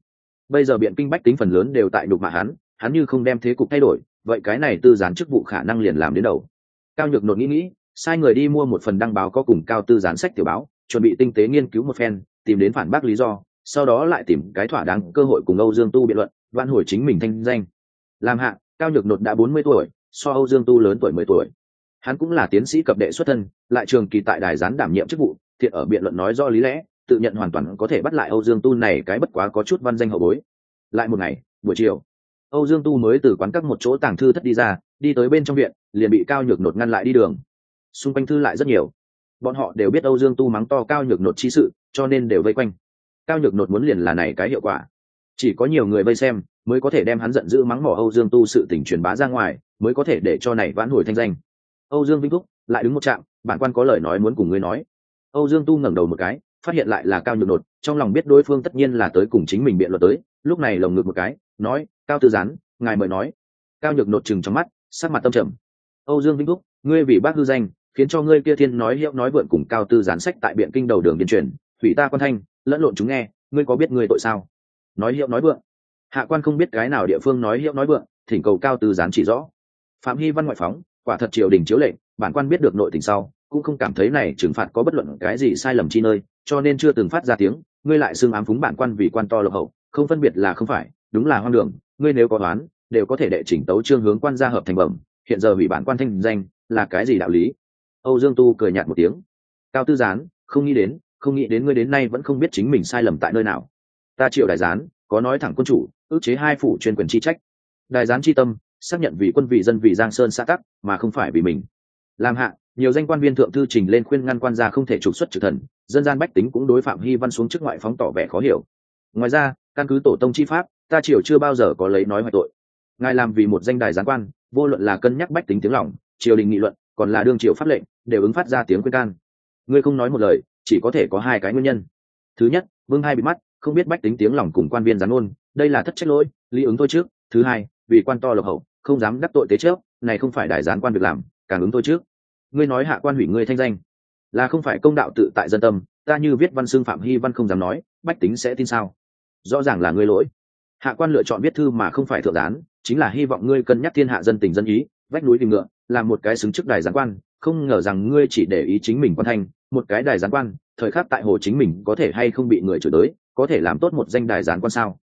bây giờ biện kinh bách tính phần lớn đều tại nhục mạ hắn như không đem thế cục thay đổi vậy cái này tư gián chức vụ khả năng liền làm đến đầu. Cao Nhược Nột nghĩ sai người đi mua một phần đăng báo có cùng Cao Tư gián sách tiểu báo, chuẩn bị tinh tế nghiên cứu một phen, tìm đến phản bác lý do, sau đó lại tìm cái thỏa đáng cơ hội cùng Âu Dương Tu biện luận, vãn hồi chính mình thanh danh. Làm hạ, Cao Nhược Nột đã 40 tuổi, so Âu Dương Tu lớn tuổi 10 tuổi. Hắn cũng là tiến sĩ cập đệ xuất thân, lại trường kỳ tại đài gián đảm nhiệm chức vụ, thiện ở biện luận nói rõ lý lẽ, tự nhận hoàn toàn có thể bắt lại Âu Dương Tu này cái bất quá có chút văn danh hậu bối. Lại một ngày, buổi chiều, Âu Dương Tu mới từ quán các một chỗ tàng thư thất đi ra, đi tới bên trong viện, liền bị Cao Nhược Nột ngăn lại đi đường. Xung quanh thư lại rất nhiều, bọn họ đều biết Âu Dương Tu mắng to Cao Nhược Nột chi sự, cho nên đều vây quanh. Cao Nhược Nột muốn liền là này cái hiệu quả, chỉ có nhiều người vây xem mới có thể đem hắn giận dữ mắng mỏ Âu Dương Tu sự tình truyền bá ra ngoài, mới có thể để cho này vãn hồi thanh danh. Âu Dương Vinh Thúc lại đứng một trạm, bản quan có lời nói muốn cùng ngươi nói. Âu Dương Tu ngẩng đầu một cái, phát hiện lại là Cao Nhược Nột, trong lòng biết đối phương tất nhiên là tới cùng chính mình biện luận tới, lúc này lồng ngực một cái, nói: Cao Tư gián, ngài mời nói. Cao Nhược Nột trừng trong mắt, sắc mặt tâm trầm. Âu Dương Vinh Thúc, ngươi vì bác hư danh, khiến cho ngươi kia thiên nói hiệu nói vượn cùng Cao Tư gián sách tại biện kinh đầu đường điên truyền, hủy ta quan thanh, lẫn lộn chúng nghe, ngươi có biết ngươi tội sao? Nói hiệu nói vượn. Hạ quan không biết cái nào địa phương nói hiệu nói vượn, thỉnh cầu Cao Tư gián chỉ rõ. Phạm Hy Văn ngoại phóng, quả thật triều đình chiếu lệnh, bản quan biết được nội tình sau, cũng không cảm thấy này trừng phạt có bất luận cái gì sai lầm chi nơi, cho nên chưa từng phát ra tiếng. Ngươi lại xưng ám phúng bản quan vì quan to lộc hậu, không phân biệt là không phải, đúng là hoang đường. Ngươi nếu có đoán, đều có thể đệ chỉnh tấu chương hướng quan gia hợp thành bẩm, hiện giờ hủy bản quan thanh danh, là cái gì đạo lý? Âu Dương Tu cười nhạt một tiếng. Cao Tư gián, không nghĩ đến ngươi đến nay vẫn không biết chính mình sai lầm tại nơi nào. Ta Triệu Đại gián có nói thẳng quân chủ, ước chế hai phủ chuyên quyền chi trách. Đại gián chi tâm, xác nhận vì quân vì dân vì Giang Sơn xã tắc, mà không phải vì mình. Làm hạ, nhiều danh quan viên thượng thư trình lên khuyên ngăn quan gia không thể trục xuất trực thần, dân gian bách tính cũng đối Phạm Hy Văn xuống chức ngoại phóng tỏ vẻ khó hiểu. Ngoài ra, căn cứ tổ tông chi pháp, ta Triều chưa bao giờ có lấy nói hoại tội. Ngài làm vì một danh đài gián quan, vô luận là cân nhắc bách tính tiếng lòng, triều đình nghị luận, còn là đương triều pháp lệnh, đều ứng phát ra tiếng khuyên can. Ngươi không nói một lời, chỉ có thể có hai cái nguyên nhân. Thứ nhất, vương hai bị mắt, không biết bách tính tiếng lòng cùng quan viên gián ngôn, đây là thất trách lỗi, lý ứng thôi trước. Thứ hai, vì quan to lộc hậu, không dám đắc tội tế trước, này không phải đài gián quan việc làm, càng ứng thôi trước. Ngươi nói hạ quan hủy ngươi thanh danh, là không phải công đạo tự tại dân tâm, ta như viết văn xưng Phạm Hy Văn không dám nói, bách tính sẽ tin sao? Rõ ràng là ngươi lỗi. Hạ quan lựa chọn viết thư mà không phải thượng gián, chính là hy vọng ngươi cân nhắc thiên hạ dân tình dân ý, vách núi tìm ngựa, làm một cái xứng chức đài gián quan, không ngờ rằng ngươi chỉ để ý chính mình quan thanh, một cái đài gián quan, thời khắc tại hồ chính mình có thể hay không bị người chửi tới, có thể làm tốt một danh đài gián quan sao?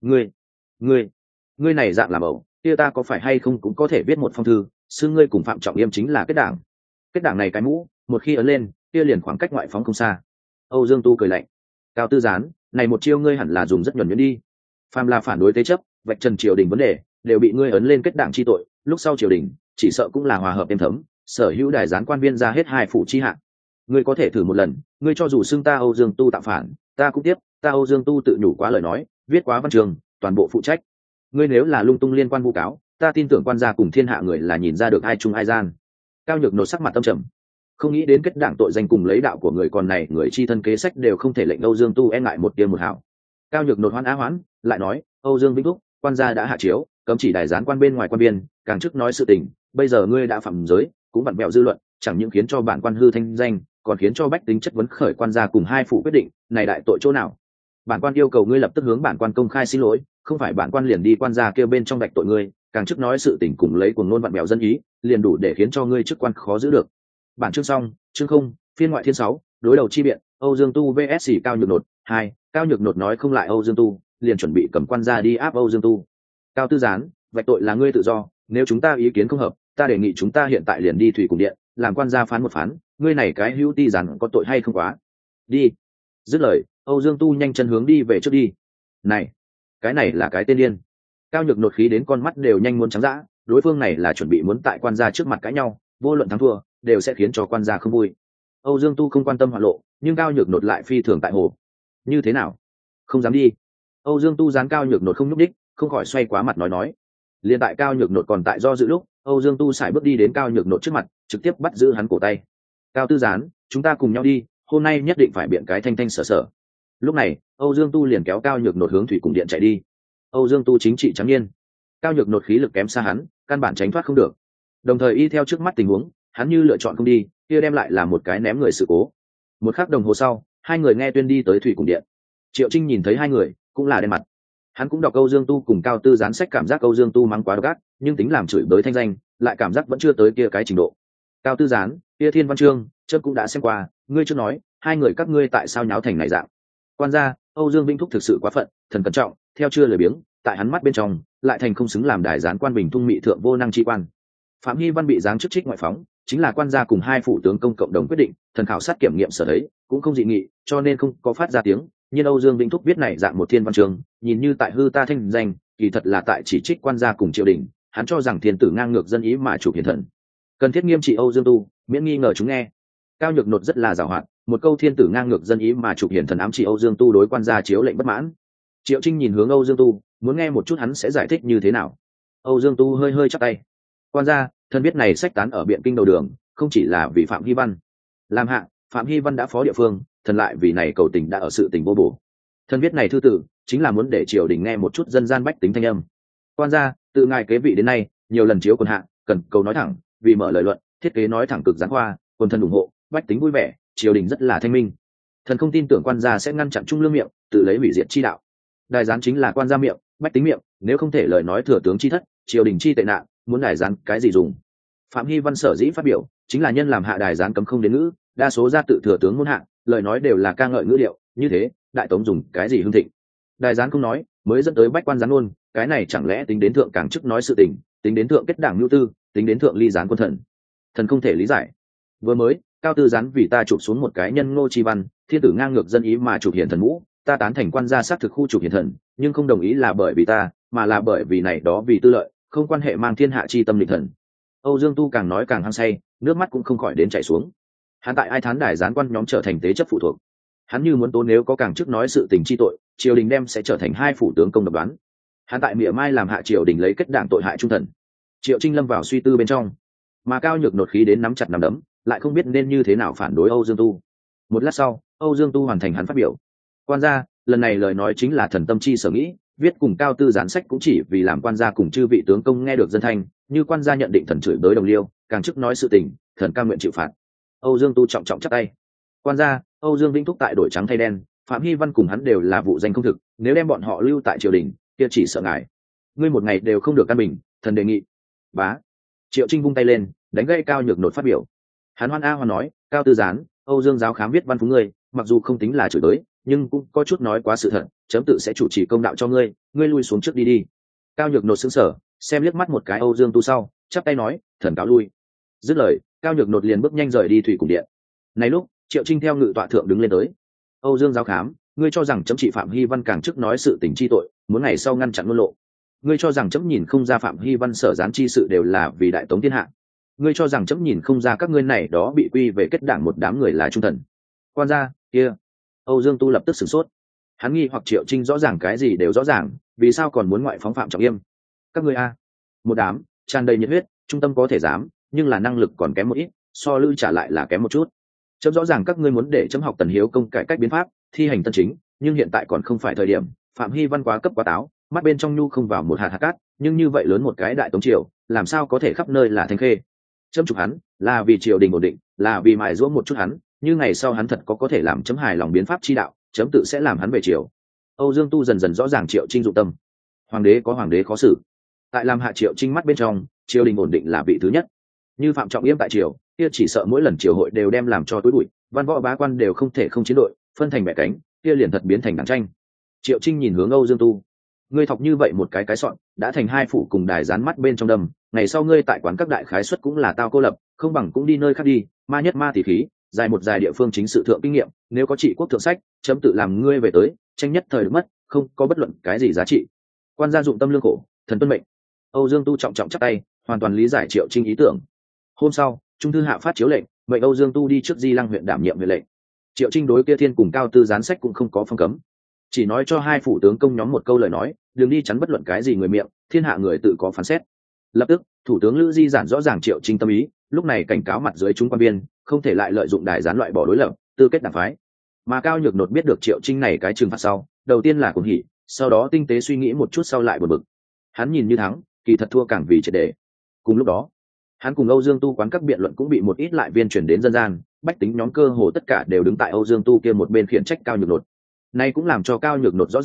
Ngươi này dạng làm ẩu, kia ta có phải hay không cũng có thể viết một phong thư, xưng ngươi cùng Phạm Trọng Yêm chính là kết đảng. Kết đảng này cái mũ, một khi ấn lên, kia liền khoảng cách ngoại phóng không xa. Âu Dương Tu cười lạnh. Cao Tư gián, này một chiêu ngươi hẳn là dùng rất nhuần nhuyễn đi. Phàm là phản đối tế chấp, vạch trần triều đình vấn đề, đều bị ngươi ấn lên kết đảng chi tội, lúc sau triều đình, chỉ sợ cũng là hòa hợp êm thấm, sở hữu đài gián quan viên ra hết hai phủ chi hạng. Ngươi có thể thử một lần, ngươi cho dù xưng ta Âu Dương Tu tạo phản, ta cũng tiếp, ta Âu Dương Tu tự nhủ quá lời nói, viết quá văn trường, toàn bộ phụ trách. Ngươi nếu là lung tung liên quan vu cáo, ta tin tưởng quan gia cùng thiên hạ người là nhìn ra được ai trung ai gian. Cao Nhược Nột sắc mặt tâm trầm, không nghĩ đến kết đảng tội danh cùng lấy đạo của người còn này, người chi thân kế sách đều không thể lệnh Âu Dương Tu e ngại một tia một hảo. Cao Nhược Nột hoan á hoãn, lại nói: Âu Dương Vĩnh Thúc, quan gia đã hạ chiếu, cấm chỉ đài gián quan bên ngoài quan biên, càng chức nói sự tình, bây giờ ngươi đã phạm giới, cũng vặn vẹo dư luận, chẳng những khiến cho bản quan hư thanh danh, còn khiến cho bách tính chất vấn khởi quan gia cùng hai phủ quyết định, này đại tội chỗ nào? Bản quan yêu cầu ngươi lập tức hướng bản quan công khai xin lỗi, không phải bản quan liền đi quan gia kêu bên trong đạch tội ngươi, càng chức nói sự tình cùng lấy cuồng ngôn vặn vẹo dân ý, liền đủ để khiến cho ngươi chức quan khó giữ được. Bản chương xong, chương không, phiên ngoại thiên 6, đối đầu chi biện, Âu Dương Tu vs Cao Nhược Nột 2. Cao Nhược Nột nói không lại Âu Dương Tu, liền chuẩn bị cầm quan gia đi áp Âu Dương Tu. Cao Tư gián, vạch tội là ngươi tự do, nếu chúng ta ý kiến không hợp, ta đề nghị chúng ta hiện tại liền đi thủy cùng điện, làm quan gia phán một phán, ngươi này cái hữu ti gián có tội hay không quá? Đi. Dứt lời, Âu Dương Tu nhanh chân hướng đi về trước đi. Này, cái này là cái tên điên. Cao Nhược Nột khí đến con mắt đều nhanh muốn trắng dã, đối phương này là chuẩn bị muốn tại quan gia trước mặt cãi nhau, vô luận thắng thua, đều sẽ khiến cho quan gia không vui. Âu Dương Tu không quan tâm hoại lộ, nhưng Cao Nhược Nột lại phi thường tại hồ. Như thế nào? Không dám đi. Âu Dương Tu dán Cao Nhược Nột không nhúc đích, không khỏi xoay quá mặt nói. Liên tại Cao Nhược Nột còn tại do dự lúc, Âu Dương Tu sải bước đi đến Cao Nhược Nột trước mặt, trực tiếp bắt giữ hắn cổ tay. Cao Tư gián, chúng ta cùng nhau đi, hôm nay nhất định phải biện cái thanh thanh sở sở. Lúc này, Âu Dương Tu liền kéo Cao Nhược Nột hướng thủy cùng điện chạy đi. Âu Dương Tu chính trị trắng nhiên, Cao Nhược Nột khí lực kém xa hắn, căn bản tránh thoát không được. Đồng thời y theo trước mắt tình huống, hắn như lựa chọn không đi, kia đem lại là một cái ném người sự cố. Một khắc đồng hồ sau, hai người nghe tuyên đi tới thủy cùng điện. Triệu Trinh nhìn thấy hai người, cũng là đen mặt. Hắn cũng đọc Âu Dương Tu cùng Cao Tư Gián sách, cảm giác Âu Dương Tu mắng quá độc ác, nhưng tính làm chửi bới thanh danh lại cảm giác vẫn chưa tới kia cái trình độ. Cao Tư Gián, kia Thiên Văn Chương chớp cũng đã xem qua, ngươi chưa nói hai người các ngươi tại sao nháo thành này dạng. Quan gia, Âu Dương Vĩnh Thúc thực sự quá phận, thần cẩn trọng, theo chưa lời biếng, tại hắn mắt bên trong lại thành không xứng làm đài gián quan bình thung mị thượng vô năng chi quan. Phạm Hy Văn bị giáng chức trích ngoại phóng, chính là quan gia cùng hai phủ tướng công cộng đồng quyết định, thần khảo sát kiểm nghiệm sở thấy cũng không dị nghị, cho nên không có phát ra tiếng. Nhưng Âu Dương Vĩnh Thúc viết này dạng một Thiên Văn Chương, nhìn như tại hư ta thanh danh, kỳ thật là tại chỉ trích quan gia cùng triều đình. Hắn cho rằng thiên tử ngang ngược dân ý mà chủ hiền thần, cần thiết nghiêm trị Âu Dương Tu, miễn nghi ngờ chúng nghe. Cao Nhược Nột rất là giàu hoạt, một câu thiên tử ngang ngược dân ý mà chủ hiền thần ám chỉ Âu Dương Tu đối quan gia chiếu lệnh bất mãn. Triệu Trinh nhìn hướng Âu Dương Tu, muốn nghe một chút hắn sẽ giải thích như thế nào. Âu Dương Tu hơi hơi chắp tay. Quan gia, thần biết này sách tán ở biện kinh đầu đường, không chỉ là vì Phạm Hy Văn. Làm hạ, Phạm Hy Văn đã phó địa phương, thần lại vì này cầu tình đã ở sự tình vô bổ. Thần viết này thư tử, chính là muốn để triều đình nghe một chút dân gian bách tính thanh âm. Quan gia, từ ngài kế vị đến nay, nhiều lần chiếu quần hạ, cần cầu nói thẳng, vì mở lời luận, thiết kế nói thẳng cực gián khoa, quân thần ủng hộ, bách tính vui vẻ, triều đình rất là thanh minh. Thần không tin tưởng quan gia sẽ ngăn chặn trung lương miệng, tự lấy hủy diệt chi đạo. Đài gián chính là quan gia miệng, bách tính miệng, nếu không thể lời nói thừa tướng chi thất, triều đình chi tệ nạn, muốn đài gián cái gì dùng. Phạm Hy Văn sở dĩ phát biểu, chính là nhân làm hạ đài gián cấm không đến ngữ, đa số gia tự thừa tướng muôn hạ, lời nói đều là ca ngợi ngữ điệu, như thế, đại tống dùng cái gì hưng thịnh. Đài gián không nói, mới dẫn tới bách quan gián luôn, cái này chẳng lẽ tính đến thượng càng chức nói sự tình, tính đến thượng kết đảng nhu tư, tính đến thượng ly gián quân thần. Thần không thể lý giải. Vừa mới, Cao Tư Gián vì ta chụp xuống một cái nhân Ngô Chi Văn, thiên tử ngang ngược dân ý mà chụp hiển thần mũ, ta tán thành quan gia xác thực khu chụp hiển thần, nhưng không đồng ý là bởi vì ta, mà là bởi vì này đó vì tư lợi, không quan hệ mang thiên hạ chi tâm lịch thần. Âu Dương Tu càng nói càng hăng say, nước mắt cũng không khỏi đến chảy xuống. Hắn tại ai thán đài gián quan nhóm trở thành tế chấp phụ thuộc. Hắn như muốn tố nếu có càng chức nói sự tình chi tội, triều đình đem sẽ trở thành hai phủ tướng công độc đoán. Hắn tại mỉa mai làm hạ triều đình lấy kết đảng tội hại trung thần. Triệu Trinh lâm vào suy tư bên trong, mà Cao Nhược Nột khí đến nắm chặt nắm đấm, lại không biết nên như thế nào phản đối Âu Dương Tu. Một lát sau, Âu Dương Tu hoàn thành hắn phát biểu. Quan gia, lần này lời nói chính là thần tâm chi sở nghĩ, viết cùng Cao Tư Gián sách cũng chỉ vì làm quan gia cùng chư vị tướng công nghe được dân thanh, như quan gia nhận định thần chửi bới đồng liêu, càng chức nói sự tình, thần cam nguyện chịu phạt. Âu Dương Tu trọng trọng chắp tay. Quan gia, Âu Dương Vĩnh Thúc tại đổi trắng thay đen, Phạm Hy Văn cùng hắn đều là vụ danh không thực, nếu đem bọn họ lưu tại triều đình, kia chỉ sợ ngài, ngươi một ngày đều không được căn bình, thần đề nghị. Bá. Triệu Trinh vung tay lên, đánh gây Cao Nhược Nột phát biểu. Hắn hoan a hoan nói, Cao Tư Gián, Âu Dương giáo khám viết văn phú ngươi, mặc dù không tính là chửi bới, nhưng cũng có chút nói quá sự thật, chấm tự sẽ chủ trì công đạo cho ngươi, ngươi lui xuống trước đi đi. Cao Nhược Nột sững sờ, xem liếc mắt một cái Âu Dương Tu sau, chắp tay nói, thần cáo lui. Dứt lời, Cao Nhược Nột liền bước nhanh rời đi thủy cung điện. Này lúc, Triệu Trinh theo ngự tọa thượng đứng lên tới. Âu Dương giáo khám, ngươi cho rằng chấm trị Phạm Hy Văn càng chức nói sự tình chi tội, muốn ngày sau ngăn chặn ngôn lộ. Ngươi cho rằng chấm nhìn không ra Phạm Hy Văn sở gián chi sự đều là vì đại tống thiên hạ. Ngươi cho rằng chấm nhìn không ra các ngươi này đó bị quy về kết đảng một đám người là trung thần. Quan gia, kia. Âu Dương Tu lập tức sửng sốt. Hắn nghi hoặc Triệu Trinh rõ ràng cái gì đều rõ ràng, vì sao còn muốn ngoại phóng Phạm Trọng Yêm? Các ngươi a, một đám tràn đầy nhiệt huyết, trung tâm có thể dám, nhưng là năng lực còn kém một ít, so Lư trả lại là kém một chút. Chấm rõ ràng các ngươi muốn để chấm học Tần Hiếu công cải cách biến pháp, thi hành tân chính, nhưng hiện tại còn không phải thời điểm. Phạm Hy Văn quá cấp quá táo, mắt bên trong nhu không vào một hạt hạt cát, nhưng như vậy lớn một cái đại tống triều, làm sao có thể khắp nơi là thanh khê? Chấm chụp hắn là vì triều đình ổn định, là vì mài giũa một chút hắn, như ngày sau hắn thật có thể làm chấm hài lòng biến pháp chi đạo, chấm tự sẽ làm hắn về triều. Âu Dương Tu dần dần rõ ràng Triệu Trinh dụng tâm. Hoàng đế có hoàng đế khó xử, tại làm hạ Triệu Trinh mắt bên trong, triều đình ổn định là vị thứ nhất. Như Phạm Trọng Yêm tại triều, kia chỉ sợ mỗi lần triều hội đều đem làm cho tối bụi, văn võ bá quan đều không thể không chiến đội, phân thành bẻ cánh, kia liền thật biến thành đảng tranh. Triệu Trinh nhìn hướng Âu Dương Tu, ngươi thọc như vậy một cái sọn, đã thành hai phủ cùng đài dán mắt bên trong đầm, ngày sau ngươi tại quán các đại khái suất cũng là tao cô lập, không bằng cũng đi nơi khác đi, ma nhất ma tỷ khí, dài một dài địa phương chính sự thượng kinh nghiệm, nếu có trị quốc thượng sách, chấm tự làm ngươi về tới, tranh nhất thời được mất, không có bất luận cái gì giá trị. Quan gia dụng tâm lương khổ, thần tuân mệnh. Âu Dương Tu trọng trọng chắp tay, hoàn toàn lý giải Triệu Trinh ý tưởng. Hôm sau, trung thư hạ phát chiếu lệnh, mệnh Âu Dương Tu đi trước Di Lăng huyện đảm nhiệm huyện lệnh. Triệu Trinh đối kia Thiên cùng Cao Tư Gián sách cũng không có phong cấm, chỉ nói cho hai phủ tướng công nhóm một câu lời nói, đừng đi chắn bất luận cái gì người miệng, thiên hạ người tự có phán xét. Lập tức, thủ tướng Lữ Di giản rõ ràng Triệu Trinh tâm ý, lúc này cảnh cáo mặt dưới chúng quan viên, không thể lại lợi dụng đài gián loại bỏ đối lập, tư kết đảng phái. Mà Cao Nhược Nột biết được Triệu Trinh này cái trừng phạt sau, đầu tiên là cuồng hỉ, sau đó tinh tế suy nghĩ một chút sau lại buồn bực. Hắn nhìn như thắng, kỳ thật thua càng vì triệt để. Cùng lúc đó, hắn cùng Âu Dương Tu quán các biện luận cũng bị một ít lại viên truyền đến dân gian, bách tính nhóm cơ hồ tất cả đều đứng tại Âu Dương Tu kia một bên khiển trách Cao Nhược Nột. Nay cũng làm cho Cao Nhược Nột rõ ràng,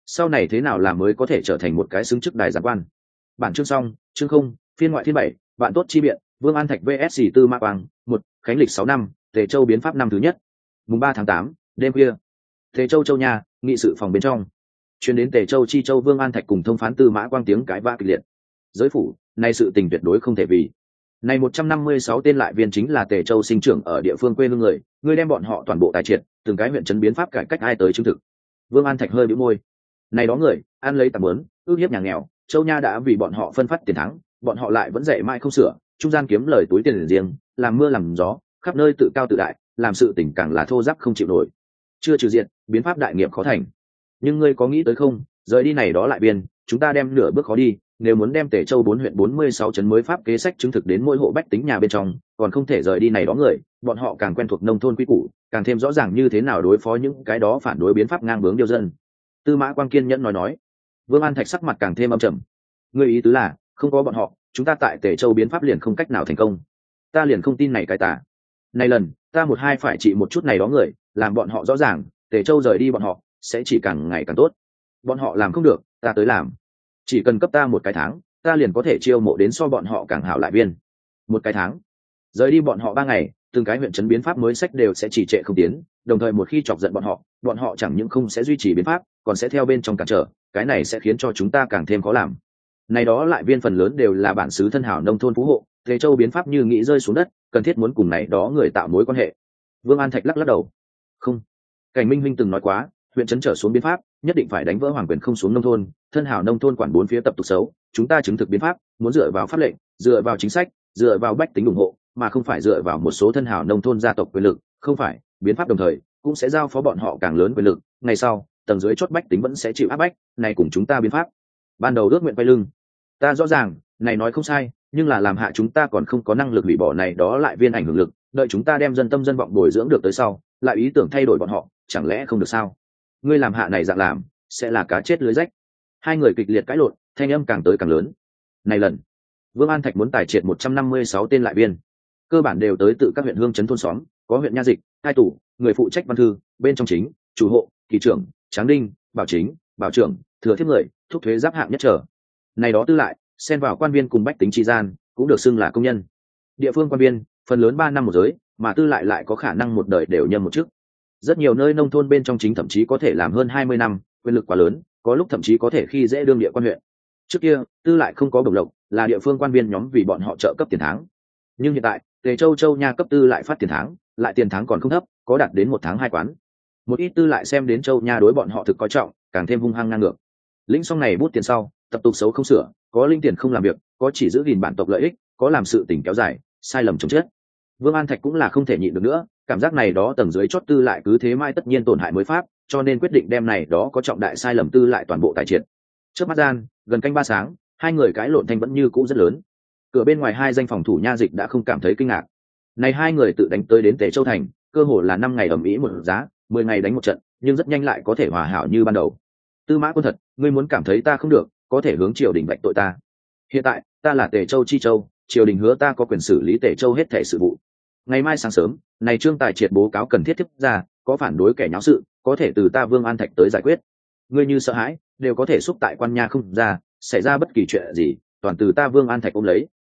sau này thế nào làm mới có thể trở thành một cái xứng chức đại giám quan. Bản chương xong, chương không, phiên ngoại thiên 7, bạn tốt chi biện, Vương An Thạch vs Tư Mã Quang, 1, khánh lịch 6 năm, Tề Châu biến pháp năm thứ nhất. Mùng 3 tháng 8, đêm khuya. Tề Châu Châu nhà, nghị sự phòng bên trong. Chuyến đến Tề Châu chi châu Vương An Thạch cùng thông phán Tư Mã Quang tiếng cãi vã kịch liệt. Giới phủ, nay sự tình tuyệt đối không thể vì. Này 156 tên lại viên chính là Tề Châu sinh trưởng ở địa phương quê hương người, ngươi đem bọn họ toàn bộ tài triệt, từng cái huyện trấn biến pháp cải cách ai tới chứng thực. Vương An Thạch hơi bĩu môi. Này đó người, ăn lấy tạm muốn, ước hiếp nhà nghèo, Châu Nha đã vì bọn họ phân phát tiền thắng, bọn họ lại vẫn dạy mãi không sửa, trung gian kiếm lời túi tiền riêng, làm mưa làm gió, khắp nơi tự cao tự đại, làm sự tình càng là thô ráp không chịu nổi. Chưa trừ diện, biến pháp đại nghiệp khó thành. Nhưng ngươi có nghĩ tới không, rời đi này đó lại biên, chúng ta đem nửa bước khó đi, nếu muốn đem Tề Châu 4 huyện 46 trấn mới pháp kế sách chứng thực đến mỗi hộ bách tính nhà bên trong, còn không thể rời đi này đó người, bọn họ càng quen thuộc nông thôn quy củ, càng thêm rõ ràng như thế nào đối phó những cái đó phản đối biến pháp ngang bướng điều dân. Tư Mã Quang kiên nhẫn nói. Vương An Thạch sắc mặt càng thêm âm trầm. Ngươi ý tứ là, không có bọn họ, chúng ta tại Tề Châu biến pháp liền không cách nào thành công. Ta liền không tin này cái tà. Này lần, ta một hai phải trị một chút này đó người, làm bọn họ rõ ràng, Tề Châu rời đi bọn họ, sẽ chỉ càng ngày càng tốt. Bọn họ làm không được, ta tới làm. Chỉ cần cấp ta một cái tháng, ta liền có thể chiêu mộ đến so bọn họ càng hảo lại viên. Một cái tháng. Rời đi bọn họ 3 ngày, từng cái huyện trấn biến pháp mới sách đều sẽ trì trệ không tiến, đồng thời một khi chọc giận bọn họ chẳng những không sẽ duy trì biến pháp, còn sẽ theo bên trong cản trở, cái này sẽ khiến cho chúng ta càng thêm khó làm. Này đó lại viên phần lớn đều là bản xứ thân hảo nông thôn phú hộ, Tề Châu biến pháp như nghĩ rơi xuống đất, cần thiết muốn cùng này đó người tạo mối quan hệ. Vương An Thạch lắc đầu. Không. Cảnh Minh huynh từng nói quá, huyện trấn trở xuống biến pháp, nhất định phải đánh vỡ hoàng quyền không xuống nông thôn, thân hảo nông thôn quản 4 phía tập tục xấu, chúng ta chứng thực biến pháp, muốn dựa vào pháp lệnh, dựa vào chính sách, dựa vào bách tính ủng hộ, mà không phải dựa vào một số thân hảo nông thôn gia tộc quyền lực, không phải, biến pháp đồng thời cũng sẽ giao phó bọn họ càng lớn quyền lực, ngày sau, tầng dưới chốt bách tính vẫn sẽ chịu áp bách, này cùng chúng ta biến pháp. Ban đầu ước nguyện quay lưng. Ta rõ ràng, này nói không sai, nhưng là làm hạ chúng ta còn không có năng lực hủy bỏ này đó lại viên ảnh hưởng lực, đợi chúng ta đem dân tâm dân vọng bồi dưỡng được tới sau, lại ý tưởng thay đổi bọn họ, chẳng lẽ không được sao? Ngươi làm hạ này dạng làm, sẽ là cá chết lưới rách. Hai người kịch liệt cãi lộn, thanh âm càng tới càng lớn. Này lần, Vương An Thạch muốn tài triệt 156 tên lại viên, cơ bản đều tới tự các huyện hương trấn thôn xóm, có huyện nha dịch, cai tủ, người phụ trách văn thư, bên trong chính, chủ hộ, kỳ trưởng, tráng đinh, bảo chính, bảo trưởng, thừa thiếp người, thúc thuế giáp hạng nhất trở. Này đó tư lại, xen vào quan viên cùng bách tính tri gian, cũng được xưng là công nhân. Địa phương quan viên, phần lớn 3 năm một giới, mà tư lại có khả năng một đời đều nhâm một chức. Rất nhiều nơi nông thôn bên trong chính thậm chí có thể làm hơn 20 năm, quyền lực quá lớn, có lúc thậm chí có thể khi dễ đương địa quan huyện. Trước kia, tư lại không có bổng lộc, là địa phương quan viên nhóm vì bọn họ trợ cấp tiền tháng. Nhưng hiện tại, Tề Châu Châu nha cấp tư lại phát tiền tháng, lại tiền tháng còn không thấp, có đạt đến 1 tháng 2 quán. Một ít tư lại xem đến Châu nha đối bọn họ thực coi trọng, càng thêm hung hăng ngang ngược. Lĩnh xong này bút tiền sau, tập tục xấu không sửa, có linh tiền không làm việc, có chỉ giữ gìn bản tộc lợi ích, có làm sự tình kéo dài, sai lầm chồng chết. Vương An Thạch cũng là không thể nhịn được nữa, cảm giác này đó tầng dưới chót tư lại cứ thế mai tất nhiên tổn hại mới pháp, cho nên quyết định đem này đó có trọng đại sai lầm tư lại toàn bộ tài triệt. Trước mắt gian, gần canh 3 sáng, hai người cãi lộn thanh vẫn như cũ rất lớn. Cửa bên ngoài hai danh phòng thủ nha dịch đã không cảm thấy kinh ngạc. Này hai người tự đánh tới đến Tề Châu thành, cơ hồ là 5 ngày ầm ĩ một giá, 10 ngày đánh một trận, nhưng rất nhanh lại có thể hòa hảo như ban đầu. Tư Mã Quân thật, ngươi muốn cảm thấy ta không được, có thể hướng triều đình vạch tội ta. Hiện tại, ta là Tề Châu chi châu, triều đình hứa ta có quyền xử lý Tề Châu hết thảy sự vụ. Ngày mai sáng sớm, này trương tài triệt bố cáo cần thiết tiếp ra, có phản đối kẻ nháo sự, có thể từ ta Vương An Thạch tới giải quyết. Ngươi như sợ hãi, đều có thể xúc tại quan nha không ra, xảy ra bất kỳ chuyện gì, toàn từ ta Vương An Thạch ôm lấy.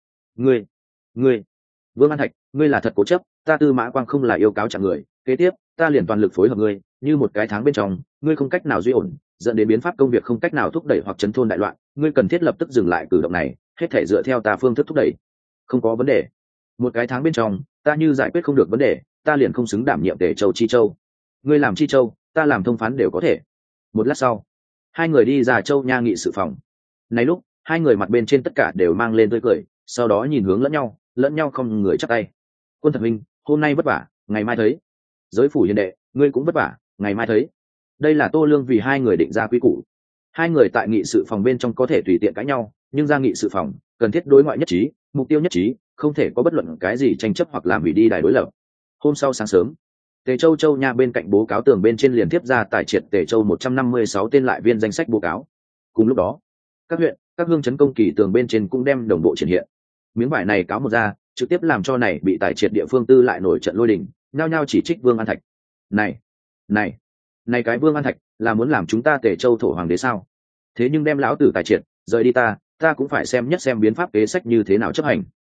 Ngươi, Vương An Thạch, ngươi là thật cố chấp, ta Tư Mã Quang không là yêu cáo chẳng người, kế tiếp, ta liền toàn lực phối hợp ngươi, như một cái tháng bên trong, ngươi không cách nào duy ổn, dẫn đến biến pháp công việc không cách nào thúc đẩy hoặc chấn thôn đại loạn, ngươi cần thiết lập tức dừng lại cử động này, hết thể dựa theo ta phương thức thúc đẩy. Không có vấn đề. Một cái tháng bên trong, ta như giải quyết không được vấn đề, ta liền không xứng đảm nhiệm Tề Châu chi châu. Ngươi làm chi châu, ta làm thông phán đều có thể. Một lát sau, hai người đi ra Châu nha nghị sự phòng. Này lúc, hai người mặt bên trên tất cả đều mang lên tươi cười, sau đó nhìn hướng lẫn nhau không người chắp tay. Quân Thật Minh, hôm nay vất vả, ngày mai thấy. Giới phủ hiền đệ, ngươi cũng vất vả, ngày mai thấy. Đây là Tô Lương vì hai người định ra quy củ. Hai người tại nghị sự phòng bên trong có thể tùy tiện cãi nhau, nhưng ra nghị sự phòng cần thiết đối ngoại nhất trí, mục tiêu nhất trí, không thể có bất luận cái gì tranh chấp hoặc làm hủy đi đài đối lập. Hôm sau sáng sớm, Tề Châu Châu nha bên cạnh bố cáo tường bên trên liền tiếp ra tài triệt Tề Châu 156 tên lại viên danh sách bố cáo. Cùng lúc đó, các huyện, các hương chấn công kỳ tường bên trên cũng đem đồng bộ triển hiện. Miếng vải này cáo một ra, trực tiếp làm cho này bị tài triệt địa phương tư lại nổi trận lôi đình, nhao nhao chỉ trích Vương An Thạch. Này, Này cái Vương An Thạch là muốn làm chúng ta Tề Châu thổ hoàng đế sao? Thế nhưng đem lão tử tài triệt rời đi, ta cũng phải xem nhất xem biến pháp kế sách như thế nào chấp hành.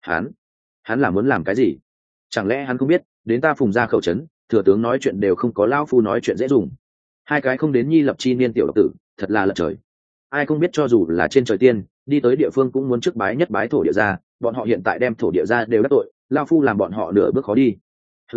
Hắn là muốn làm cái gì? Chẳng lẽ hắn không biết đến ta Phùng gia khẩu trấn, thừa tướng nói chuyện đều không có lão phu nói chuyện dễ dùng. Hai cái không đến nhi lập chi niên tiểu độc tử, thật là lật trời. Ai không biết cho dù là trên trời tiên, đi tới địa phương cũng muốn trước bái nhất bái thổ địa gia, bọn họ hiện tại đem thổ địa gia đều đắc tội, lão phu làm bọn họ nửa bước khó đi.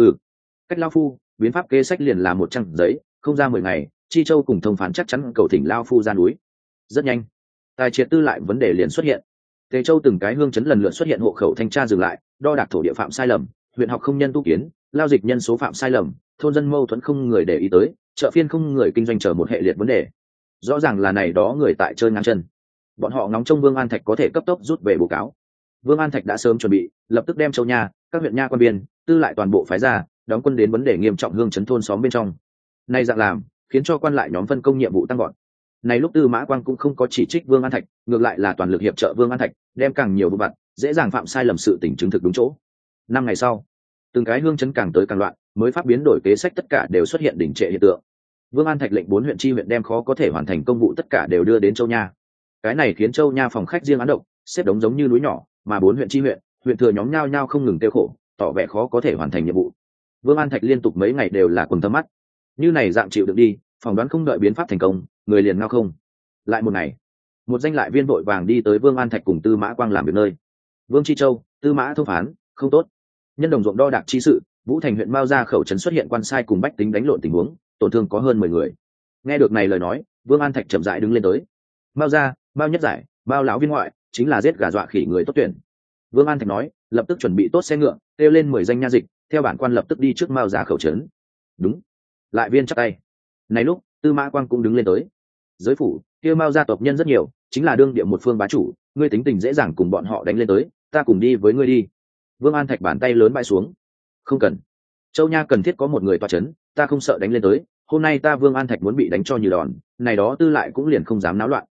Cách lão phu, biến pháp kế sách liền là một trang giấy, không ra 10 ngày, Chi Châu cùng thông phán chắc chắn cầu thỉnh lão phu ra núi. Rất nhanh, tài triệt tư lại vấn đề liền xuất hiện. Tề Châu từng cái hương chấn lần lượt xuất hiện hộ khẩu thanh tra dừng lại, đo đạc thổ địa phạm sai lầm, huyện học không nhân tu kiến, lao dịch nhân số phạm sai lầm, thôn dân mâu thuẫn không người để ý tới, chợ phiên không người kinh doanh, chờ một hệ liệt vấn đề. Rõ ràng là này đó người tại chơi ngang chân. Bọn họ ngóng trông Vương An Thạch có thể cấp tốc rút về báo cáo. Vương An Thạch đã sớm chuẩn bị, lập tức đem Châu Nha, các huyện nha quan biên, tư lại toàn bộ phái ra, đóng quân đến vấn đề nghiêm trọng hương chấn thôn xóm bên trong. Này dạng làm, khiến cho quan lại nhóm phân công nhiệm vụ tăng gọn. Này lúc Tư Mã Quang cũng không có chỉ trích Vương An Thạch, ngược lại là toàn lực hiệp trợ Vương An Thạch, đem càng nhiều vụ vặt, dễ dàng phạm sai lầm sự tình chứng thực đúng chỗ. 5 ngày sau, từng cái hương chấn càng tới càng loạn, mới pháp biến đổi kế sách tất cả đều xuất hiện đỉnh trệ hiện tượng. Vương An Thạch lệnh 4 huyện chi huyện đem khó có thể hoàn thành công vụ tất cả đều đưa đến Châu Nha. Cái này khiến Châu Nha phòng khách riêng án động, xếp đống giống như núi nhỏ, mà 4 huyện chi huyện thừa nhóm nhao nhao không ngừng tiêu khổ, tỏ vẻ khó có thể hoàn thành nhiệm vụ. Vương An Thạch liên tục mấy ngày đều là quầng thâm mắt. Như này dạng chịu được đi, phỏng đoán không đợi biến pháp thành công, người liền ngao không. Lại một ngày, một danh lại viên vội vàng đi tới Vương An Thạch cùng Tư Mã Quang làm việc nơi. Vương Chi Châu, Tư Mã thông phán, không tốt. Nhân đồng ruộng đo đạc chi sự, Vũ Thành huyện Mao Gia khẩu trấn xuất hiện quan sai cùng bách tính đánh lộn tình huống, tổn thương có hơn 10 người. Nghe được này lời nói, Vương An Thạch chậm rãi đứng lên tới. Mao Gia, Mao Nhất Giải, Mao lão viên ngoại, chính là giết gà dọa khỉ người tốt tuyển. Vương An Thạch nói, lập tức chuẩn bị tốt xe ngựa, kêu lên 10 danh nha dịch, theo bản quan lập tức đi trước Mao Gia khẩu trấn. Đúng. Lại viên chắp tay. Này lúc, Tư Mã Quang cũng đứng lên tới. Giới phủ, kia Mao gia tộc nhân rất nhiều, chính là đương địa một phương bá chủ, ngươi tính tình dễ dàng cùng bọn họ đánh lên tới, ta cùng đi với ngươi đi. Vương An Thạch bàn tay lớn bãi xuống. Không cần. Châu Nha cần thiết có một người toa chấn, ta không sợ đánh lên tới, hôm nay ta Vương An Thạch muốn bị đánh cho như đòn, này đó tư lại cũng liền không dám náo loạn.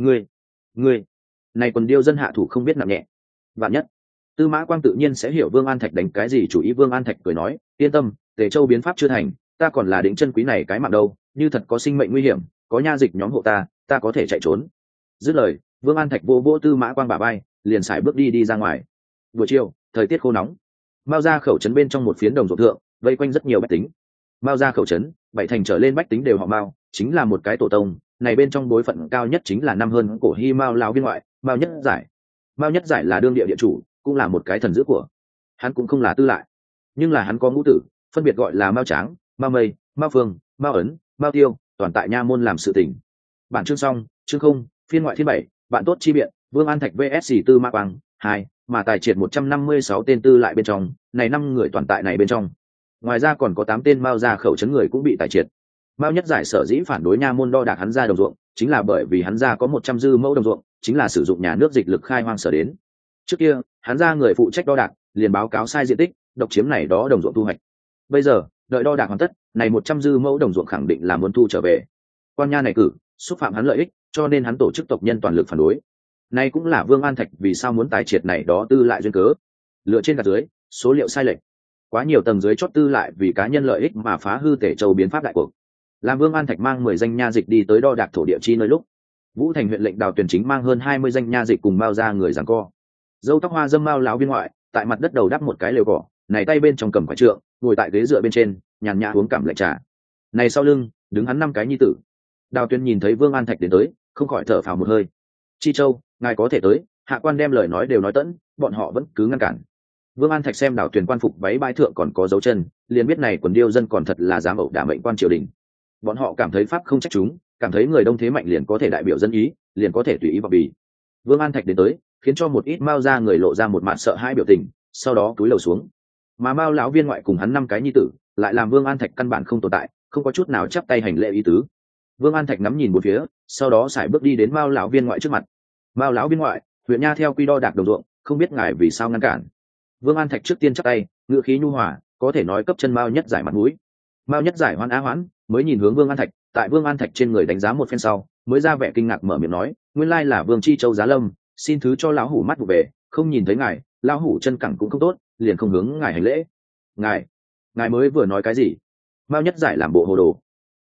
Ngươi, này quần điêu dân hạ thủ không biết nặng nhẹ. Vạn nhất, Tư Mã Quang tự nhiên sẽ hiểu Vương An Thạch đánh cái gì chủ ý. Vương An Thạch cười nói, yên tâm, Tề Châu biến pháp chưa thành, ta còn là đỉnh chân quý này cái mạng đâu, như thật có sinh mệnh nguy hiểm, có nha dịch nhóm hộ ta có thể chạy trốn. Dứt lời, Vương An Thạch vô vỗ Tư Mã Quang bả vai, liền sải bước đi ra ngoài. Buổi chiều, thời tiết khô nóng, Mao Gia khẩu trấn bên trong một phiến đồng ruộng thượng, vây quanh rất nhiều bách tính. Mao Gia khẩu trấn, 7 thành trở lên bách tính đều họ Mao, chính là một cái tổ tông, này bên trong bối phận cao nhất chính là năm hơn cổ Hi Mao lão viên ngoại, Mao Nhất Giải. Mao Nhất Giải là đương địa địa chủ, cũng là một cái thần dữ của. Hắn cũng không là tư lại, nhưng là hắn có ngũ tử, phân biệt gọi là Mao Tráng, Mao Mây, Mao Phương, Mao Ấn, Mao Tiêu, toàn tại nha môn làm sự tình. Bản chương xong, chương không, phiên ngoại thiên 7, bạn tốt chi biện, Vương An Thạch vs Tư Mã Quang 2, mà tài triệt 156 tên tư lại bên trong, này 5 người toàn tại này bên trong. Ngoài ra còn có 8 tên Mao gia khẩu trấn người cũng bị tài triệt. Mao Nhất Giải sở dĩ phản đối nha môn đo đạc hắn gia đồng ruộng, chính là bởi vì hắn gia có 100 dư mẫu đồng ruộng, chính là sử dụng nhà nước dịch lực khai hoang sở đến. Trước kia, hắn gia người phụ trách đo đạc, liền báo cáo sai diện tích, độc chiếm này đó đồng ruộng thu hoạch. Bây giờ, đợi đo đạc hoàn tất, này 100 dư mẫu đồng ruộng khẳng định là muốn thu trở về. Quan nha này cử, xúc phạm hắn lợi ích, cho nên hắn tổ chức tộc nhân toàn lực phản đối. Này cũng là Vương An Thạch vì sao muốn tài triệt này đó tư lại duyên cớ. Lựa trên gạt dưới, số liệu sai lệch. Quá nhiều tầng dưới chót tư lại vì cá nhân lợi ích mà phá hư Tề Châu biến pháp đại cuộc. Làm Vương An Thạch mang 10 danh nha dịch đi tới đo đạc thổ địa chi nơi lúc, Vũ Thành huyện lệnh Đào Tuyền chính mang hơn 20 danh nha dịch cùng Mao ra người giằng co. Dâu tóc hoa dâm Mao lão viên ngoại, tại mặt đất đầu đắp một cái lều cỏ, này tay bên trong cầm quả trượng, ngồi tại ghế dựa bên trên, nhàn nhã uống cảm lạnh trà. Này sau lưng, đứng hắn 5 cái nhi tử. Đào Tuyền nhìn thấy Vương An Thạch đến tới, không khỏi thở phào một hơi. Chi Châu, ngài có thể tới. Hạ quan đem lời nói đều nói tẫn, bọn họ vẫn cứ ngăn cản. Vương An Thạch xem Đào Tuyền quan phục váy bãi thượng còn có dấu chân, liền biết này quần điêu dân còn thật là dám ẩu đả mệnh quan triều đình. Bọn họ cảm thấy pháp không trách chúng, cảm thấy người đông thế mạnh liền có thể đại biểu dân ý, liền có thể tùy ý vào bì. Vương An Thạch đến tới, khiến cho một ít Mao ra người lộ ra một mạn sợ hãi biểu tình, sau đó cúi đầu xuống. Mà Mao lão viên ngoại cùng hắn 5 cái nhi tử, lại làm Vương An Thạch căn bản không tồn tại, không có chút nào chắp tay hành lễ ý tứ. Vương An Thạch ngắm nhìn bốn phía, sau đó sải bước đi đến Mao lão viên ngoại trước mặt. Mao lão viên ngoại, huyện nha theo quy đo đạc đồng ruộng, không biết ngài vì sao ngăn cản. Vương An Thạch trước tiên chắp tay, ngữ khí nhu hòa, có thể nói cấp chân Mao Nhất Giải mặt mũi. Mao Nhất Giải hoan á hoãn, mới nhìn hướng Vương An Thạch, tại Vương An Thạch trên người đánh giá một phen sau, mới ra vẻ kinh ngạc mở miệng nói, nguyên lai là Vương Chi Châu giá lâm, xin thứ cho lão hủ mắt vụ về, không nhìn thấy ngài, lão hủ chân cẳng cũng không tốt, liền không hướng ngài hành lễ. Ngài mới vừa nói cái gì? Mao Nhất Giải làm bộ hồ đồ.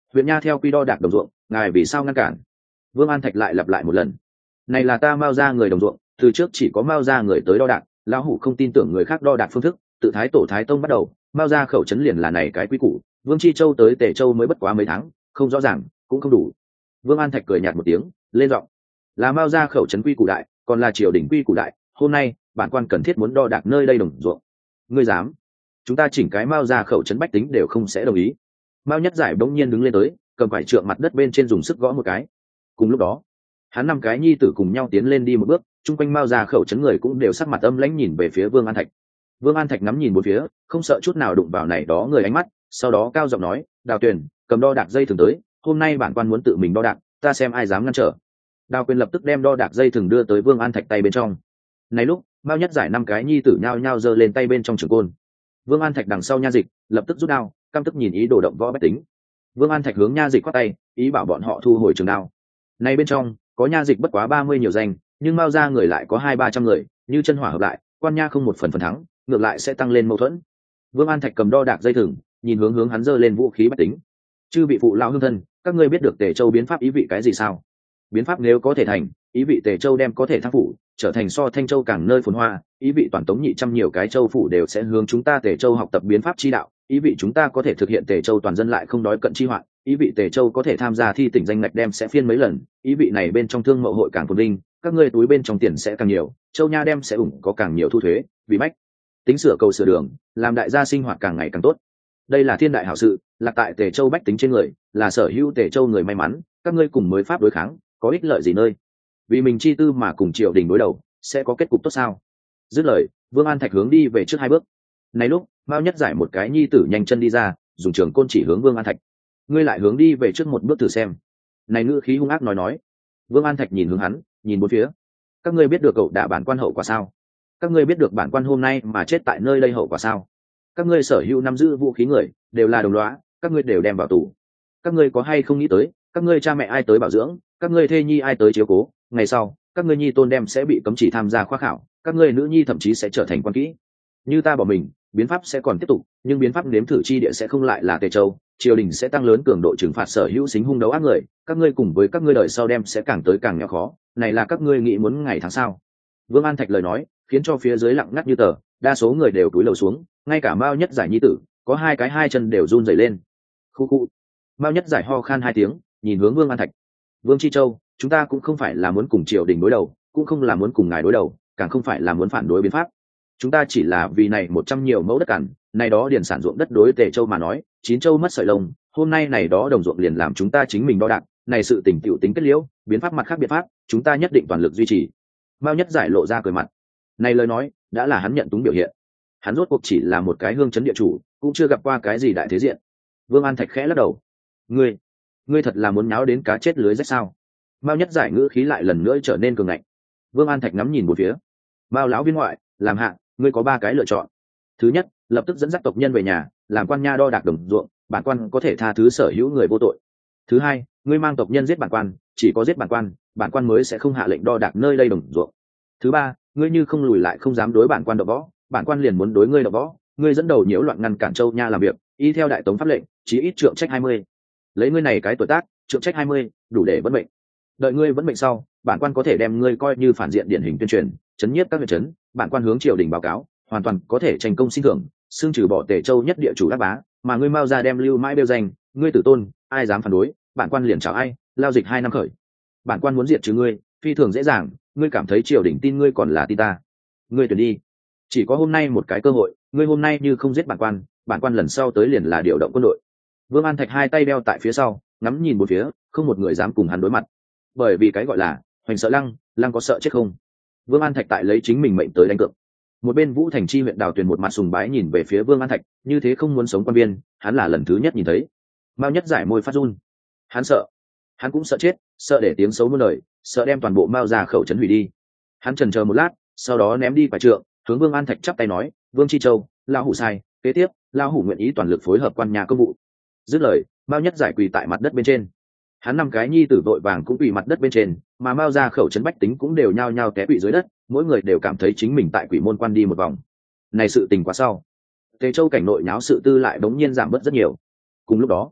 huyện nha theo quy đo đạc đồng ruộng, ngài vì sao ngăn cản? Vương An Thạch lại lặp lại một lần. Này là ta Mao gia người đồng ruộng, từ trước chỉ có Mao gia người tới đo đạc, lão hủ không tin tưởng người khác đo đạc phương thức, tự thái tổ thái tông bắt đầu, Mao gia khẩu trấn liền là này cái quy củ. Vương Chi Châu tới Tề Châu mới bất quá mấy tháng, không rõ ràng, cũng không đủ. Vương An Thạch cười nhạt một tiếng, lên giọng. Là Mao gia khẩu trấn quy củ đại, còn là triều đình quy củ đại, hôm nay bản quan cần thiết muốn đo đạc nơi đây đồng ruộng. Ngươi dám? Chúng ta chỉnh cái Mao gia khẩu trấn bách tính đều không sẽ đồng ý. Mao Nhất Giải bỗng nhiên đứng lên tới, cầm phải trượng mặt đất bên trên dùng sức gõ một cái. Cùng lúc đó, hắn 5 cái nhi tử cùng nhau tiến lên đi một bước, chung quanh Mao gia khẩu trấn người cũng đều sắc mặt âm lãnh nhìn về phía Vương An Thạch. Vương An Thạch ngắm nhìn bốn phía, không sợ chút nào đụng vào này đó người ánh mắt, sau đó cao giọng nói, Đào Tuyền, cầm đo đạc dây thừng tới, hôm nay bản quan muốn tự mình đo đạc, ta xem ai dám ngăn trở. Đào Quyền lập tức đem đo đạc dây thừng đưa tới Vương An Thạch tay bên trong. Này lúc, Mao Nhất Giải 5 cái nhi tử nhao nhao giơ lên tay bên trong trường côn. Vương An Thạch đằng sau nha dịch, lập tức rút đao, căm tức nhìn ý đồ động võ bách tính. Vương An Thạch hướng nha dịch quát tay, ý bảo bọn họ thu hồi trường đao. Này bên trong, có nha dịch bất quá 30 nhiều danh, nhưng Mao gia người lại có 200-300 người, như chân hỏa hợp lại, quan nha không một phần thắng, ngược lại sẽ tăng lên mâu thuẫn. Vương An Thạch cầm đo đạc dây thừng, nhìn hướng hắn giơ lên vũ khí bách tính. Chư vị phụ lão hương thân, các ngươi biết được Tề Châu biến pháp ý vị cái gì sao? Biến pháp nếu có thể thành, ý vị Tề Châu đem có thể thăng phủ, trở thành so Thanh Châu càng nơi phồn hoa, ý vị toàn Tống nhị trăm nhiều cái châu phủ đều sẽ hướng chúng ta Tề Châu học tập biến pháp chi đạo, ý vị chúng ta có thể thực hiện Tề Châu toàn dân lại không đói cận chi hoạn, ý vị Tề Châu có thể tham gia thi tỉnh danh ngạch đem sẽ phiên mấy lần, ý vị này bên trong thương mậu hội càng phồn vinh, các ngươi túi bên trong tiền sẽ càng nhiều, Châu nha đem sẽ ủng có càng nhiều thu thuế, vì bách tính sửa cầu sửa đường, làm đại gia sinh hoạt càng ngày càng tốt. Đây là thiên đại hảo sự, lạc tại Tề Châu bách tính trên người, là sở hữu Tề Châu người may mắn, các ngươi cùng mới pháp đối kháng, có ích lợi gì nơi? Vì mình chi tư mà cùng triều đình đối đầu, sẽ có kết cục tốt sao? Dứt lời, Vương An Thạch hướng đi về trước 2 bước. Này lúc, Mao Nhất Giải một cái nhi tử nhanh chân đi ra, dùng trường côn chỉ hướng Vương An Thạch. Ngươi lại hướng đi về trước 1 bước thử xem. Này ngữ khí hung ác nói. Vương An Thạch nhìn hướng hắn, nhìn bốn phía. Các ngươi biết được cậu đả bản quan hậu quả sao? Các ngươi biết được bản quan hôm nay mà chết tại nơi đây hậu quả sao? Các ngươi sở hữu nắm giữ vũ khí người, đều là đồng lõa, các ngươi đều đem vào tù. Các ngươi có hay không nghĩ tới, các ngươi cha mẹ ai tới bảo dưỡng, các ngươi thê nhi ai tới chiếu cố, ngày sau, các ngươi nhi tôn đem sẽ bị cấm chỉ tham gia khoa khảo, các ngươi nữ nhi thậm chí sẽ trở thành quan kỹ. Như ta bỏ mình, biến pháp sẽ còn tiếp tục, nhưng biến pháp nếm thử chi địa sẽ không lại là Tề Châu, triều đình sẽ tăng lớn cường độ trừng phạt sở hữu xính hung đấu ác người, các ngươi cùng với các ngươi đời sau đem sẽ càng tới càng nghèo khó, này là các ngươi nghĩ muốn ngày tháng sao? Vương An Thạch lời nói, khiến cho phía dưới lặng ngắt như tờ, đa số người đều cúi đầu xuống, ngay cả Mao Nhất Giải nhi tử, có 2 cái 2 chân đều run rẩy lên. Khu. Mao Nhất Giải ho khan 2 tiếng, nhìn hướng Vương An Thạch. Vương Chi Châu, chúng ta cũng không phải là muốn cùng triều đình đối đầu, cũng không là muốn cùng ngài đối đầu, càng không phải là muốn phản đối biến pháp. Chúng ta chỉ là vì này 100 nhiều mẫu đất cằn, này đó điền sản ruộng đất đối Tề Châu mà nói, 9 châu mất sợi lông, hôm nay này đó đồng ruộng liền làm chúng ta chính mình đo đạc, này sự tình tiểu tính kết liễu, biến pháp mặt khác biện pháp, chúng ta nhất định toàn lực duy trì. Mao Nhất Giải lộ ra cười mặt. Này lời nói, đã là hắn nhận túng biểu hiện. Hắn rốt cuộc chỉ là một cái hương chấn địa chủ, cũng chưa gặp qua cái gì đại thế diện. Vương An Thạch khẽ lắc đầu. Ngươi thật là muốn nháo đến cá chết lưới rách sao? Mao Nhất Giải ngữ khí lại lần nữa trở nên cường ngạnh. Vương An Thạch ngắm nhìn một phía. Mao lão viên ngoại, làm hạ, ngươi có 3 cái lựa chọn. Thứ nhất, lập tức dẫn dắt tộc nhân về nhà, làm quan nha đo đạc đồng ruộng, bản quan có thể tha thứ sở hữu người vô tội. Thứ hai, ngươi mang tộc nhân giết bản quan, chỉ có giết bản quan mới sẽ không hạ lệnh đo đạc nơi đây đồng ruộng. Thứ ba, ngươi như không lùi lại không dám đối bản quan động võ, bản quan liền muốn đối ngươi động võ, ngươi dẫn đầu nhiễu loạn ngăn cản Châu nha làm việc, y theo đại tống pháp lệnh, chí ít trượng trách 20. Lấy ngươi này cái tuổi tác, trượng trách 20, đủ để vẫn mệnh. Đợi ngươi vẫn mệnh sau, bản quan có thể đem ngươi coi như phản diện điển hình tuyên truyền, chấn nhiếp các huyện trấn, bản quan hướng triều đình báo cáo, hoàn toàn có thể tranh công xin thưởng, xương trừ bỏ Tề Châu nhất địa chủ đắc bá, mà ngươi Mao gia đem lưu mãi bêu danh, ngươi tử tôn, ai dám phản đối, bản quan liền chào ai, lao dịch 2 năm khởi. Bản quan muốn diệt trừ ngươi, phi thường dễ dàng, ngươi cảm thấy triều đình tin ngươi còn là tin ta. Ngươi tuyển đi. Chỉ có hôm nay một cái cơ hội, ngươi hôm nay như không giết bản quan lần sau tới liền là điều động quân đội. Vương An Thạch 2 tay đeo tại phía sau, ngắm nhìn một phía, không một người dám cùng hắn đối mặt. Bởi vì cái gọi là hoành sợ lăng, lăng có sợ chết không. Vương An Thạch tại lấy chính mình mệnh tới đánh cược. Một bên Vũ Thành chi huyện Đào Tuyền một mặt sùng bái nhìn về phía Vương An Thạch, như thế không muốn sống quan viên, hắn là lần thứ nhất nhìn thấy. Mao Nhất Giải môi phát run. Hắn sợ, hắn cũng sợ chết, sợ để tiếng xấu muôn đời, sợ đem toàn bộ Mao gia khẩu trấn hủy đi. Hắn chần chờ một lát, sau đó ném đi quả trượng, hướng Vương An Thạch chắp tay nói, Vương Chi Châu, lão hủ sai, kế tiếp, lão hủ nguyện ý toàn lực phối hợp quan nhà công vụ. Dứt lời, Mao Nhất Giải quỳ tại mặt đất bên trên. Hắn 5 cái nhi tử vội vàng cũng quỳ mặt đất bên trên, mà Mao gia khẩu trấn bách tính cũng đều nhao nhao té quỵ dưới đất, mỗi người đều cảm thấy chính mình tại quỷ môn quan đi một vòng. Này sự tình quá sau, Tề Châu cảnh nội nháo sự tư lại đống nhiên giảm bớt rất nhiều. Cùng lúc đó,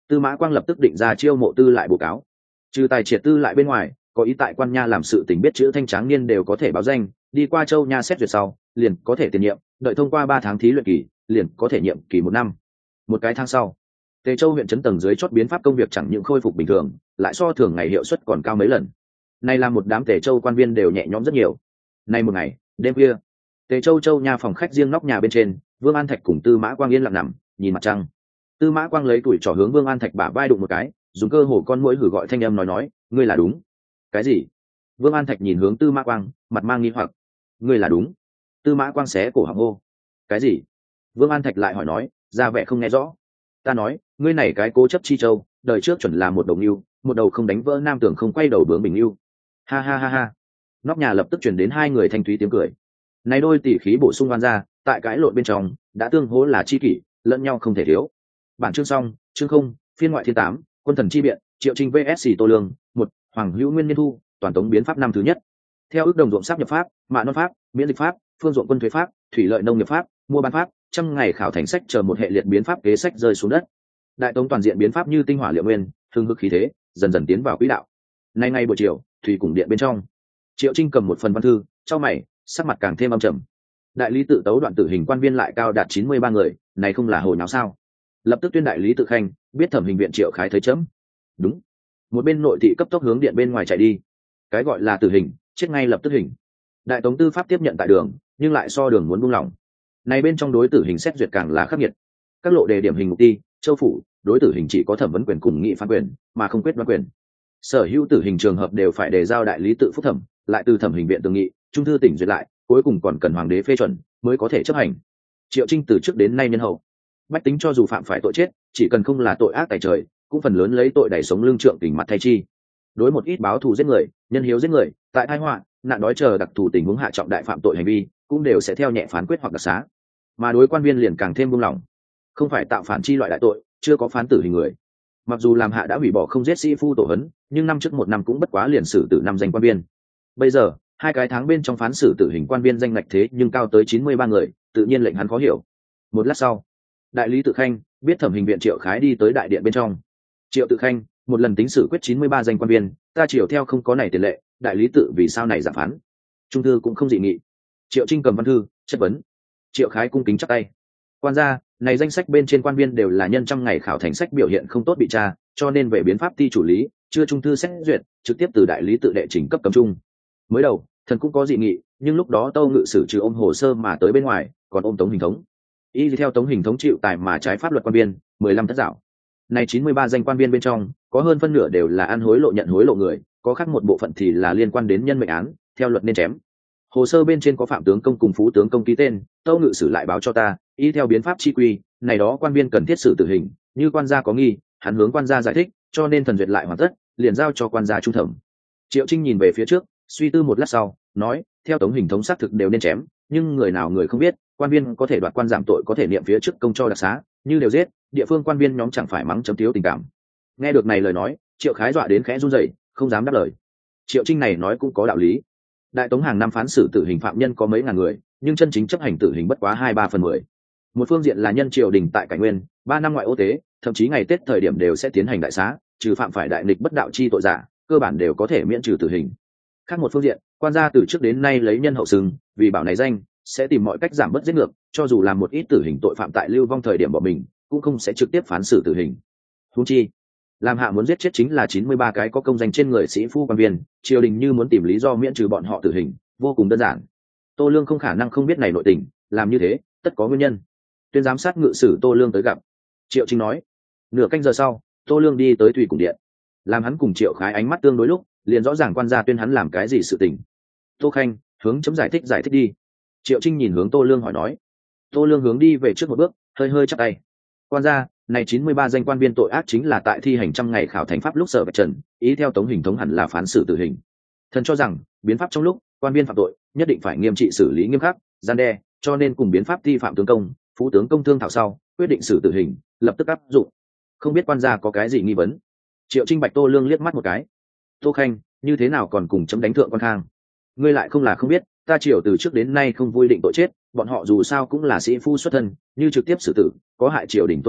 Tư Mã Quang lập tức định ra chiêu mộ tư lại báo cáo. Trừ tài triệt tư lại bên ngoài, có ý tại quan nha làm sự tình biết chữ thanh tráng niên đều có thể báo danh, đi qua châu nha xét duyệt sau, liền có thể tiền nhiệm, đợi thông qua 3 tháng thí luyện kỳ, liền có thể nhiệm kỳ 1 năm. Một cái tháng sau, Tề Châu huyện trấn tầng dưới chót biến pháp công việc chẳng những khôi phục bình thường, lại so thường ngày hiệu suất còn cao mấy lần. Nay làm một đám Tề Châu quan viên đều nhẹ nhõm rất nhiều. Nay một ngày, đêm khuya, Tề Châu Châu nha phòng khách riêng nóc nhà bên trên, Vương An Thạch cùng Tư Mã Quang yên lặng nằm, nhìn mặt trăng. Tư Mã Quang lấy tuổi trỏ hướng Vương An Thạch bả vai đụng một cái, dùng cơ hồ con muỗi hử gọi thanh âm nói, ngươi là đúng. Cái gì? Vương An Thạch nhìn hướng Tư Mã Quang, mặt mang nghi hoặc. Ngươi là đúng. Tư Mã Quang xé cổ họng hô. Cái gì? Vương An Thạch lại hỏi nói, ra vẻ không nghe rõ. Ta nói, ngươi này cái cố chấp chi châu, đời trước chuẩn là một đồng yêu, một đầu không đánh vỡ nam tưởng không quay đầu bướng bình yêu. Ha ha ha ha. Nóc nhà lập tức truyền đến hai người thanh thúy tiếng cười. Này đôi tỷ khí bổ sung oan ra, tại cái lộn bên trong, đã tương hỗ là chi kỷ, lẫn nhau không thể thiếu. Bản chương xong, chương không, phiên ngoại thiên 8, quân thần chi biện, Triệu Trinh vs Tô Lương, 1, Hoàng Hữu Nguyên niên thu, toàn tống biến pháp năm thứ nhất. Theo ước đồng ruộng sáp nhập pháp, mạ non pháp, miễn dịch pháp, phương ruộng quân thuế pháp, thủy lợi nông nghiệp pháp, mua bán pháp, trăm ngày khảo thành sách chờ một hệ liệt biến pháp kế sách rơi xuống đất. Đại tống toàn diện biến pháp như tinh hỏa liệu nguyên, hưng hực khí thế, dần dần tiến vào quỹ đạo. Nay ngay buổi chiều, thủy cùng điện bên trong, Triệu Trinh cầm một phần văn thư, chau mày, sắc mặt càng thêm âm trầm. Đại lý tự tấu đoạn tử hình quan viên lại cao đạt 93 người, này không là hồi nháo sao? Lập tức tuyên đại lý tự khanh, biết thẩm hình viện Triệu Khái thấy chấm. Đúng. Một bên nội thị cấp tốc hướng điện bên ngoài chạy đi. Cái gọi là tử hình, chết ngay lập tức hình. Đại tống tư pháp tiếp nhận tại đường, nhưng lại so đường muốn buông lỏng. Này bên trong đối tử hình xét duyệt càng là khắc nghiệt. Các lộ đề điểm hình mục ti, châu phủ, đối tử hình chỉ có thẩm vấn quyền cùng nghị phán quyền, mà không quyết đoán quyền. Sở hữu tử hình trường hợp đều phải đề giao đại lý tự phúc thẩm, lại từ thẩm hình viện tường nghị, trung thư tỉnh duyệt lại, cuối cùng còn cần hoàng đế phê chuẩn mới có thể chấp hành. Triệu Trinh từ trước đến nay nhân hậu, bách tính cho dù phạm phải tội chết, chỉ cần không là tội ác tại trời, cũng phần lớn lấy tội đẩy sống lương trượng tình mặt thay chi. Đối một ít báo thù giết người, nhân hiếu giết người, tại tai họa, nạn đói chờ đặc thù tình huống hạ trọng đại phạm tội hành vi, cũng đều sẽ theo nhẹ phán quyết hoặc đặc xá. Mà đối quan viên liền càng thêm buông lỏng, không phải tạo phản chi loại đại tội, chưa có phán tử hình người. Mặc dù làm hạ đã hủy bỏ không giết sĩ phu tổ hấn, nhưng năm trước một năm cũng bất quá liền xử tử 5 danh quan viên. Bây giờ 2 cái tháng bên trong phán xử tử hình quan viên danh ngạch thế nhưng cao tới 93 người, tự nhiên lệnh hắn khó hiểu. Một lát sau, đại lý tự khanh biết thẩm hình viện Triệu Khái đi tới đại điện bên trong. Triệu tự khanh, một lần tính xử quyết 93 danh quan viên, ta chiều theo không có này tiền lệ, đại lý tự vì sao này giảm phán? Trung thư cũng không dị nghị. Triệu Trinh cầm văn thư chất vấn. Triệu Khái cung kính chắp tay. Quan gia, này danh sách bên trên quan viên đều là nhân trăm ngày khảo thành sách biểu hiện không tốt bị tra, cho nên về biến pháp ti chủ lý, chưa trung thư xét duyệt, trực tiếp từ đại lý tự đệ trình cấp cấm trung. Mới đầu, thần cũng có dị nghị, nhưng lúc đó Tâu ngự sử trừ ôm hồ sơ mà tới bên ngoài, còn ôm Tống Hình Thống. Y theo Tống Hình Thống chịu tài mà trái pháp luật quan viên, 15 thất dạo. Này 93 danh quan viên bên trong, có hơn phân nửa đều là ăn hối lộ nhận hối lộ người, có khác một bộ phận thì là liên quan đến nhân mệnh án, theo luật nên chém. Hồ sơ bên trên có phạm tướng công cùng phú tướng công ký tên, Tâu ngự sử lại báo cho ta, y theo biến pháp chi quy, này đó quan viên cần thiết xử tử hình, như quan gia có nghi, hắn hướng quan gia giải thích, cho nên thần duyệt lại hoàn tất, liền giao cho quan gia trung thẩm. Triệu Trinh nhìn về phía trước, suy tư một lát sau, nói, theo Tống Hình Thống xác thực đều nên chém, nhưng người nào người không biết, quan viên có thể đoạt quan giảm tội, có thể niệm phía trước công cho đặc xá, như đều giết, địa phương quan viên nhóm chẳng phải mắng chấm thiếu tình cảm. Nghe được này lời nói, Triệu Khái dọa đến khẽ run rẩy, không dám đáp lời. Triệu Trinh này nói cũng có đạo lý. Đại Tống hàng năm phán xử tử hình phạm nhân có mấy ngàn người, nhưng chân chính chấp hành tử hình bất quá 2/3/10. Một phương diện là nhân triều đình tại Cảnh Nguyên, 3 năm ngoại ô tế, thậm chí ngày Tết thời điểm đều sẽ tiến hành đại xá, trừ phạm phải đại nghịch bất đạo chi tội giả, cơ bản đều có thể miễn trừ tử hình. Khác một phương diện, quan gia từ trước đến nay lấy nhân hậu sừng, vì bảo này danh, sẽ tìm mọi cách giảm bớt giết ngược, cho dù làm một ít tử hình tội phạm tại lưu vong thời điểm bỏ mình, cũng không sẽ trực tiếp phán xử tử hình. Huống chi, làm hạ muốn giết chết chính là 93 cái có công danh trên người sĩ phu quan viên, triều đình như muốn tìm lý do miễn trừ bọn họ tử hình, vô cùng đơn giản. Tô Lương không khả năng không biết này nội tình, làm như thế, tất có nguyên nhân. Tuyên giám sát ngự sử Tô Lương tới gặp. Triệu Trinh nói. Nửa canh giờ sau, Tô Lương đi tới Thủy Cung điện. Làm hắn cùng Triệu Khái ánh mắt tương đối lúc, liền rõ ràng quan gia tuyên hắn làm cái gì sự tình. Tô Khanh, hướng chấm giải thích đi. Triệu Trinh nhìn hướng Tô Lương hỏi nói. Tô Lương hướng đi về trước một bước, hơi hơi chắp tay. Quan gia, này 93 danh quan viên tội ác chính là tại thi hành trăm ngày khảo thành pháp lúc sở vạch trần, ý theo Tống Hình Thống hẳn là phán xử tử hình. Thần cho rằng, biến pháp trong lúc, quan viên phạm tội, nhất định phải nghiêm trị xử lý nghiêm khắc, gian đe, cho nên cùng biến pháp thi phạm tướng công, phú tướng công thương thảo sau, quyết định xử tử hình, lập tức áp dụng. Không biết quan gia có cái gì nghi vấn? Triệu Trinh bạch Tô Lương liếc mắt một cái. Tô Khanh, như thế nào còn cùng chấm đánh thượng quan khang? Ngươi lại không là không biết, ta triều từ trước đến nay không vui định tội chết, bọn họ dù sao cũng là sĩ phu xuất thân, như trực tiếp xử tử, có hại triều đình tôn nghiêm,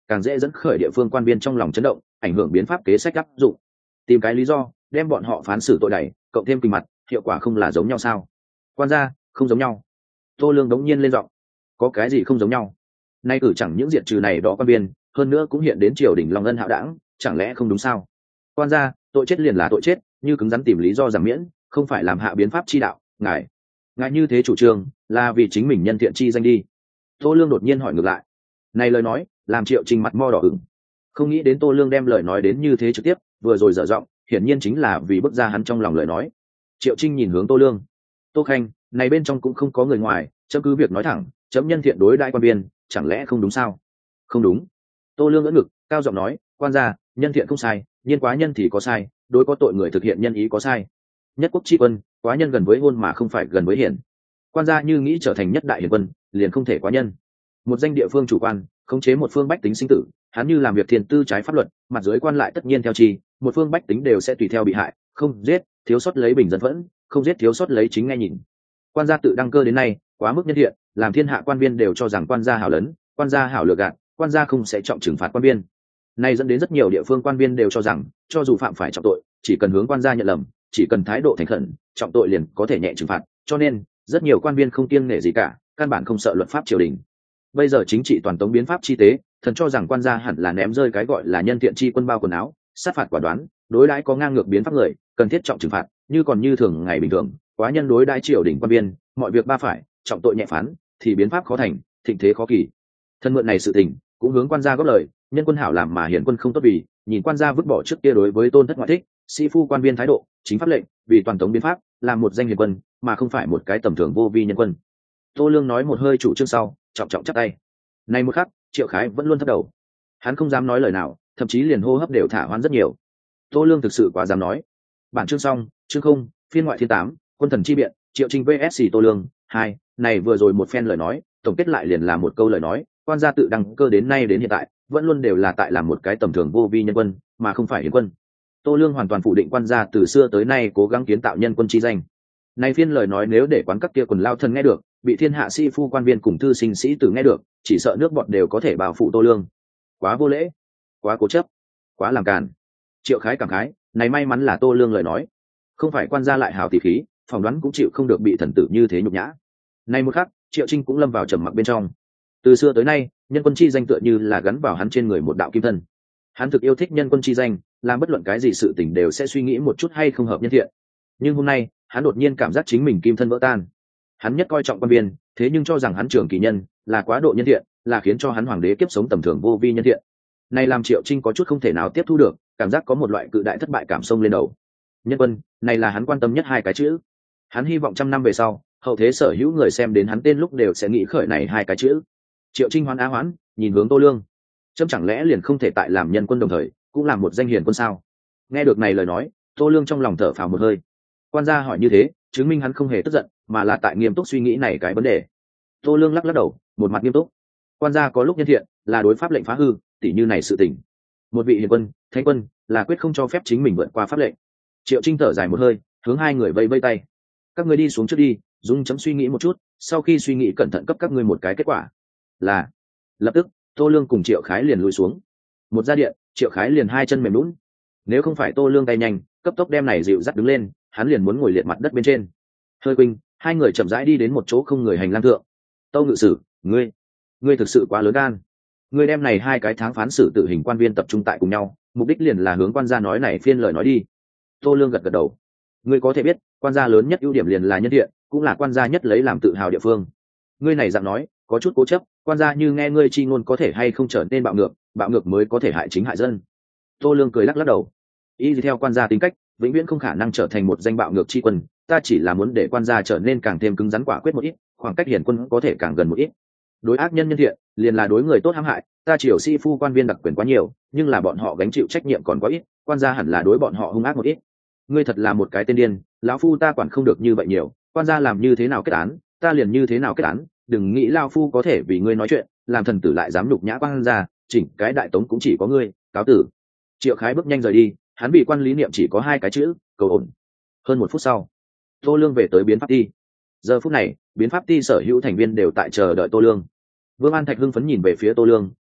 càng dễ dẫn khởi địa phương quan viên trong lòng chấn động, ảnh hưởng biến pháp kế sách áp dụng. Tìm cái lý do đem bọn họ phán xử tội đẩy, cộng thêm kinh mặt, hiệu quả không là giống nhau sao? Quan gia không giống nhau. Tô Lương đống nhiên lên giọng. Có cái gì không giống nhau? Nay cử chẳng những diệt trừ này đó quan viên, hơn nữa cũng hiện đến triều đình long ân hạo đảng, chẳng lẽ không đúng sao? Quan gia, tội chết liền là tội chết, như cứng rắn tìm lý do giảm miễn, không phải làm hạ biến pháp chi đạo. Ngài như thế chủ trương là vì chính mình nhân thiện chi danh đi. Tô Lương đột nhiên hỏi ngược lại. Này lời nói làm Triệu Trinh mặt mo đỏ ửng. Không nghĩ đến Tô Lương đem lời nói đến như thế trực tiếp, vừa rồi dở giọng, hiển nhiên chính là vì bức ra hắn trong lòng lời nói. Triệu Trinh nhìn hướng Tô Lương. Tô Khanh, này bên trong cũng không có người ngoài, chấm cứ việc nói thẳng, chấm nhân thiện đối đãi quan viên, chẳng lẽ không đúng sao? Không đúng. Tô Lương ưỡn ngực, cao giọng nói, quan gia, nhân thiện không sai, nhiên quá nhân thì có sai, đối có tội người thực hiện nhân ý có sai. Nhất quốc tri quân, quá nhân gần với hôn mà không phải gần với hiển. Quan gia như nghĩ trở thành nhất đại hiền quân, liền không thể quá nhân. Một danh địa phương chủ quan, khống chế một phương bách tính sinh tử, hắn như làm việc thiên tư trái pháp luật, mặt dưới quan lại tất nhiên theo chi, một phương bách tính đều sẽ tùy theo bị hại, không giết, thiếu sót lấy bình dân vẫn, không giết thiếu sót lấy chính nghe nhìn. Quan gia tự đăng cơ đến nay, quá mức nhân thiện, làm thiên hạ quan viên đều cho rằng quan gia hảo lớn, quan gia hảo lừa gạt, quan gia không sẽ trọng trừng phạt quan viên. Này dẫn đến rất nhiều địa phương quan viên đều cho rằng, cho dù phạm phải trọng tội, chỉ cần hướng quan gia nhận lầm, chỉ cần thái độ thành khẩn, trọng tội liền có thể nhẹ trừng phạt, cho nên rất nhiều quan viên không kiêng nể gì cả, căn bản không sợ luật pháp triều đình. Bây giờ chính trị toàn tống biến pháp chi tế, thần cho rằng quan gia hẳn là ném rơi cái gọi là nhân thiện chi quân bao quần áo, sát phạt quả đoán, đối đãi có ngang ngược biến pháp người, cần thiết trọng trừng phạt, như còn như thường ngày bình thường, quá nhân đối đãi triều đình quan viên, mọi việc ba phải, trọng tội nhẹ phán, thì biến pháp khó thành, thịnh thế khó kỳ. Thân mượn này sự tình, cũng hướng quan gia góp lời, nhân quân hảo làm mà hiển quân không tốt vì, nhìn quan gia vứt bỏ trước kia đối với tôn thất ngoại thích, sĩ phu quan viên thái độ, chính pháp lệnh, vì toàn tống biến pháp, làm một danh hiền quân, mà không phải một cái tầm thường vô vi nhân quân. Tô Lương nói một hơi chủ trương sau, trọng trọng chắp tay. Nay một khắc, Triệu Khái vẫn luôn thấp đầu, hắn không dám nói lời nào, thậm chí liền hô hấp đều thả hoãn rất nhiều. Tô Lương thực sự quá dám nói. Bản chương xong, chương không, phiên ngoại thiên 8, quân thần chi biện, Triệu Trinh vs Tô Lương 2. Này vừa rồi một phen lời nói, tổng kết lại liền là một câu lời nói, quan gia tự đăng cơ đến nay đến hiện tại, vẫn luôn đều là tại làm một cái tầm thường vô vi nhân quân, mà không phải hiền quân. Tô Lương hoàn toàn phủ định quan gia từ xưa tới nay cố gắng kiến tạo nhân quân chi danh. Này phiên lời nói nếu để quán các kia quần lao thần nghe được, bị thiên hạ sĩ phu quan viên cùng thư sinh sĩ tử nghe được, chỉ sợ nước bọt đều có thể bao phủ Tô Lương. Quá vô lễ, quá cố chấp, quá làm càn. Triệu Khái cảm khái, này may mắn là Tô Lương lời nói, không phải quan gia lại hào tỷ khí, phỏng đoán cũng chịu không được bị thần tử như thế nhục nhã. Này một khắc, Triệu Trinh cũng lâm vào trầm mặc bên trong. Từ xưa tới nay, nhân quân chi danh tựa như là gắn vào hắn trên người một đạo kim thân. Hắn thực yêu thích nhân quân chi danh, làm bất luận cái gì sự tình đều sẽ suy nghĩ một chút hay không hợp nhân thiện. Nhưng hôm nay, hắn đột nhiên cảm giác chính mình kim thân vỡ tan. Hắn nhất coi trọng quan viên, thế nhưng cho rằng hắn trưởng kỳ nhân là quá độ nhân thiện, là khiến cho hắn hoàng đế kiếp sống tầm thường vô vi nhân thiện. Này làm Triệu Trinh có chút không thể nào tiếp thu được, cảm giác có một loại cự đại thất bại cảm xông lên đầu. Nhân quân, này là hắn quan tâm nhất hai cái chữ. Hắn hy vọng trăm năm về sau, hậu thế sở hữu người xem đến hắn tên lúc đều sẽ nghĩ khởi này hai cái chữ. Triệu Trinh hoán á hoán, nhìn hướng Tô Lương. Chấm chẳng lẽ liền không thể tại làm nhân quân đồng thời, cũng làm một danh hiền quân sao? Nghe được này lời nói, Tô Lương trong lòng thở phào một hơi. Quan gia hỏi như thế, chứng minh hắn không hề tức giận, mà là tại nghiêm túc suy nghĩ này cái vấn đề. Tô Lương lắc lắc đầu, một mặt nghiêm túc. Quan gia có lúc nhân thiện, là đối pháp lệnh phá hư, tỉ như này sự tình. Một vị hiền quân, thánh quân, là quyết không cho phép chính mình vượt qua pháp lệnh. Triệu Trinh thở dài một hơi, hướng hai người vây vây tay. Các ngươi đi xuống trước đi, dung chấm suy nghĩ một chút, sau khi suy nghĩ cẩn thận cấp các ngươi một cái kết quả. Là. Lập tức, Tô Lương cùng Triệu Khái liền lùi xuống. Một ra điện, Triệu Khái liền hai chân mềm lún. Nếu không phải Tô Lương tay nhanh, cấp tốc đem này dịu dắt đứng lên, hắn liền muốn ngồi liệt mặt đất bên trên. Hơi quỳnh, hai người chậm rãi đi đến một chỗ không người hành lang thượng. Tâu ngự sử, ngươi thực sự quá lớn gan. Ngươi đem này hai cái tháng phán xử tử hình quan viên tập trung tại cùng nhau, mục đích liền là hướng quan gia nói này phiên lời nói đi. Tô Lương gật gật đầu. Ngươi có thể biết, quan gia lớn nhất ưu điểm liền là nhân thiện, cũng là quan gia nhất lấy làm tự hào địa phương. Ngươi này dạng nói, có chút cố chấp, quan gia như nghe ngươi chi ngôn có thể hay không trở nên bạo ngược mới có thể hại chính hại dân. Tô Lương cười lắc lắc đầu. Y theo quan gia tính cách, vĩnh viễn không khả năng trở thành một danh bạo ngược chi quân, ta chỉ là muốn để quan gia trở nên càng thêm cứng rắn quả quyết một ít, khoảng cách hiển quân có thể càng gần một ít. Đối ác nhân nhân thiện, liền là đối người tốt hãm hại, ta triều sĩ phu quan viên đặc quyền quá nhiều, nhưng là bọn họ gánh chịu trách nhiệm còn quá ít, quan gia hẳn là đối bọn họ hung ác một ít. Ngươi thật là một cái tên điên, lão phu ta quản không được như vậy nhiều, quan gia làm như thế nào kết án, ta liền như thế nào kết án, đừng nghĩ lão phu có thể vì ngươi nói chuyện, làm thần tử lại dám nhục nhã quan gia, chỉnh cái đại tống cũng chỉ có ngươi, cáo tử. Triệu Khái bước nhanh rời đi, hắn bị quan lý niệm chỉ có hai cái chữ, cầu ổn. Hơn một phút sau, Tô Lương về tới biến pháp ty. Giờ phút này, biến pháp ty sở hữu thành viên đều tại chờ đợi Tô Lương. Vương An Thạch hưng phấn nhìn về phía Tô Lương,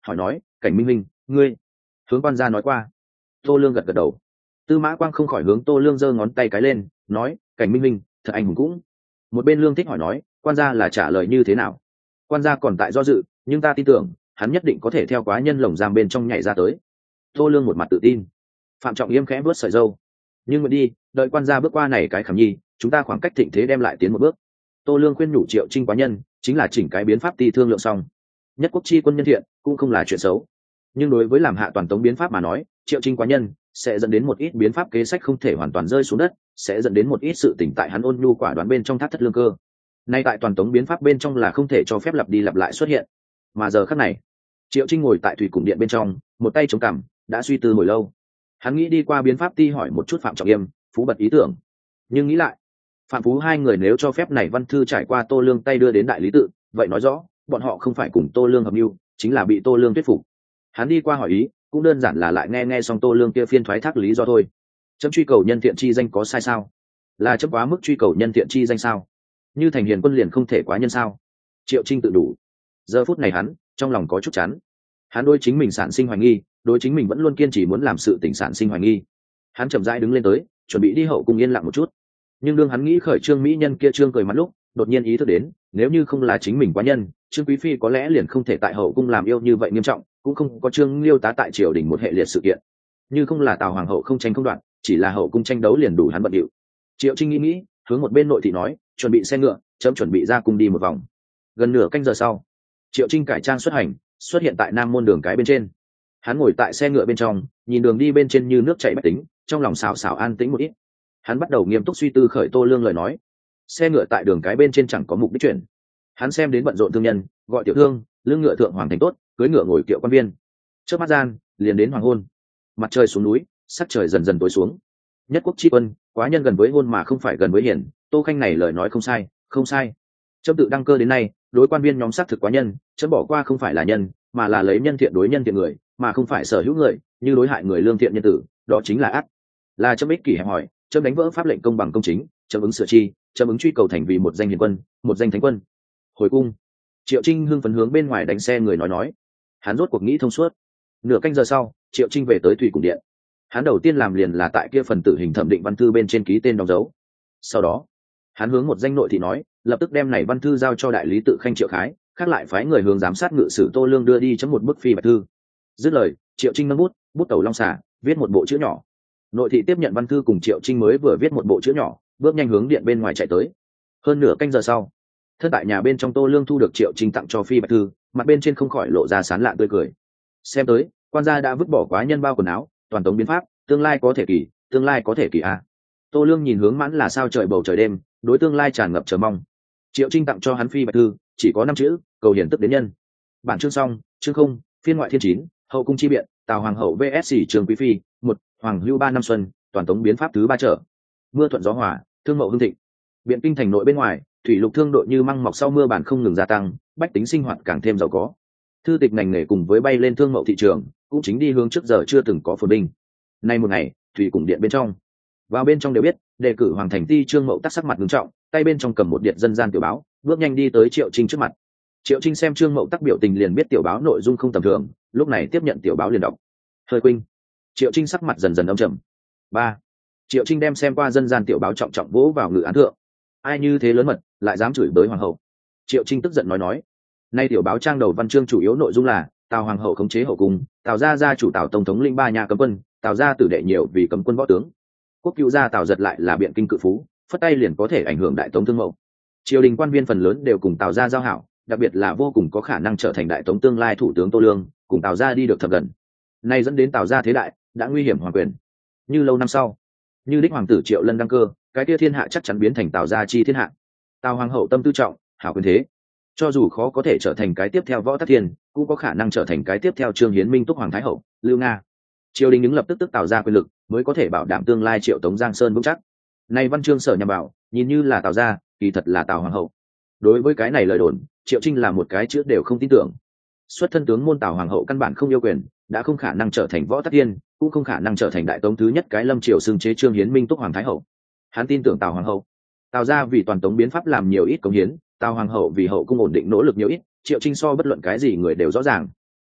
hỏi nói Cảnh Minh Minh, ngươi hướng quan gia nói qua? Tô Lương gật gật đầu. Tư Mã Quang không khỏi hướng Tô Lương giơ ngón tay cái lên, nói Cảnh Minh Minh thật anh hùng cũng. Một bên Lương Thích hỏi nói quan gia là trả lời như thế nào? Quan gia còn tại do dự, nhưng ta tin tưởng hắn nhất định có thể theo quá nhân lồng giam bên trong nhảy ra tới. Tô Lương một mặt tự tin. Phạm Trọng Yêm khẽ vuốt sợi râu, nhưng mà đi đợi quan gia bước qua này cái khảm nhi, chúng ta khoảng cách thịnh thế đem lại tiến một bước. Tô Lương khuyên nhủ Triệu Trinh quá nhân chính là chỉnh cái biến pháp ti thương lượng xong, nhất quốc chi quân nhân thiện cũng không là chuyện xấu, nhưng đối với làm hạ toàn tống biến pháp mà nói, Triệu Trinh quá nhân sẽ dẫn đến một ít biến pháp kế sách không thể hoàn toàn rơi xuống đất, sẽ dẫn đến một ít sự tỉnh tại hắn ôn nhu quả đoán bên trong thác thất lương cơ. Nay tại toàn tống biến pháp bên trong là không thể cho phép lặp đi lặp lại xuất hiện. Mà giờ khắc này, Triệu Trinh ngồi tại thủy cung điện bên trong, một tay chống cằm, đã suy tư hồi lâu. Hắn nghĩ đi qua biến pháp ti hỏi một chút Phạm Trọng Yêm, Phú Bật ý tưởng, nhưng nghĩ lại, Phạm Phú hai người nếu cho phép này văn thư trải qua Tô Lương tay đưa đến đại lý tự, vậy nói rõ bọn họ không phải cùng Tô Lương hợp mưu, chính là bị Tô Lương thuyết phục. Hắn đi qua hỏi ý cũng đơn giản là lại nghe xong Tô Lương kia phiên thoái thác lý do thôi. Chấm truy cầu nhân thiện chi danh có sai sao? Là chấm quá mức truy cầu nhân thiện chi danh sao? Như thành hiền quân liền không thể quá nhân sao? Triệu Trinh tự đủ. Giờ phút này hắn trong lòng có chút chán. Hắn đối chính mình sản sinh hoài nghi, đối chính mình vẫn luôn kiên trì muốn làm sự tình sản sinh hoài nghi. Hắn chậm rãi đứng lên tới, chuẩn bị đi hậu cung yên lặng một chút. Nhưng đương hắn nghĩ khởi Trương mỹ nhân kia trương cười mắt lúc, đột nhiên ý thức đến, nếu như không là chính mình quá nhân, Trương quý phi có lẽ liền không thể tại hậu cung làm yêu như vậy nghiêm trọng, cũng không có Trương Liêu tá tại triều đình một hệ liệt sự kiện. Như không là Tào hoàng hậu không tranh không đoạn, chỉ là hậu cung tranh đấu liền đủ hắn bận điệu. Triệu Trinh nghĩ, hướng một bên nội thị nói, chuẩn bị xe ngựa, chấm chuẩn bị ra cung đi một vòng. Gần nửa canh giờ sau, Triệu Trinh cải trang xuất hành, xuất hiện tại Nam môn đường cái bên trên. Hắn ngồi tại xe ngựa bên trong, nhìn đường đi bên trên như nước chảy bách tính, trong lòng xào xào an tĩnh một ít. Hắn bắt đầu nghiêm túc suy tư khởi Tô Lương lời nói. Xe ngựa tại đường cái bên trên chẳng có mục đích chuyển. Hắn xem đến bận rộn thương nhân, gọi tiểu thương, lưng ngựa thượng hoàng thành tốt, cưỡi ngựa ngồi kiệu quan viên. Trước mắt gian, liền đến hoàng hôn. Mặt trời xuống núi, sắc trời dần dần tối xuống. Nhất quốc chi quân, quá nhân gần với hôn mà không phải gần với hiển, Tô Khanh này lời nói không sai, không sai. Chấm tự đăng cơ đến nay, đối quan viên nhóm xác thực quá nhân, chấm bỏ qua không phải là nhân, mà là lấy nhân thiện đối nhân thiện người, mà không phải sở hữu người, như đối hại người lương thiện nhân tử, đó chính là ác. Là chấm ích kỷ hẹp hỏi, chấm đánh vỡ pháp lệnh công bằng công chính, chấm ứng sửa chi, chấm ứng truy cầu thành vì một danh hiền quân, một danh thánh quân. Hồi cung. Triệu Trinh hưng phấn hướng bên ngoài đánh xe người nói. Hắn rốt cuộc nghĩ thông suốt. Nửa canh giờ sau, Triệu Trinh về tới thủy cung điện. Hắn đầu tiên làm liền là tại kia phần tử hình thẩm định văn thư bên trên ký tên đóng dấu. Sau đó, hắn hướng một danh nội thị nói, lập tức đem này văn thư giao cho đại lý tự Khanh Triệu Khái, khác lại phái người hướng giám sát ngự sử Tô Lương đưa đi chấm một bức phi bạch thư. Dứt lời, Triệu Trinh nâng bút tẩu long xà, viết một bộ chữ nhỏ. Nội thị tiếp nhận văn thư cùng Triệu Trinh mới vừa viết một bộ chữ nhỏ, bước nhanh hướng điện bên ngoài chạy tới. Hơn nửa canh giờ sau, thân tại nhà bên trong Tô Lương thu được Triệu Trinh tặng cho phi bạch thư, mặt bên trên không khỏi lộ ra sán lạ tươi cười. Xem tới, quan gia đã vứt bỏ quá nhân bao quần áo, toàn tống biến pháp, tương lai có thể kỳ, tương lai có thể kỳ a. Tô Lương nhìn hướng mãn là sao trời bầu trời đêm, đối tương lai tràn ngập chờ mong. Triệu Trinh tặng cho hắn phi bạch thư, chỉ có 5 chữ, cầu hiển tức đến nhân. Bản chương xong, chương không, phiên ngoại thiên 9, hậu cung chi biện, Tào hoàng hậu vs Trường quý phi, 1, hoàng hưu 3 năm xuân, toàn tống biến pháp thứ 3 trở. Mưa thuận gió hòa, thương mậu hưng thịnh. Biện kinh thành nội bên ngoài, thủy lục thương đội như măng mọc sau mưa bản không ngừng gia tăng, bách tính sinh hoạt càng thêm giàu có. Thư tịch ngành nghề cùng với bay lên thương mậu thị trường, cũng chính đi hướng trước giờ chưa từng có phồn vinh. Nay một ngày, thủy cung điện bên trong, vào bên trong đều biết, đề cử hoàng thành ti Trương Mậu tắc sắc mặt nghiêm trọng, tay bên trong cầm một điện dân gian tiểu báo, bước nhanh đi tới Triệu Trinh trước mặt. Triệu Trinh xem Trương Mậu tắc biểu tình liền biết tiểu báo nội dung không tầm thường, lúc này tiếp nhận tiểu báo liền đọc. Hơi quynh. Triệu Trinh sắc mặt dần dần âm trầm. 3. Triệu Trinh đem xem qua dân gian tiểu báo trọng trọng vỗ vào ngự án thượng. Ai như thế lớn mật, lại dám chửi bới hoàng hậu. Triệu Trinh tức giận nói. Nay tiểu báo trang đầu văn chương chủ yếu nội dung là Tào hoàng hậu khống chế hậu cung, Tào gia chủ Tào tổng thống linh 3 nhà cấm quân, Tào gia tử đệ nhiều vì cấm quân võ tướng. Quốc cựu gia Tào giật lại là biện kinh cự phú, phất tay liền có thể ảnh hưởng đại tống thương mậu. Triều đình quan viên phần lớn đều cùng Tào gia giao hảo, đặc biệt là vô cùng có khả năng trở thành đại tống tương lai thủ tướng Tô Lương, cùng Tào gia đi được thập gần. Nay dẫn đến Tào gia thế đại, đã nguy hiểm hoàng quyền. Như lâu năm sau, như đích hoàng tử Triệu Lân đăng cơ, cái kia thiên hạ chắc chắn biến thành Tào gia chi thiên hạ. Tào hoàng hậu tâm tư trọng, hảo quyền thế, cho dù khó có thể trở thành cái tiếp theo Võ Tắc Thiên, cũng có khả năng trở thành cái tiếp theo Trương Hiến Minh Túc hoàng thái hậu, Lưu Nga. Triều đình đứng lập tức Tào gia quyền lực, mới có thể bảo đảm tương lai Triệu Tống Giang Sơn vững chắc. Nay văn chương sở nhằm bảo, nhìn như là Tào gia, kỳ thật là Tào hoàng hậu. Đối với cái này lời đồn, Triệu Trinh là một cái chữ đều không tin tưởng. Xuất thân tướng môn Tào hoàng hậu căn bản không yêu quyền, đã không khả năng trở thành Võ Tắc Thiên, cũng không khả năng trở thành đại tống thứ nhất cái lâm triều xưng chế Trương Hiến Minh Túc hoàng thái hậu. Hắn tin tưởng Tào hoàng hậu. Tào gia vì toàn tống biến pháp làm nhiều ít công hiến, Tào hoàng hậu vì hậu cung ổn định nỗ lực nhiều ít, Triệu Trinh so bất luận cái gì người đều rõ ràng.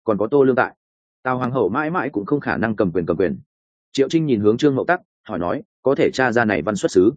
còn có Tô Lương tại, Tào hoàng hậu mãi mãi cũng không khả năng cầm quyền. Triệu Trinh nhìn hướng Trương Mậu Tắc hỏi nói, có thể tra ra này văn xuất xứ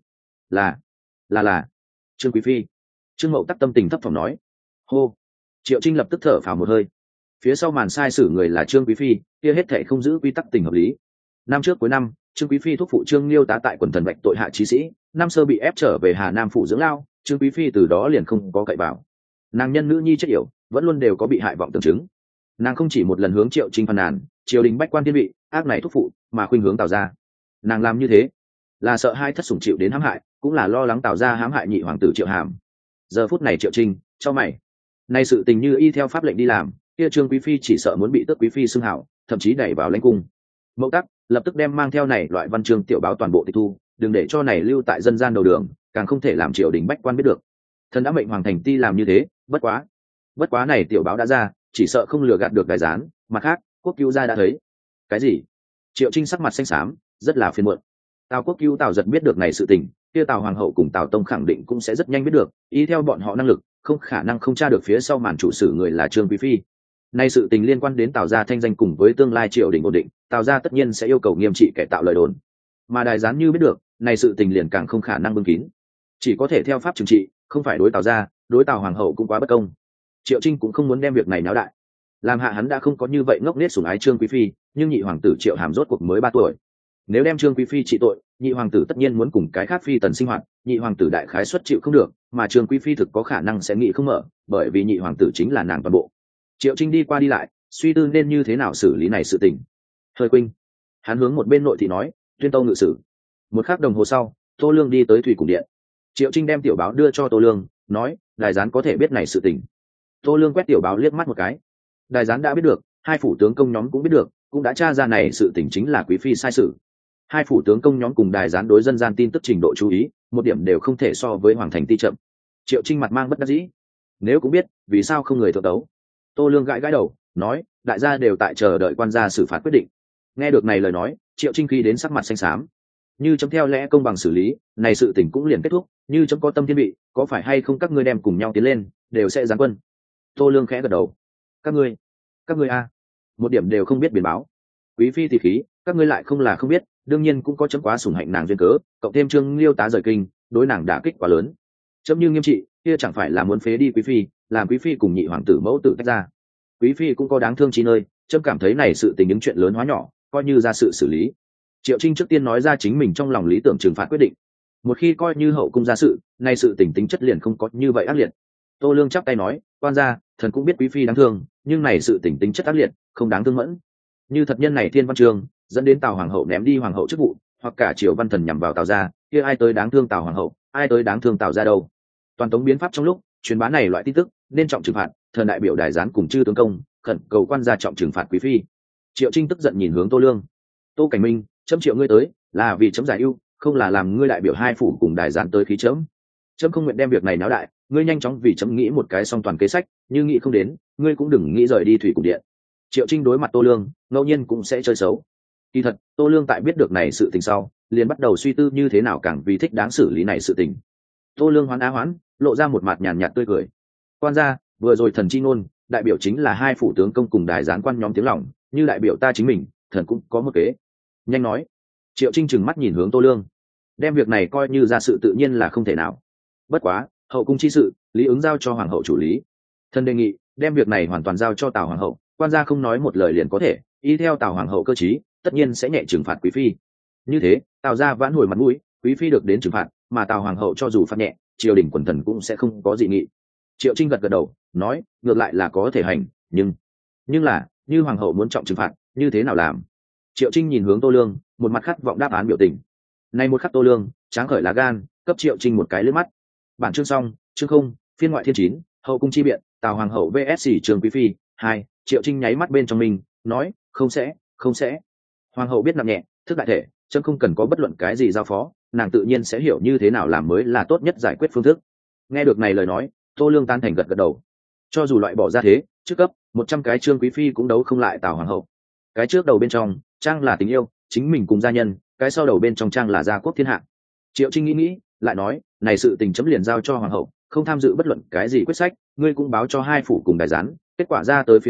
là Trương Quý Phi. Trương Mậu Tắc tâm tình thấp thỏm nói. Hô. Triệu Trinh lập tức thở phào một hơi. Phía sau màn sai sử người là Trương Quý Phi, kia hết thệ không giữ quy tắc tình hợp lý. Năm trước cuối năm, Trương Quý Phi thúc phụ Trương Liêu tá tại quần thần Bạch tội hạ chí sĩ, năm sơ bị ép trở về Hà Nam phủ dưỡng lao, Trương Quý Phi từ đó liền không có cậy vào. Nàng nhân nữ nhi chết yểu, vẫn luôn đều có bị hại vọng tưởng chứng. Nàng không chỉ một lần hướng Triệu Trinh phàn nàn, triều đình bách quan thiên vị, ác này thúc phụ, mà khuynh hướng Tào gia. Nàng làm như thế, là sợ hai thất sủng chịu đến hãm hại, cũng là lo lắng Tào gia hãm hại nhị hoàng tử Triệu Hàm. Giờ phút này Triệu Trinh, cho mày, nay sự tình như y theo pháp lệnh đi làm, kia Trương Quý Phi chỉ sợ muốn bị tước quý phi xưng hảo, thậm chí đẩy vào lãnh cung. Mậu Tắc lập tức đem mang theo này loại văn chương tiểu báo toàn bộ tịch thu, đừng để cho này lưu tại dân gian đầu đường, càng không thể làm triều đình bách quan biết được. Thần đã mệnh hoàng thành ti làm như thế, bất quá này tiểu báo đã ra, chỉ sợ không lừa gạt được đại gián. Mặt khác, Quốc Cứu gia đã thấy. Cái gì? Triệu Trinh sắc mặt xanh xám, rất là phiền muộn. Tào Quốc Cứu Tào giật biết được này sự tình, kia Tào hoàng hậu cùng Tào tông khẳng định cũng sẽ rất nhanh biết được, ý theo bọn họ năng lực, không khả năng không tra được phía sau màn chủ sử người là Trương Quý Phi. Nay sự tình liên quan đến Tào gia thanh danh cùng với tương lai triều đình ổn định, Tào gia tất nhiên sẽ yêu cầu nghiêm trị kẻ tạo lời đồn. Mà đại gián như biết được, này sự tình liền càng không khả năng bưng kín, chỉ có thể theo pháp trừng trị, không phải đối Tào gia, đối Tào hoàng hậu cũng quá bất công. Triệu Trinh cũng không muốn đem việc này náo đại, làm hạ hắn đã không có như vậy ngốc nghếch sủng ái Trương Quý Phi, nhưng nhị hoàng tử Triệu Hàm rốt cuộc mới 3 tuổi, nếu đem Trương Quý Phi trị tội, nhị hoàng tử tất nhiên muốn cùng cái khác phi tần sinh hoạt, nhị hoàng tử đại khái xuất chịu không được, mà Trương Quý Phi thực có khả năng sẽ nghĩ không mở, bởi vì nhị hoàng tử chính là nàng toàn bộ. Triệu Trinh đi qua đi lại, suy tư nên như thế nào xử lý này sự tình. Hơi Quynh, hắn hướng một bên nội thị nói, tuyên tâu ngự sử. Một khắc đồng hồ sau, Tô Lương đi tới thủy cung điện. Triệu Trinh đem tiểu báo đưa cho Tô Lương, nói, đại gián có thể biết này sự tình. Tô Lương quét tiểu báo liếc mắt một cái. Đại gián đã biết được, hai phủ tướng công nhóm cũng biết được, cũng đã tra ra này sự tình chính là quý phi sai sự. Hai phủ tướng công nhóm cùng đài gián đối dân gian tin tức trình độ chú ý, một điểm đều không thể so với hoàng thành ti chậm. Triệu Trinh mặt mang bất đắc dĩ, nếu cũng biết, vì sao không người thượng tấu? Tô Lương gãi đầu, nói, đại gia đều tại chờ đợi quan gia xử phạt quyết định. Nghe được này lời nói, Triệu Trinh khi đến sắc mặt xanh xám. Như chấm theo lẽ công bằng xử lý, này sự tình cũng liền kết thúc, như chấm có tâm thiên vị, có phải hay không các ngươi đem cùng nhau tiến lên, đều sẽ giáng quân. Tô Lương khẽ gật đầu. Các ngươi a, một điểm đều không biết biến báo. Quý phi thì khí, các ngươi lại không là không biết, đương nhiên cũng có chấm quá sủng hạnh nàng duyên cớ, cộng thêm Trương Liêu tá rời kinh, đối nàng đả kích quá lớn. Chấm như nghiêm trị, kia chẳng phải là muốn phế đi quý phi, làm quý phi cùng nhị hoàng tử mẫu tử tách ra. Quý phi cũng có đáng thương chi nơi, chấm cảm thấy này sự tình những chuyện lớn hóa nhỏ, coi như ra sự xử lý. Triệu Trinh trước tiên nói ra chính mình trong lòng lý tưởng trừng phạt quyết định. Một khi coi như hậu cung ra sự, nay sự tình tính chất liền không có như vậy ác liệt. Tô Lương chắp tay nói, quan gia, thần cũng biết quý phi đáng thương, nhưng này sự tình tính chất ác liệt, không đáng thương mẫn. Như thật nhân này thiên văn chương dẫn đến Tào hoàng hậu ném đi hoàng hậu chức vụ, hoặc cả triều văn thần nhằm vào Tào gia, kia ai tới đáng thương Tào hoàng hậu, ai tới đáng thương Tào gia đâu? Toàn tống biến pháp trong lúc truyền bá này loại tin tức, nên trọng trừng phạt. Thần đại biểu đại gián cùng chư tướng công, khẩn cầu quan gia trọng trừng phạt quý phi. Triệu Trinh tức giận nhìn hướng Tô Lương. Tô Cảnh Minh, chấm triệu ngươi tới, là vì chấm giải ưu, không là làm ngươi đại biểu hai phủ cùng đại gián tới khí chấm. Chấm không nguyện đem việc này náo đại, ngươi nhanh chóng vì chấm nghĩ một cái song toàn kế sách, như nghĩ không đến, ngươi cũng đừng nghĩ rời đi thủy cung điện. Triệu Trinh đối mặt Tô Lương, ngẫu nhiên cũng sẽ chơi xấu. Kỳ thật, Tô Lương tại biết được này sự tình sau, liền bắt đầu suy tư như thế nào càng vì thích đáng xử lý này sự tình. Tô Lương hoán á hoán, lộ ra một mặt nhàn nhạt tươi cười. Quan gia, vừa rồi thần chi ngôn, đại biểu chính là hai phủ tướng công cùng đài gián quan nhóm tiếng lòng, như đại biểu ta chính mình, thần cũng có một kế. Nhanh nói. Triệu Trinh trừng mắt nhìn hướng Tô Lương, đem việc này coi như ra sự tự nhiên là không thể nào. Bất quá, hậu cung chi sự, lý ứng giao cho hoàng hậu chủ lý. Thần đề nghị, đem việc này hoàn toàn giao cho Tào hoàng hậu, quan gia không nói một lời liền có thể, y theo Tào hoàng hậu cơ chí, tất nhiên sẽ nhẹ trừng phạt quý phi. Như thế, Tào gia vãn hồi mặt mũi, quý phi được đến trừng phạt, mà Tào hoàng hậu cho dù phạt nhẹ, triều đình quần thần cũng sẽ không có dị nghị. Triệu Trinh gật đầu, nói, ngược lại là có thể hành, nhưng là, như hoàng hậu muốn trọng trừng phạt, như thế nào làm? Triệu Trinh nhìn hướng Tô Lương, một mặt khát vọng đáp án biểu tình. Nay một khắc Tô Lương tráng khởi lá gan, cấp Triệu Trinh một cái lướt mắt. Bản chương xong, chương không, phiên ngoại thiên 9, hậu cung chi biện, Tào hoàng hậu vs Trường quý phi 2. Triệu Trinh nháy mắt bên trong mình, nói, không sẽ. Hoàng hậu biết nặng nhẹ, thức đại thể, chấm không cần có bất luận cái gì giao phó, nàng tự nhiên sẽ hiểu như thế nào làm mới là tốt nhất giải quyết phương thức. Nghe được này lời nói, Tô Lương tan thành gật đầu. Cho dù loại bỏ ra thế, trước cấp 100 cái Trương quý phi cũng đấu không lại Tào hoàng hậu. Cái trước đầu bên trong trang là tình yêu, chính mình cùng gia nhân, cái sau đầu bên trong trang là gia quốc thiên hạ. Triệu Trinh nghĩ, lại nói, này sự tình chấm liền giao cho hoàng hậu, không tham dự bất luận cái gì quyết sách, ngươi cũng báo cho hai phủ cùng đại gián, kết quả ra tới phía trước,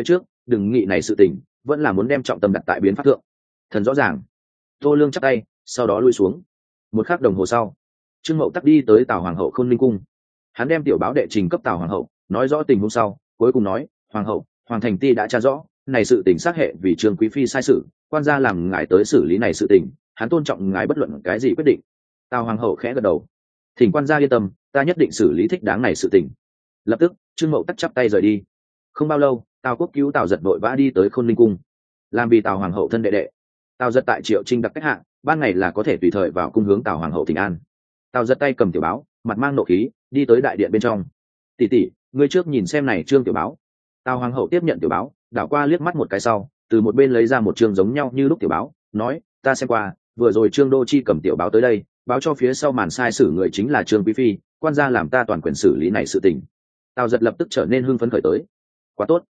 đừng nghĩ này sự tình, vẫn là muốn đem trọng tâm đặt tại biến pháp thượng. Thần rõ ràng. Tô Lương chắp tay, sau đó lui xuống. Một khắc đồng hồ sau, Trương Mậu tắc đi tới Tào Hoàng hậu Khôn Ninh cung. Hắn đem tiểu báo đệ trình cấp Tào Hoàng hậu, nói rõ tình huống sau, cuối cùng nói: Hoàng hậu, Hoàng thành ti đã tra rõ, này sự tình xác hệ vì Trương quý phi sai sự, quan gia làm ngài tới xử lý này sự tình, hắn tôn trọng ngài bất luận cái gì quyết định. Tào Hoàng hậu khẽ gật đầu. Thỉnh quan gia yên tâm, ta nhất định xử lý thích đáng này sự tình. Lập tức, Trương Mậu tắc chắp tay rời đi. Không bao lâu, Tào Quốc cứu Tào Giật vội vã đi tới Khôn Ninh cung, làm vì Tào Hoàng hậu thân đệ đệ. Tào Giật tại Triệu Trinh đặc cách hạng, ban ngày là có thể tùy thời vào cung hướng Tào Hoàng hậu thỉnh an. Tào Giật tay cầm tiểu báo, mặt mang nộ khí, đi tới đại điện bên trong. Tỷ tỷ, ngươi trước nhìn xem này trương tiểu báo. Tào Hoàng hậu tiếp nhận tiểu báo, đảo qua liếc mắt một cái sau, từ một bên lấy ra một trương giống nhau như lúc tiểu báo, nói: ta xem qua, vừa rồi Trương Đô Chi cầm tiểu báo tới đây, báo cho phía sau màn sai sử người chính là Trương quý phi, quan gia làm ta toàn quyền xử lý này sự tình. Tào Giật lập tức trở nên hưng phấn khởi tới. Quá tốt,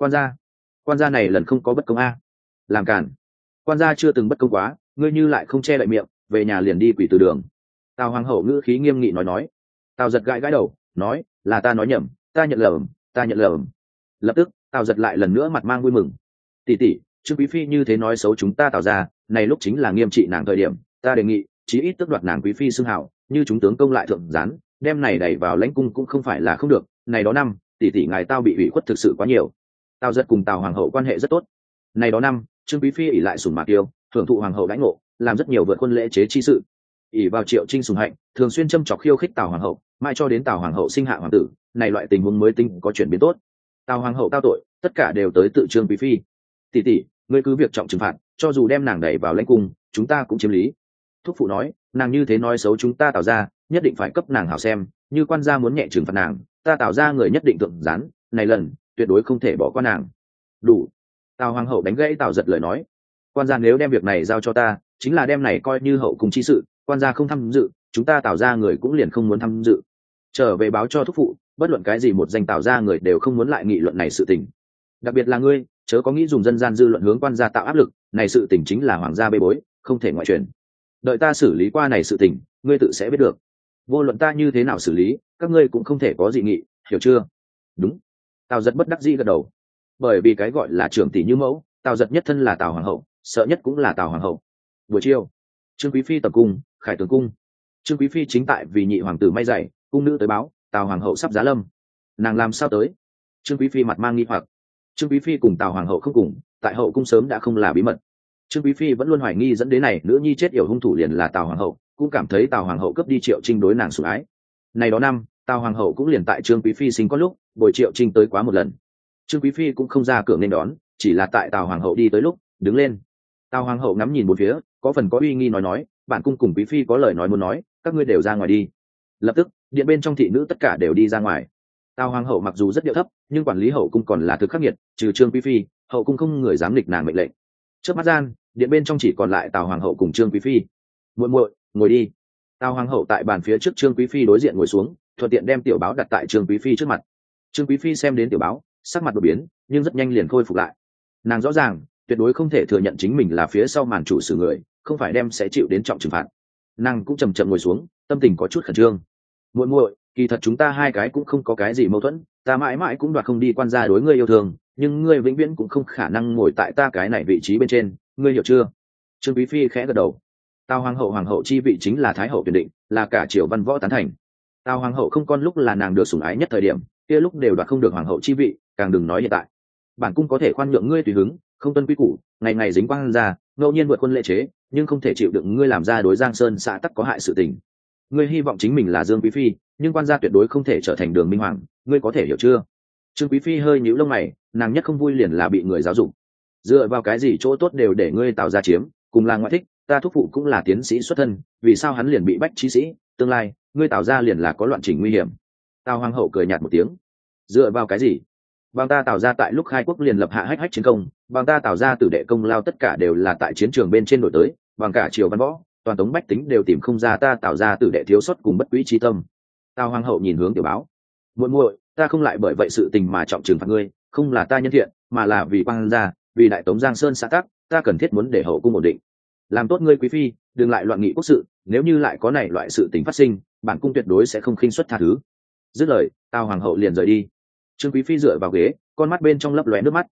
quan gia này lần không có bất công a. Làm cản, quan gia chưa từng bất công quá, ngươi như lại không che lại miệng, về nhà liền đi quỷ từ đường. Tào Hoàng hậu ngữ khí nghiêm nghị nói. Tào Giật gãi đầu, nói: là ta nói nhầm, ta nhận lầm. Lập tức, Tào Giật lại lần nữa mặt mang vui mừng. Tỷ tỷ, Trương quý phi như thế nói xấu chúng ta Tào gia, này lúc chính là nghiêm trị nàng thời điểm, ta đề nghị chí ít tước đoạt nàng quý phi xưng hào, như chúng tướng công lại thượng gián, đem này đẩy vào lãnh cung cũng không phải là không được. Này đó năm, tỷ tỷ ngài tao bị ủy khuất thực sự quá nhiều. Tào Giật cùng Tào Hoàng hậu quan hệ rất tốt. Này đó năm, Trương quý phi ỷ lại sủng mạc yêu, thưởng thụ hoàng hậu đãi ngộ, làm rất nhiều vượt quân lễ chế chi sự. ỷ vào Triệu Trinh sủng hạnh, thường xuyên châm chọc khiêu khích Tào Hoàng hậu, mãi cho đến Tào Hoàng hậu sinh hạ hoàng tử, này loại tình huống mới tính có chuyển biến tốt. Tào Hoàng hậu tao tội, tất cả đều tới tự Trương quý phi. Tỷ tỷ, ngươi cứ việc trọng trừng phạt, cho dù đem nàng đẩy vào lãnh cung, chúng ta cũng chiếm lý. Thúc phụ nói, nàng như thế nói xấu chúng ta Tào gia, nhất định phải cấp nàng hảo xem, như quan gia muốn nhẹ trừng phạt nàng, ta Tào gia người nhất định thượng gián, này lần tuyệt đối không thể bỏ qua nàng. Đủ. Tào Hoàng hậu đánh gãy Tào Giật lời nói. Quan gia nếu đem việc này giao cho ta, chính là đem này coi như hậu cung chi sự, quan gia không tham dự, chúng ta Tào gia người cũng liền không muốn tham dự. Trở về báo cho thúc phụ, bất luận cái gì một danh Tào gia người đều không muốn lại nghị luận này sự tình. Đặc biệt là ngươi, chớ có nghĩ dùng dân gian dư luận hướng quan gia tạo áp lực, này sự tình chính là hoàng gia bê bối, không thể ngoại truyền. Đợi ta xử lý qua này sự tình, ngươi tự sẽ biết được. Vô luận ta như thế nào xử lý, các ngươi cũng không thể có dị nghị, hiểu chưa? Đúng. Tào Giật bất đắc dĩ gật đầu. Bởi vì cái gọi là trưởng tỷ như mẫu, Tào Giật nhất thân là Tào Hoàng hậu, sợ nhất cũng là Tào Hoàng hậu. Buổi chiều, Trương quý phi tập cung, Khải Tường cung. Trương quý phi chính tại vì nhị hoàng tử may giày, cung nữ tới báo, Tào Hoàng hậu sắp giá lâm. Nàng làm sao tới? Trương quý phi mặt mang nghi hoặc. Trương quý phi cùng Tào Hoàng hậu không cùng, tại hậu cung sớm đã không là bí mật. Trương quý phi vẫn luôn hoài nghi dẫn đến này nữ nhi chết yểu hung thủ liền là Tào Hoàng hậu, cũng cảm thấy Tào Hoàng hậu cướp đi Triệu Trinh đối nàng sủng ái. Này đó năm, Tào Hoàng hậu cũng liền tại Trương quý phi sinh có lúc bồi Triệu Trinh tới quá một lần. Trương quý phi cũng không ra cửa nên đón, chỉ là tại Tào Hoàng hậu đi tới lúc đứng lên. Tào Hoàng hậu ngắm nhìn bốn phía, có phần có uy nghi nói, bản cung cùng quý phi có lời nói muốn nói, các ngươi đều ra ngoài đi. Lập tức, điện bên trong thị nữ tất cả đều đi ra ngoài. Tào Hoàng hậu mặc dù rất điệu thấp, nhưng quản lý hậu cung còn là thực khắc nghiệt, trừ Trương quý phi, hậu cung không người dám nghịch nàng mệnh lệnh. Trước mắt gian, điện bên trong chỉ còn lại Tào Hoàng hậu cùng Trương quý phi. Muội muội, ngồi đi. Tào Hoàng hậu tại bàn phía trước Trương quý phi đối diện ngồi xuống, thuận tiện đem tiểu báo đặt tại Trương quý phi trước mặt. Trương quý phi xem đến tiểu báo, sắc mặt đột biến, nhưng rất nhanh liền khôi phục lại. Nàng rõ ràng, tuyệt đối không thể thừa nhận chính mình là phía sau màn chủ xử người, không phải đem sẽ chịu đến trọng trừng phạt. Nàng cũng chậm chậm ngồi xuống, tâm tình có chút khẩn trương. Muội muội, kỳ thật chúng ta hai cái cũng không có cái gì mâu thuẫn, ta mãi mãi cũng đoạt không đi quan gia đối ngươi yêu thương, nhưng ngươi vĩnh viễn cũng không khả năng ngồi tại ta cái này vị trí bên trên, ngươi hiểu chưa? Trương quý phi khẽ gật đầu. Tào hoàng hậu chi vị chính là thái hậu tuyển định, là cả triều văn võ tán thành. Tào hoàng hậu không còn lúc là nàng được sủng ái nhất thời điểm, kia lúc đều đoạt không được hoàng hậu chi vị, càng đừng nói hiện tại. Bản cung có thể khoan nhượng ngươi tùy hứng, không tuân quy củ, ngày ngày dính quang ra, ngẫu nhiên vượt quân lễ chế, nhưng không thể chịu đựng ngươi làm ra đối Giang Sơn xã tắc có hại sự tình. Ngươi hy vọng chính mình là Dương quý phi, nhưng quan gia tuyệt đối không thể trở thành Đường Minh Hoàng, ngươi có thể hiểu chưa? Trương quý phi hơi nhíu lông mày, nàng nhất không vui liền là bị người giáo dục. Dựa vào cái gì chỗ tốt đều để ngươi tạo ra chiếm, cùng là ngoại thích, ta thúc phụ cũng là tiến sĩ xuất thân, vì sao hắn liền bị bách trí sĩ, tương lai ngươi tạo ra liền là có loạn trình nguy hiểm. Tào hoàng hậu cười nhạt một tiếng. Dựa vào cái gì? Bằng ta Tào ra tại lúc khai quốc liền lập hạ hách hách chiến công, bằng ta Tào ra tử đệ công lao tất cả đều là tại chiến trường bên trên đổi tới, bằng cả triều văn võ, toàn tống bách tính đều tìm không ra ta Tào ra tử đệ thiếu sót cùng bất quý trí tâm. Tào hoàng hậu nhìn hướng tiểu báo. Muội muội, ta không lại bởi vậy sự tình mà trọng trừng phạt ngươi, không là ta nhân thiện, mà là vì quan gia, vì đại tống Giang Sơn xã tắc, ta cần thiết muốn để hậu cung ổn định. Làm tốt ngươi quý phi, đừng lại loạn nghị quốc sự, nếu như lại có này loại sự tình phát sinh, bản cung tuyệt đối sẽ không khinh suất tha thứ. Dứt lời, Tào hoàng hậu liền rời đi. Trương quý phi dựa vào ghế, con mắt bên trong lấp lóe nước mắt.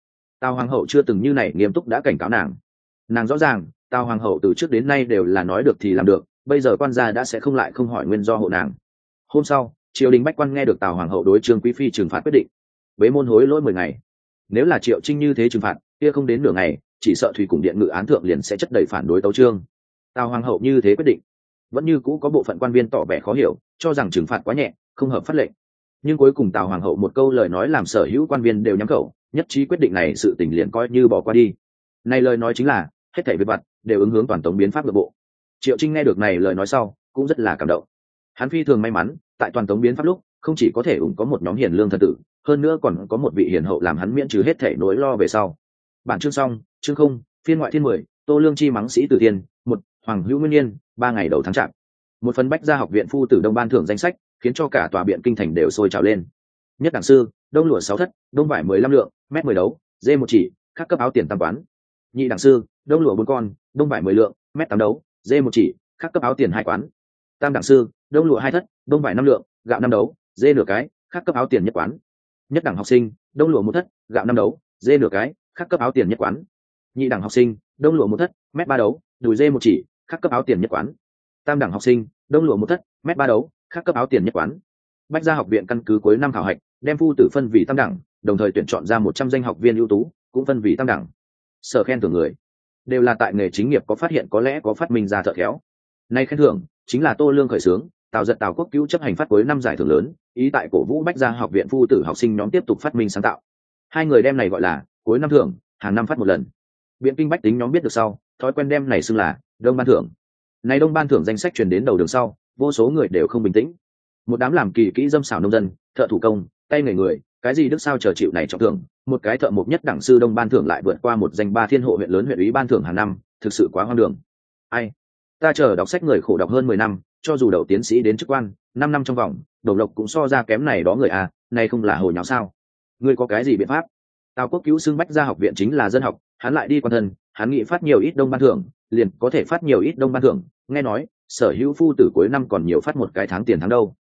Tào hoàng hậu chưa từng như này nghiêm túc đã cảnh cáo nàng rõ ràng Tào hoàng hậu từ trước đến nay đều là nói được thì làm được, bây giờ quan gia đã sẽ không lại không hỏi nguyên do hộ nàng. Hôm sau triều đình bách quan nghe được Tào hoàng hậu đối Trương Quý Phi trừng phạt quyết định, bế môn hối lỗi 10 ngày. Nếu là Triệu Trinh như thế trừng phạt kia không đến nửa ngày chỉ sợ thủy cùng điện ngự án thượng liền sẽ chất đầy phản đối tấu trương. Tào hoàng hậu như thế quyết định, vẫn như cũ có bộ phận quan viên tỏ vẻ khó hiểu, cho rằng trừng phạt quá nhẹ không hợp pháp lệnh. Nhưng cuối cùng Tào hoàng hậu một câu lời nói làm sở hữu quan viên đều nhắm khẩu, nhất trí quyết định này sự tình liền coi như bỏ qua đi. Này lời nói chính là hết thảy việc vặt đều ứng hướng toàn tống biến pháp nội bộ. Triệu Trinh nghe được này lời nói sau cũng rất là cảm động. Hắn phi thường may mắn tại toàn tống biến pháp lúc không chỉ có thể có một nhóm hiền lương thần tử, hơn nữa còn có một vị hiền hậu làm hắn miễn trừ hết thảy nỗi lo về sau. Bản chương xong. Chương không. Phiên ngoại thiên 10. Tô Lương chi mắng sĩ tử tiên. 1. Hoàng hữu nguyên niên. 3 ngày đầu tháng chạp. Một phần bách gia học viện phu tử đông ban thưởng danh sách khiến cho cả tòa biện kinh thành đều sôi trào lên. Nhất đẳng sư đông lụa 6 thất, đông vải 15 lượng, mét 10 đấu, dê 1 chỉ, khắc cấp áo tiền tam quán. Nhị đẳng sư đông lụa 4 con, đông vải 10 lượng, mét 8 đấu, dê 1 chỉ, khắc cấp áo tiền 2 quán. Tam đẳng sư đông lụa 2 thất, đông vải 5 lượng, gạo 5 đấu, dê nửa cái, khắc cấp áo tiền nhất quán. Nhất đẳng học sinh đông lụa 1 thất, gạo 5 đấu, dê nửa cái, khắc cấp áo tiền nhất quán. Nhị đẳng học sinh đông lụa 1 thất, mét 3 đấu, đùi dê 1 chỉ, khắc cấp áo tiền nhất quán. Tam đẳng học sinh đông lụa 1 thất, mét 3 đấu, khắc cấp áo tiền nhất quán. Bách gia học viện căn cứ cuối năm khảo hạch đem phu tử phân vì tam đẳng, đồng thời tuyển chọn ra 100 danh học viên ưu tú cũng phân vì tam đẳng. Sở khen thưởng người đều là tại nghề chính nghiệp có phát hiện có lẽ có phát minh ra thợ khéo. Nay khen thưởng chính là Tô Lương khởi xướng, Tào Giật Tào Quốc Cứu chấp hành phát cuối năm giải thưởng lớn, ý tại cổ vũ Bách gia học viện phu tử học sinh nhóm tiếp tục phát minh sáng tạo. Hai người đem này gọi là cuối năm thưởng, hàng năm phát một lần. Biện kinh bách tính nhóm biết được sau, thói quen đem này xưng là đông ban thưởng. Này đông ban thưởng danh sách truyền đến đầu đường sau, vô số người đều không bình tĩnh. Một đám làm kỳ kỹ dâm xảo nông dân, thợ thủ công, tay nghề người, cái gì đức sao chờ chịu này trọng thưởng, một cái thợ mộc nhất đẳng sư đông ban thưởng lại vượt qua một danh 3 thiên hộ huyện lớn huyện ủy ban thưởng hàng năm, thực sự quá hoang đường. Ai? Ta chờ đọc sách người khổ đọc hơn 10 năm, cho dù đậu tiến sĩ đến chức quan, 5 năm trong vòng, đầu lộc cũng so ra kém này đó người à, này không là hồi nháo sao? Ngươi có cái gì biện pháp? Tào Quốc Cứu xưng Bách gia học viện chính là dân học, hắn lại đi quan thân, hắn nghĩ phát nhiều ít đông ban thưởng, liền có thể phát nhiều ít đông ban thưởng, nghe nói, sở hữu phu tử cuối năm còn nhiều phát một cái tháng tiền tháng đâu.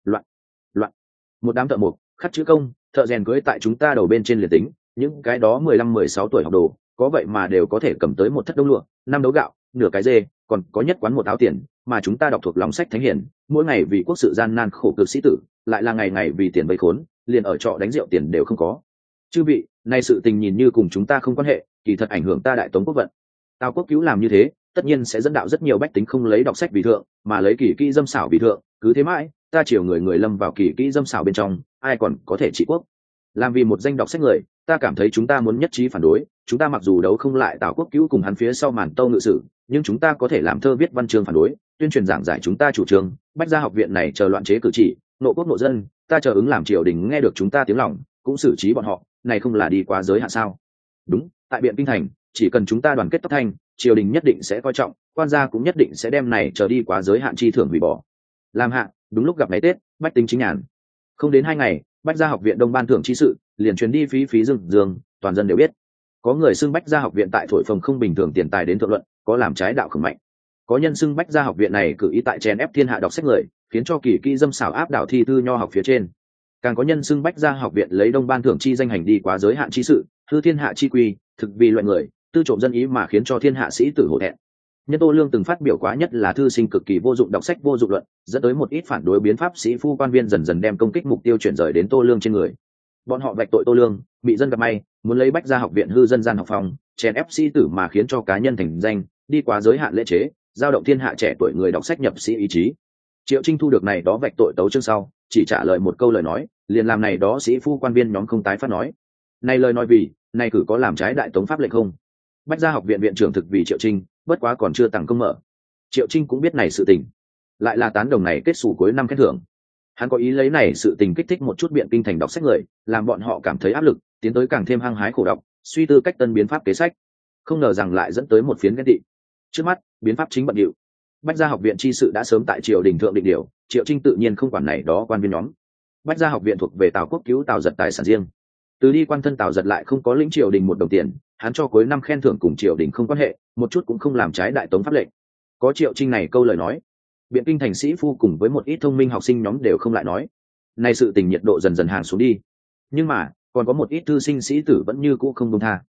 Loạn. Một đám thợ mộc, khắc chữ công, thợ rèn cưới tại chúng ta đầu bên trên liền tính, những cái đó 15-16 tuổi học đồ, có vậy mà đều có thể cầm tới một thất đông lụa, 5 đấu gạo, nửa cái dê, còn có nhất quán một áo tiền, mà chúng ta đọc thuộc lòng sách thánh hiển, mỗi ngày vì quốc sự gian nan khổ cực sĩ tử, lại là ngày ngày vì tiền vây khốn, liền ở trọ đánh rượu tiền đều không có. Chư vị, nay sự tình nhìn như cùng chúng ta không quan hệ, kỳ thật ảnh hưởng ta đại tống quốc vận. Tào Quốc Cứu làm như thế, tất nhiên sẽ dẫn đạo rất nhiều bách tính không lấy đọc sách vì thượng, mà lấy kỳ kỹ dâm xảo vì thượng, cứ thế mãi, ta chiều người lâm vào kỳ kỹ dâm xảo bên trong, ai còn có thể trị quốc. Làm vì một danh đọc sách người, ta cảm thấy chúng ta muốn nhất trí phản đối, chúng ta mặc dù đấu không lại Tào Quốc Cứu cùng hắn phía sau màn tâu ngự sử, nhưng chúng ta có thể làm thơ viết văn chương phản đối, tuyên truyền giảng giải chúng ta chủ trương, bách gia học viện này chờ loạn chế cử chỉ, nộ quốc nộ dân, ta chờ ứng làm triều đình nghe được chúng ta tiếng lòng, cũng xử trí bọn họ, này không là đi quá giới hạn sao? Đúng, tại biện kinh thành, chỉ cần chúng ta đoàn kết tóc thanh, triều đình nhất định sẽ coi trọng, quan gia cũng nhất định sẽ đem này chờ đi quá giới hạn chi thưởng hủy bỏ. Làm hạ, đúng lúc gặp ngày Tết, bách tính chính nhàn. Không đến 2 ngày, bách gia học viện đông ban thưởng chi sự, liền truyền đi phí dương, toàn dân đều biết. Có người xưng bách gia học viện tại thổi phồng không bình thường tiền tài đến thượng luận, có làm trái đạo khổng mạnh. Có nhân xưng bách gia học viện này cử ý tại chèn ép thiên hạ đọc sách người, khiến cho kỳ kỹ dâm xảo áp đảo thi tư nho học phía trên. Càng có nhân xưng bách gia học viện lấy đông ban thưởng chi danh hành đi quá giới hạn chi sự, hư thiên hạ chi quy, thực vì loại người, tư trộm dân ý mà khiến cho thiên hạ sĩ tử hổ thẹn. Nhân Tô Lương từng phát biểu quá nhất là thư sinh cực kỳ vô dụng đọc sách vô dụng luận, dẫn tới một ít phản đối biến pháp sĩ phu quan viên dần dần đem công kích mục tiêu chuyển rời đến Tô Lương trên người. Bọn họ vạch tội Tô Lương, bị dân gặp may, muốn lấy bách gia học viện hư dân gian học phòng, chèn ép sĩ tử mà khiến cho cá nhân thành danh, đi quá giới hạn lễ chế, giao động thiên hạ trẻ tuổi người đọc sách nhập sĩ ý chí. Triệu Trinh thu được này đó vạch tội tấu chương sau, chỉ trả lời một câu lời nói, liền làm này đó sĩ phu quan viên nhóm không tái phát nói. Này lời nói vì, này cử có làm trái đại tống pháp lệnh không? Bách gia học viện viện trưởng thực vì Triệu Trinh, bất quá còn chưa tặng công mở. Triệu Trinh cũng biết này sự tình, lại là tán đồng này kết sủ cuối năm khen thưởng. Hắn có ý lấy này sự tình kích thích một chút biện kinh thành đọc sách người, làm bọn họ cảm thấy áp lực, tiến tới càng thêm hăng hái khổ đọc, suy tư cách tân biến pháp kế sách. Không ngờ rằng lại dẫn tới một phiến ghen tị. Trước mắt, biến pháp chính bận điệu. Bách gia học viện chi sự đã sớm tại triều đình thượng định điều, Triệu Trinh tự nhiên không quản này đó quan viên nhóm. Bách gia học viện thuộc về Tào Quốc Cứu Tào Giật tài sản riêng. Từ đi quan thân Tào Giật lại không có lĩnh triều đình một đồng tiền, hắn cho cuối năm khen thưởng cùng triều đình không quan hệ, một chút cũng không làm trái đại tống pháp lệnh. Có Triệu Trinh này câu lời nói, biện kinh thành sĩ phu cùng với một ít thông minh học sinh nhóm đều không lại nói. Này sự tình nhiệt độ dần dần hàng xuống đi. Nhưng mà, còn có một ít thư sinh sĩ tử vẫn như cũ không buông tha.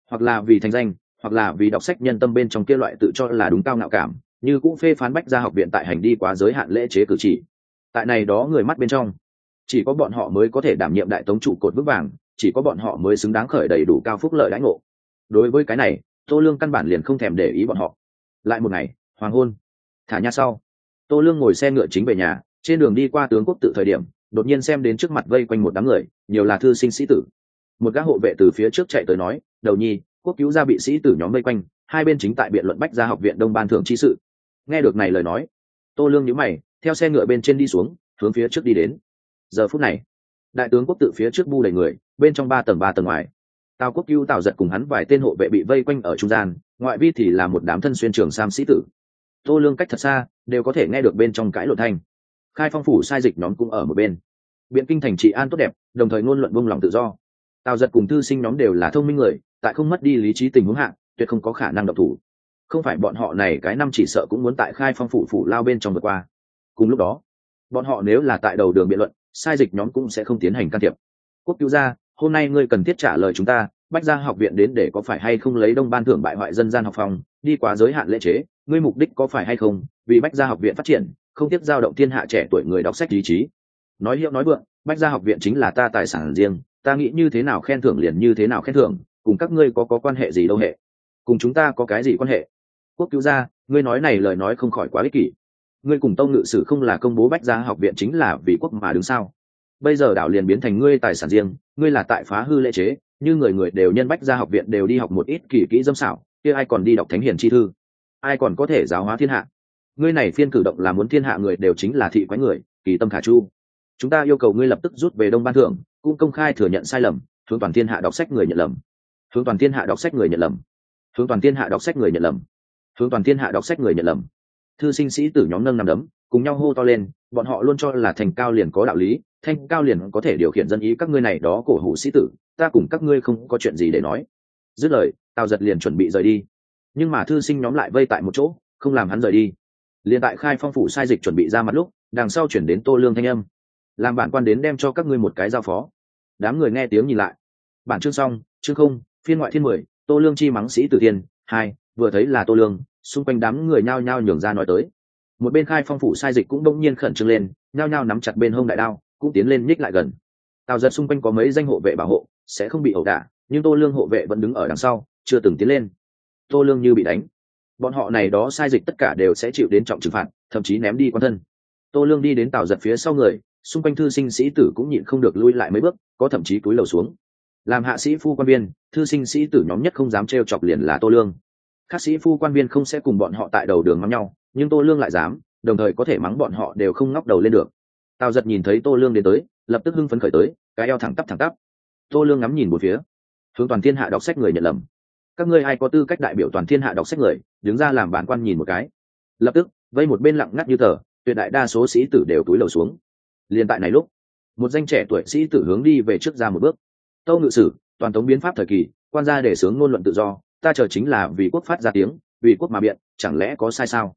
hoặc là vì thành danh, hoặc là vì đọc sách nhân tâm bên trong kia loại tự cho là đúng cao ngạo cảm, như cũng phê phán Bách Gia học viện tại hành đi quá giới hạn lễ chế cử chỉ. Tại này đó người mắt bên trong, chỉ có bọn họ mới có thể đảm nhiệm đại tống trụ cột vững vàng, chỉ có bọn họ mới xứng đáng khởi đầy đủ cao phúc lợi đãi ngộ. Đối với cái này, Tô Lương căn bản liền không thèm để ý bọn họ. Lại một ngày, hoàng hôn, thả nha sau, Tô Lương ngồi xe ngựa chính về nhà, trên đường đi qua tướng quốc tự thời điểm, đột nhiên xem đến trước mặt vây quanh một đám người, nhiều là thư sinh sĩ tử. Một gã hộ vệ từ phía trước chạy tới nói, đầu nhi, quốc cứu gia bị sĩ tử nhóm vây quanh, hai bên chính tại biện luận Bách Gia học viện đông ban thưởng chi sự. Nghe được này lời nói, Tô Lương nhíu mày, theo xe ngựa bên trên đi xuống, hướng phía trước đi đến. Giờ phút này, đại tướng quốc tự phía trước bu đầy người, bên trong ba tầng ngoài, Tào Quốc Cứu Tào Giật cùng hắn vài tên hộ vệ bị vây quanh ở trung gian, ngoại vi thì là một đám thân xuyên trường sam sĩ tử. Tô Lương cách thật xa, đều có thể nghe được bên trong cãi lộn thanh. Khai Phong phủ sai dịch nhóm cũng ở một bên. Biện kinh thành trị an tốt đẹp, đồng thời ngôn luận vung lòng tự do. Tào Giật cùng thư sinh nhóm đều là thông minh người, tại không mất đi lý trí tình huống hạ, tuyệt không có khả năng động thủ. Không phải bọn họ này cái năm chỉ sợ cũng muốn tại Khai Phong phủ lao bên trong vượt qua. Cùng lúc đó, bọn họ nếu là tại đầu đường biện luận, sai dịch nhóm cũng sẽ không tiến hành can thiệp. Quốc cứu gia, hôm nay ngươi cần thiết trả lời chúng ta, Bách Gia học viện đến để có phải hay không lấy đông ban thưởng bại hoại dân gian học phòng, đi quá giới hạn lễ chế, ngươi mục đích có phải hay không, vì Bách Gia học viện phát triển, không tiếc dao động thiên hạ trẻ tuổi người đọc sách ý chí. Nói hiệu nói vượng, Bách Gia học viện chính là ta tài sản riêng, ta nghĩ như thế nào khen thưởng liền như thế nào khen thưởng, cùng các ngươi có quan hệ gì đâu hệ, cùng chúng ta có cái gì quan hệ? Quốc cứu gia, ngươi nói này lời nói không khỏi quá ích kỷ. Ngươi cùng Tông ngự sử không là công bố Bách Gia học viện chính là vì quốc mà đứng sao? Bây giờ đảo liền biến thành ngươi tài sản riêng, ngươi là tại phá hư lễ chế, như người người đều nhân Bách Gia học viện đều đi học một ít kỳ kỹ dâm xảo, kia ai còn đi đọc thánh hiền chi thư, ai còn có thể giáo hóa thiên hạ? Ngươi này phiên cử động là muốn thiên hạ người đều chính là thị quái người, kỳ tâm khả chu. Chúng ta yêu cầu ngươi lập tức rút về đông ban thưởng, cũng công khai thừa nhận sai lầm, hướng toàn thiên hạ đọc sách người nhận lầm, hướng toàn thiên hạ đọc sách người nhận lầm, hướng toàn thiên hạ đọc sách người nhận lầm, hướng toàn thiên hạ đọc sách người nhận lầm. Thư sinh sĩ tử nhóm nâng nằm đấm, cùng nhau hô to lên, bọn họ luôn cho là thành cao liền có đạo lý, thanh cao liền có thể điều khiển dân ý các ngươi này đó cổ hủ sĩ tử, ta cùng các ngươi không có chuyện gì để nói. Dứt lời, Tào Giật liền chuẩn bị rời đi, nhưng mà thư sinh nhóm lại vây tại một chỗ, không làm hắn rời đi. Liền tại Khai Phong phủ sai dịch chuẩn bị ra mặt lúc, đằng sau chuyển đến Tô Lương thanh âm, làm bản quan đến đem cho các ngươi một cái giao phó. Đám người nghe tiếng nhìn lại. Bản chương xong, chương không, phiên ngoại thiên 10, Tô Lương chi mắng sĩ tử thiên 2, vừa thấy là Tô Lương, xung quanh đám người nhao nhao nhường ra nói tới. Một bên Khai Phong phủ sai dịch cũng đông nhiên khẩn trương lên, nhao nhao nắm chặt bên hông đại đao, cũng tiến lên nhích lại gần. Tào Giật xung quanh có mấy danh hộ vệ bảo hộ, sẽ không bị ẩu đả, nhưng Tô Lương hộ vệ vẫn đứng ở đằng sau, chưa từng tiến lên. Tô Lương như bị đánh, bọn họ này đó sai dịch tất cả đều sẽ chịu đến trọng trừng phạt, thậm chí ném đi quan thân. Tô Lương đi đến Tào Giật phía sau người, xung quanh thư sinh sĩ tử cũng nhịn không được lui lại mấy bước, có thậm chí cúi đầu xuống. Làm hạ sĩ phu quan viên, thư sinh sĩ tử nhóm nhất không dám trêu chọc liền là Tô Lương. Các sĩ phu quan viên không sẽ cùng bọn họ tại đầu đường mắng nhau, nhưng Tô Lương lại dám, đồng thời có thể mắng bọn họ đều không ngóc đầu lên được. Tào Giật nhìn thấy Tô Lương đến tới, lập tức hưng phấn khởi tới, cái eo thẳng tắp. Tô Lương ngắm nhìn một phía, hướng toàn thiên hạ đọc sách người nhận lầm. Các ngươi ai có tư cách đại biểu toàn thiên hạ đọc sách người, đứng ra làm bản quan nhìn một cái. Lập tức, vây một bên lặng ngắt như tờ, tuyệt đại đa số sĩ tử đều cúi đầu xuống. Liên tại này lúc, một danh trẻ tuổi sĩ tử hướng đi về trước ra một bước. Tâu ngự sử, toàn tống biến pháp thời kỳ, quan gia để sướng ngôn luận tự do, ta chờ chính là vì quốc phát ra tiếng, vì quốc mà biện, chẳng lẽ có sai sao?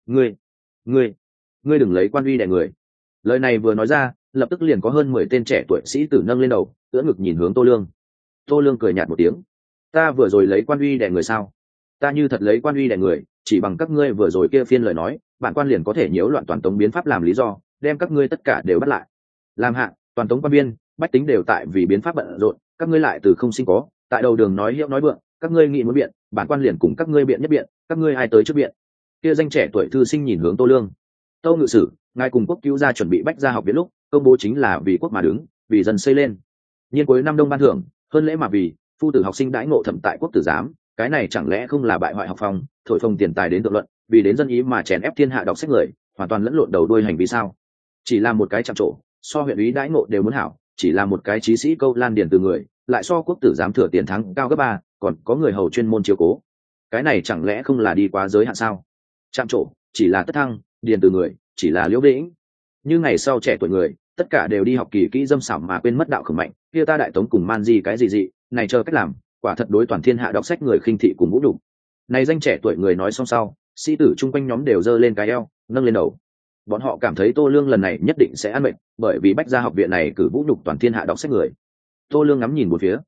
Ngươi đừng lấy quan uy đè người. Lời này vừa nói ra, lập tức liền có hơn 10 tên trẻ tuổi sĩ tử nâng lên đầu, ưỡn ngực nhìn hướng Tô Lương. Tô Lương cười nhạt một tiếng, ta vừa rồi lấy quan uy đè người sao? Ta như thật lấy quan uy đè người, chỉ bằng các ngươi vừa rồi kia phiên lời nói, bản quan liền có thể nhiễu loạn toàn tống biến pháp làm lý do, đem các ngươi tất cả đều bắt lại. Làm hạ, toàn tống quan biên, bách tính đều tại vì biến pháp bận rộn, các ngươi lại từ không sinh có, tại đầu đường nói hiệu nói vượng, các ngươi nghĩ muốn biện, bản quan liền cùng các ngươi biện nhất biện, các ngươi ai tới trước biện? Kia danh trẻ tuổi thư sinh nhìn hướng Tô Lương. Tâu ngự sử, ngài cùng quốc cứu gia chuẩn bị Bách Gia học viện lúc, công bố chính là vì quốc mà đứng, vì dân xây lên. Nhiên cuối năm đông ban thưởng, hơn lễ mà vì phu tử học sinh đãi ngộ thẩm tại quốc tử giám, cái này chẳng lẽ không là bại hoại học phong, thổi phồng tiền tài đến tự luận, vì đến dân ý mà chèn ép thiên hạ đọc sách người, hoàn toàn lẫn lộn đầu đuôi hành vi sao? Chỉ là một cái chạm trổ, so huyện úy đãi ngộ đều muốn hảo, chỉ là một cái trí sĩ câu lan điền từ người, lại so quốc tử giám thừa tiền thắng cao gấp 3, còn có người hầu chuyên môn chiếu cố. Cái này chẳng lẽ không là đi quá giới hạn sao? Chạm trổ, chỉ là tất thăng, điền từ người, chỉ là liễu đĩnh. Như ngày sau trẻ tuổi người, tất cả đều đi học kỳ kỹ dâm xảo mà quên mất đạo khổng mạnh, kia ta đại tống cùng man di cái gì dị, này chờ cách làm, quả thật đối toàn thiên hạ đọc sách người khinh thị cùng vũ đủ. Này danh trẻ tuổi người nói xong sau, sĩ tử chung quanh nhóm đều giơ lên cái eo, nâng lên đầu. Bọn họ cảm thấy Tô Lương lần này nhất định sẽ ăn mệt, bởi vì Bách Gia học viện này cử vũ nhục toàn thiên hạ đọc sách người. Tô Lương ngắm nhìn một phía,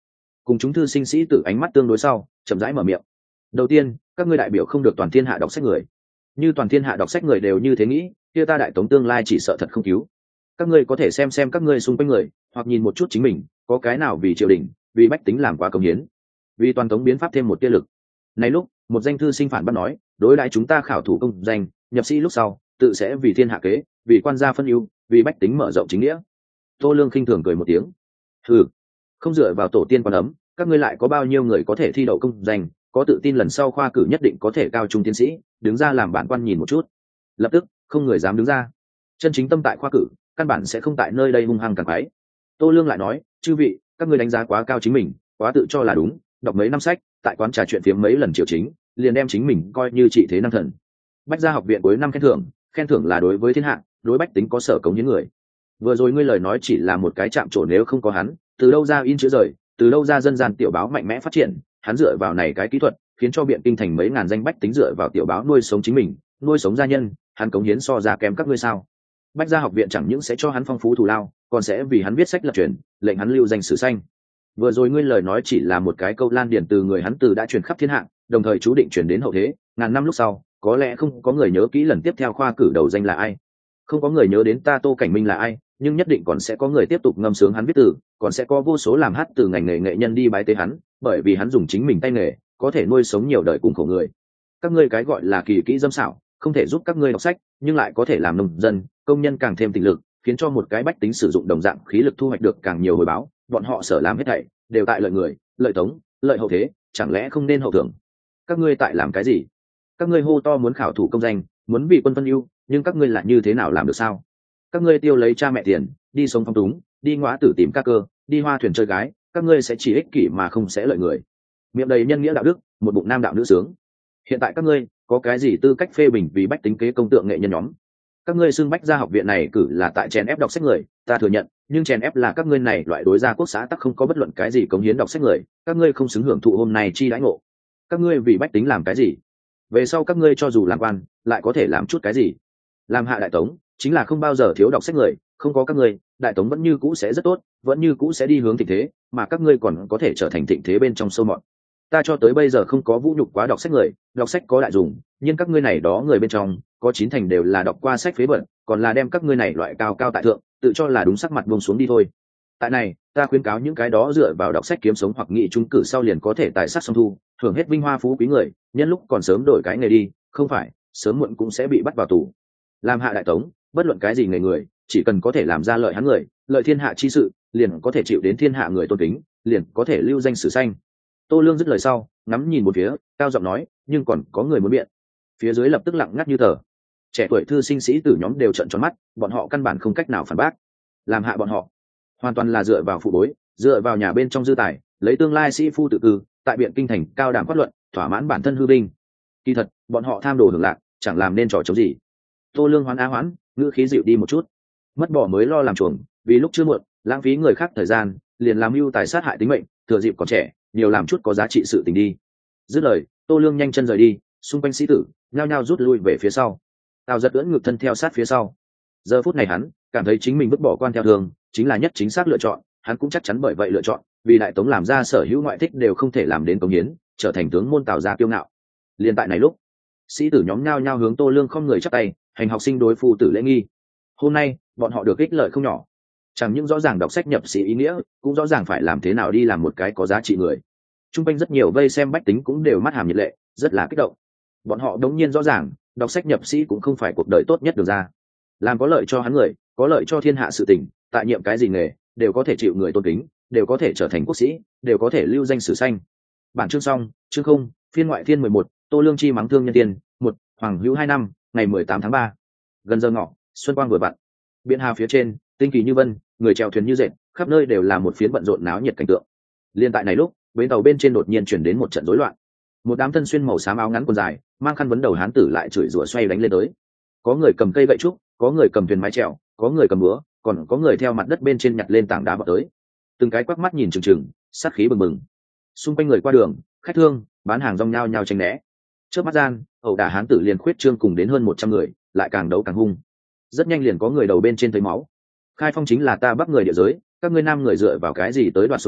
cùng chúng thư sinh sĩ tử ánh mắt tương đối sau chậm rãi mở miệng. Đầu tiên, các ngươi đại biểu không được toàn thiên hạ đọc sách người. Như toàn thiên hạ đọc sách người đều như thế nghĩ, kia ta đại tống tương lai chỉ sợ thật không cứu. Các ngươi có thể xem các ngươi xung quanh người, hoặc nhìn một chút chính mình, có cái nào vì triều đình, vì bách tính làm quá công hiến, vì toàn tống biến pháp thêm một tia lực. Này lúc, một danh thư sinh phản bác nói, đối đãi chúng ta khảo thủ công danh, nhập sĩ lúc sau, tự sẽ vì thiên hạ kế, vì quan gia phân ưu, vì bách tính mở rộng chính nghĩa. Tô Lương khinh thường cười một tiếng. Hừ, không dựa vào tổ tiên quan ấm, các ngươi lại có bao nhiêu người có thể thi đậu công danh, có tự tin lần sau khoa cử nhất định có thể cao trung tiến sĩ, đứng ra làm bản quan nhìn một chút. Lập tức, không người dám đứng ra. Chân chính tâm tại khoa cử, căn bản sẽ không tại nơi đây hung hăng càng quái. Tô Lương lại nói, chư vị, các ngươi đánh giá quá cao chính mình, quá tự cho là đúng, đọc mấy năm sách, tại quán trà chuyện phiếm mấy lần triều chính, liền đem chính mình coi như trị thế năng thần. Bách gia học viện cuối năm khen thưởng là đối với thiên hạ, đối bách tính có sở cống những người. Vừa rồi ngươi lời nói chỉ là một cái chạm trổ, nếu không có hắn, từ đâu ra in chữ rời, từ đâu ra dân gian tiểu báo mạnh mẽ phát triển, hắn dựa vào này cái kỹ thuật, khiến cho biện kinh thành mấy ngàn danh bách tính dựa vào tiểu báo nuôi sống chính mình, nuôi sống gia nhân, hắn cống hiến so ra kém các ngươi sao? Bách gia học viện chẳng những sẽ cho hắn phong phú thù lao, còn sẽ vì hắn viết sách lập truyền, lệnh hắn lưu danh sử xanh. Vừa rồi ngươi lời nói chỉ là một cái câu lan điển từ người hắn từ đã truyền khắp thiên hạ, đồng thời chú định truyền đến hậu thế, ngàn năm lúc sau, có lẽ không có người nhớ kỹ lần tiếp theo khoa cử đầu danh là ai, không có người nhớ đến ta Tô Cảnh Minh là ai, nhưng nhất định còn sẽ có người tiếp tục ngâm sướng hắn viết từ, còn sẽ có vô số làm hát từ ngành nghề nghệ nhân đi bái tế hắn, bởi vì hắn dùng chính mình tay nghề có thể nuôi sống nhiều đời cùng khổ người. Các ngươi cái gọi là kỳ kỹ dâm xảo, không thể giúp các ngươi đọc sách, nhưng lại có thể làm nông dân, công nhân càng thêm tình lực, khiến cho một cái bách tính sử dụng đồng dạng khí lực thu hoạch được càng nhiều hồi báo. Bọn họ sở làm hết thảy đều tại lợi người, lợi tống, lợi hậu thế, chẳng lẽ không nên hậu thưởng? Các ngươi tại làm cái gì? Các ngươi hô to muốn khảo thủ công danh, muốn vì quân phân ưu, nhưng các ngươi lại như thế nào làm được sao? Các ngươi tiêu lấy cha mẹ tiền, đi sống phong túng, đi ngõa tử tìm ca cơ, đi hoa thuyền chơi gái, các ngươi sẽ chỉ ích kỷ mà không sẽ lợi người. Miệng đầy nhân nghĩa đạo đức, một bụng nam đạo nữ sướng. Hiện tại các ngươi có cái gì tư cách phê bình vì bách tính kế công tượng nghệ nhân nhóm? Các ngươi xưng bách gia học viện này cử là tại chèn ép đọc sách người, ta thừa nhận, nhưng chèn ép là các ngươi này loại đối gia quốc xã tắc không có bất luận cái gì cống hiến đọc sách người, các ngươi không xứng hưởng thụ hôm nay chi đãi ngộ. Các ngươi vì bách tính làm cái gì? Về sau các ngươi cho dù làm quan, lại có thể làm chút cái gì? Làm hạ đại tống chính là không bao giờ thiếu đọc sách người, không có các ngươi, đại tống vẫn như cũ sẽ rất tốt, vẫn như cũ sẽ đi hướng thịnh thế, mà các ngươi còn có thể trở thành thịnh thế bên trong sâu mọt. Ta cho tới bây giờ không có vũ nhục quá đọc sách người, đọc sách có đại dùng, nhưng các ngươi này đó người bên trong có 9 thành đều là đọc qua sách phế bẩn, còn là đem các ngươi này loại cao cao tại thượng, tự cho là đúng sắc mặt buông xuống đi thôi. Tại này, ta khuyến cáo những cái đó dựa vào đọc sách kiếm sống hoặc nghị trúng cử sau liền có thể tài sắc song thu, hưởng hết vinh hoa phú quý người, nhân lúc còn sớm đổi cái nghề đi, không phải sớm muộn cũng sẽ bị bắt vào tù. Làm hạ đại tống, bất luận cái gì người, chỉ cần có thể làm ra lợi hắn người, lợi thiên hạ chi sự, liền có thể chịu đến thiên hạ người tôn kính, liền có thể lưu danh sử xanh. Tô Lương dứt lời sau, ngắm nhìn một phía, cao giọng nói, nhưng còn có người muốn biện. Phía dưới lập tức lặng ngắt như tờ. Trẻ tuổi thư sinh sĩ tử nhóm đều trợn tròn mắt, bọn họ căn bản không cách nào phản bác. Làm hạ bọn họ hoàn toàn là dựa vào phụ bối, dựa vào nhà bên trong dư tài, lấy tương lai sĩ phu tự cư, tại biện kinh thành cao đẳng phát luận, thỏa mãn bản thân hư vinh. Kỳ thật, bọn họ tham đồ hưởng lạc, chẳng làm nên trò chống gì. Tô Lương hoán á hoán, ngữ khí dịu đi một chút. Mất bỏ mới lo làm chuồng, vì lúc chưa muộn, lãng phí người khác thời gian, liền làm mưu tài sát hại tính mệnh, thừa dịp còn trẻ, nhiều làm chút có giá trị sự tình đi. Dứt lời, Tô Lương nhanh chân rời đi, xung quanh sĩ tử nhao nhao rút lui về phía sau. Tào Giật ưỡn ngực thân theo sát phía sau. Giờ phút này hắn cảm thấy chính mình vứt bỏ quan theo thường chính là nhất chính xác lựa chọn, hắn cũng chắc chắn bởi vậy lựa chọn, vì đại tống làm ra sở hữu ngoại thích đều không thể làm đến cống hiến, trở thành tướng môn Tào gia kiêu ngạo. Liên tại này lúc, sĩ tử nhóm nhao nhao hướng Tô Lương không người chắp tay, hành học sinh đối phu tử lễ nghi. Hôm nay bọn họ được ích lợi không nhỏ, chẳng những rõ ràng đọc sách nhập sĩ ý nghĩa, cũng rõ ràng phải làm thế nào đi làm một cái có giá trị người. Trung quanh rất nhiều vây xem bách tính cũng đều mắt hàm nhiệt lệ, rất là kích động. Bọn họ đống nhiên rõ ràng, đọc sách nhập sĩ cũng không phải cuộc đời tốt nhất được ra. Làm có lợi cho hắn người, có lợi cho thiên hạ sự tình, tại nhiệm cái gì nghề, đều có thể chịu người tôn kính, đều có thể trở thành quốc sĩ, đều có thể lưu danh sử xanh. Bản chương xong, chương không, phiên ngoại thiên 11, Tô Lương chi mắng thương nhân tiền, 1, Hoàng Hữu 2 năm, ngày 18 tháng 3. Gần giờ ngọ, xuân quang vừa vặn. Biển Hà phía trên, tinh kỳ như vân, người chèo thuyền như dệt, khắp nơi đều là một phiến bận rộn náo nhiệt cảnh tượng. Liên tại này lúc, bến tàu bên trên đột nhiên chuyển đến một trận rối loạn. Một đám thân xuyên màu xám áo ngắn quần dài, mang khăn vấn đầu hán tử lại chửi rủa xoay đánh lên tới. Có người cầm cây gậy trúc, có người cầm thuyền mái chèo, có người cầm búa, còn có người theo mặt đất bên trên nhặt lên tảng đá vào tới. Từng cái quắc mắt nhìn chừng chừng, sát khí bừng bừng. Xung quanh người qua đường, khách thương, bán hàng rong nhao nhao tranh né. Trước mắt gian, ẩu đả hán tử liền khuyết trương cùng đến hơn 100 người, lại càng đấu càng hung. Rất nhanh liền có người đầu bên trên thấy máu. Khai phong chính là ta bắt người địa giới, các ngươi nam người dựa vào cái gì tới đoạt sống nhi,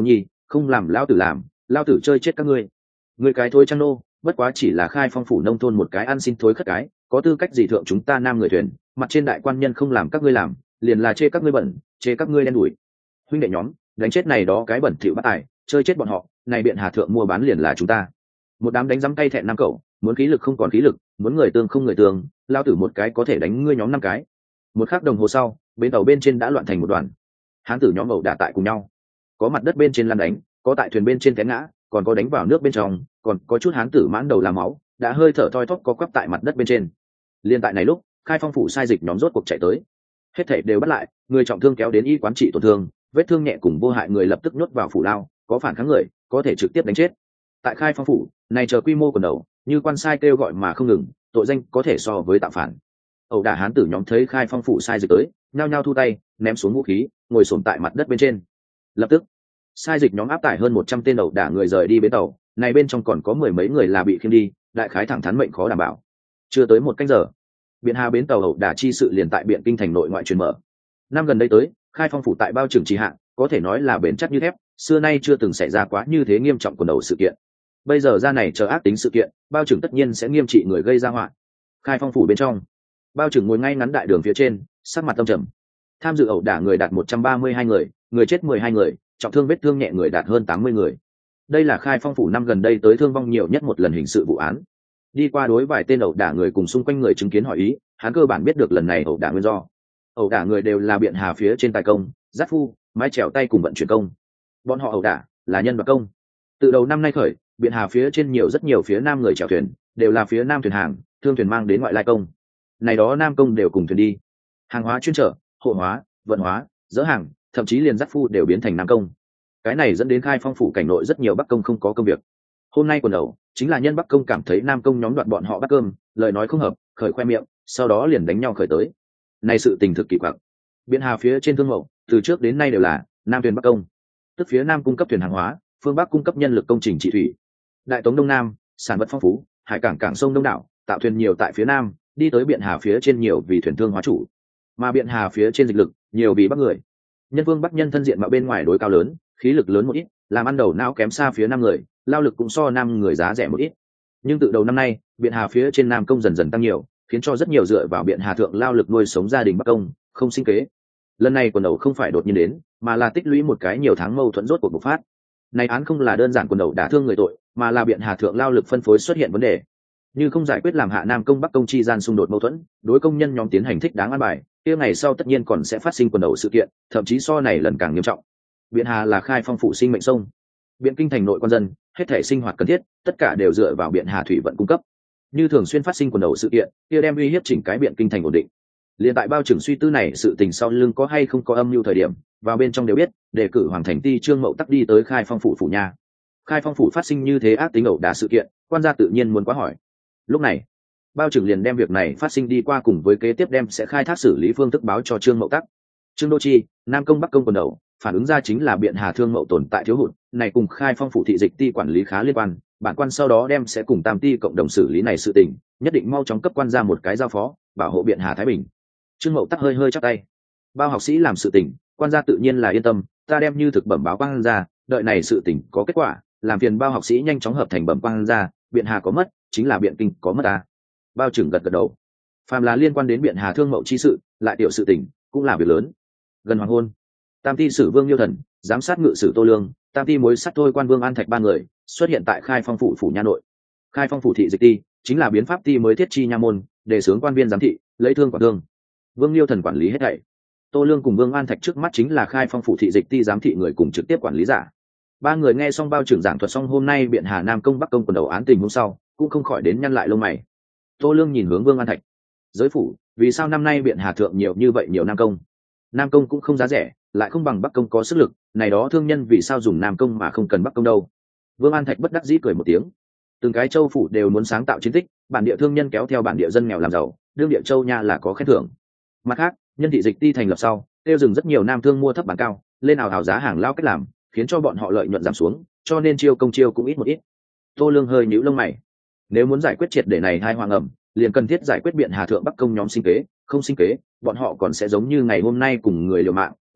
không làm lao tử làm, lao tử chơi chết các ngươi. Người cái thối trăng nô, bất quá chỉ là Khai Phong phủ nông thôn một cái ăn xin thối khất cái, có tư cách gì thượng chúng ta nam người thuyền, mặt trên đại quan nhân không làm các ngươi làm, liền là chê các ngươi bẩn, chê các ngươi đen đủi. Huynh đệ nhóm, đánh chết này đó cái bẩn thỉu bắt tài, chơi chết bọn họ, này biện hà thượng mua bán liền là chúng ta. Một đám đánh rắm tay thẹn nam cậu, muốn khí lực không còn khí lực, muốn người tương không người tương, lao tử một cái có thể đánh ngươi nhóm 5 cái. Một khắc đồng hồ sau, bến tàu bên trên đã loạn thành một đoàn. Hán tử nhóm ẩu đả tại cùng nhau, có mặt đất bên trên lăn đánh, có tại thuyền bên trên té ngã, còn có đánh vào nước bên trong, còn có chút hán tử mãn đầu làm máu, đã hơi thở thoi thóp có quắp tại mặt đất bên trên. Liên tại này lúc, Khai Phong phủ sai dịch nhóm rốt cuộc chạy tới, hết thảy đều bắt lại, người trọng thương kéo đến y quán trị tổn thương, vết thương nhẹ cùng vô hại người lập tức nhốt vào phủ lao, có phản kháng người có thể trực tiếp đánh chết. Tại Khai Phong phủ này chờ quy mô quần đầu, như quan sai kêu gọi mà không ngừng, tội danh có thể so với tạo phản. Ẩu đả hán tử nhóm thấy Khai Phong phủ sai dịch tới, nhao nhao thu tay, ném xuống vũ khí, ngồi xổm tại mặt đất bên trên. Lập tức, sai dịch nhóm áp tải hơn 100 tên ẩu đả người rời đi bến tàu, này bên trong còn có 10 mấy người là bị khiêng đi, đại khái thẳng thắn mệnh khó đảm bảo. Chưa tới 1 canh giờ, biện hà bến tàu ẩu đả chi sự liền tại biện kinh thành nội ngoại truyền mở. Năm gần đây tới, Khai Phong phủ tại bao trưởng trì hạng, có thể nói là bền chắc như thép, xưa nay chưa từng xảy ra quá như thế nghiêm trọng quần đầu sự kiện. Bây giờ ra này chờ ác tính sự kiện, bao trưởng tất nhiên sẽ nghiêm trị người gây ra họa. Khai Phong phủ bên trong, bao trưởng ngồi ngay ngắn đại đường phía trên, sắc mặt tâm trầm. Tham dự ẩu đả người đạt 132 người, người chết 12 người, trọng thương vết thương nhẹ người đạt hơn 80 người. Đây là Khai Phong phủ năm gần đây tới thương vong nhiều nhất một lần hình sự vụ án. Đi qua đối vài tên ẩu đả người cùng xung quanh người chứng kiến hỏi ý, hắn cơ bản biết được lần này ẩu đả nguyên do. Ẩu đả người đều là biện hà phía trên tài công, giáp phu, mái chèo tay cùng vận chuyển công. Bọn họ ẩu đả là nhân và công. Từ đầu năm nay khởi, biện hà phía trên rất nhiều phía nam người chèo thuyền, đều là phía nam thuyền hàng, thương thuyền mang đến ngoại lai công. Này đó nam công đều cùng thuyền đi. Hàng hóa chuyên trở, hộ hóa, vận hóa, dỡ hàng, thậm chí liền giáp phu đều biến thành nam công. Cái này dẫn đến Khai Phong phủ cảnh nội rất nhiều bắc công không có công việc. Hôm nay quần đầu chính là nhân bắc công cảm thấy nam công nhóm đoạt bọn họ bắt cơm, lời nói không hợp, khởi khoe miệng, sau đó liền đánh nhau khởi tới. Này sự tình thực kỳ quặc. Biện hà phía trên thương mậu từ trước đến nay đều là nam thuyền bắc công, tức phía nam cung cấp thuyền hàng hóa, phương bắc cung cấp nhân lực công trình trị thủy. Đại Tống đông nam sản vật phong phú, hải cảng cảng sông đông đảo, tạo thuyền nhiều tại phía nam, đi tới biện hà phía trên nhiều vì thuyền thương hóa chủ, mà biện hà phía trên dịch lực nhiều vì bắc người. Nhân vương bắc nhân thân diện mạo bên ngoài đối cao lớn, khí lực lớn một ít, làm ăn đầu não kém xa phía nam người, lao lực cũng so nam người giá rẻ một ít. Nhưng từ đầu năm nay, biện hà phía trên nam công dần dần tăng nhiều, khiến cho rất nhiều dựa vào biện hà thượng lao lực nuôi sống gia đình bắc công không sinh kế. Lần này quần đầu không phải đột nhiên đến, mà là tích lũy một cái nhiều tháng mâu thuẫn rốt cuộc bộc phát. Này án không là đơn giản quần đầu đả thương người tội, mà là biện hà thượng lao lực phân phối xuất hiện vấn đề. Như không giải quyết làm hạ nam công bắc công chi gian xung đột mâu thuẫn, đối công nhân nhóm tiến hành thích đáng an bài, kia ngày sau tất nhiên còn sẽ phát sinh quần đầu sự kiện, thậm chí so này lần càng nghiêm trọng. Biện hà là Khai Phong phủ sinh mệnh sông, biện kinh thành nội quan dân hết thể sinh hoạt cần thiết tất cả đều dựa vào biện hà thủy vận cung cấp. Như thường xuyên phát sinh quần đầu sự kiện, kia đem uy hiếp chỉnh cái biện kinh thành ổn định. Liên tại bao trưởng suy tư này sự tình sau lưng có hay không có âm mưu thời điểm, vào bên trong đều biết đề cử hoàng thành ti Trương Mậu Tắc đi tới Khai Phong phủ phủ nhà. Khai Phong phủ phát sinh như thế ác tính ẩu đả sự kiện, quan gia tự nhiên muốn quá hỏi. Lúc này bao trưởng liền đem việc này phát sinh đi qua cùng với kế tiếp đem sẽ khai thác xử lý phương thức báo cho Trương Mậu Tắc. Trương Đô Chi, nam công bắc công quần đầu, phản ứng ra chính là biện hà thương mậu tồn tại thiếu hụt, này cùng Khai Phong phủ thị dịch ti quản lý khá liên quan, bản quan sau đó đem sẽ cùng tam ti cộng đồng xử lý này sự tình, nhất định mau chóng cấp quan ra một cái giao phó, bảo hộ biện hà thái bình. Trương Mậu Tắc hơi hơi chắp tay. Bao học sĩ làm sự tình, quan gia tự nhiên là yên tâm, ta đem như thực bẩm báo quan ra, đợi này sự tình có kết quả, làm phiền bao học sĩ nhanh chóng hợp thành bẩm quan ra, biện hà có mất, chính là biện kinh có mất ta. Bao trưởng gật gật đầu. Phàm là liên quan đến biện hà thương mậu chi sự, lại tiểu sự tình, cũng là việc lớn. Gần hoàng hôn, tam ti sử Vương Liêu Thần, giám sát ngự sử Tô Lương, tam ti mối sắt thôi quan Vương An Thạch ba người xuất hiện tại Khai Phong phủ phủ nha nội. Khai Phong phủ thị dịch ti chính là biến pháp ti mới thiết chi nha môn, đề xướng quan viên giám thị, lấy thương quản thương. Vương Liêu Thần quản lý hết thảy. Tô Lương cùng Vương An Thạch trước mắt chính là Khai Phong phủ thị dịch ti giám thị người cùng trực tiếp quản lý giả. Ba người nghe xong bao trưởng giảng thuật xong hôm nay biện hà nam công bắc công quần đầu án tình hôm sau, cũng không khỏi đến nhăn lại lông mày. Tô Lương nhìn hướng Vương An Thạch. Giới phủ, vì sao năm nay biện hà thượng nhiều như vậy nhiều nam công? Nam công cũng không giá rẻ, lại không bằng bắc công có sức lực, này đó thương nhân vì sao dùng nam công mà không cần bắc công đâu? Vương An Thạch bất đắc dĩ cười một tiếng. Từng cái châu phủ đều muốn sáng tạo chiến tích, bản địa thương nhân kéo theo bản địa dân nghèo làm giàu, đương địa châu nha là có khen thưởng. Mặt khác, nhân thị dịch ti thành lập sau, tiêu dừng rất nhiều nam thương mua thấp bán cao, lên ảo giá hàng lao cách làm, khiến cho bọn họ lợi nhuận giảm xuống, cho nên chiêu công chiêu cũng ít một ít. Tô Lương hơi nhíu lông mày. Nếu muốn giải quyết triệt để này hai hoàng ẩm, liền cần thiết giải quyết biện hà thượng bắc công nhóm sinh kế, không sinh kế, bọn họ còn sẽ giống như ngày hôm nay cùng người liều mạng,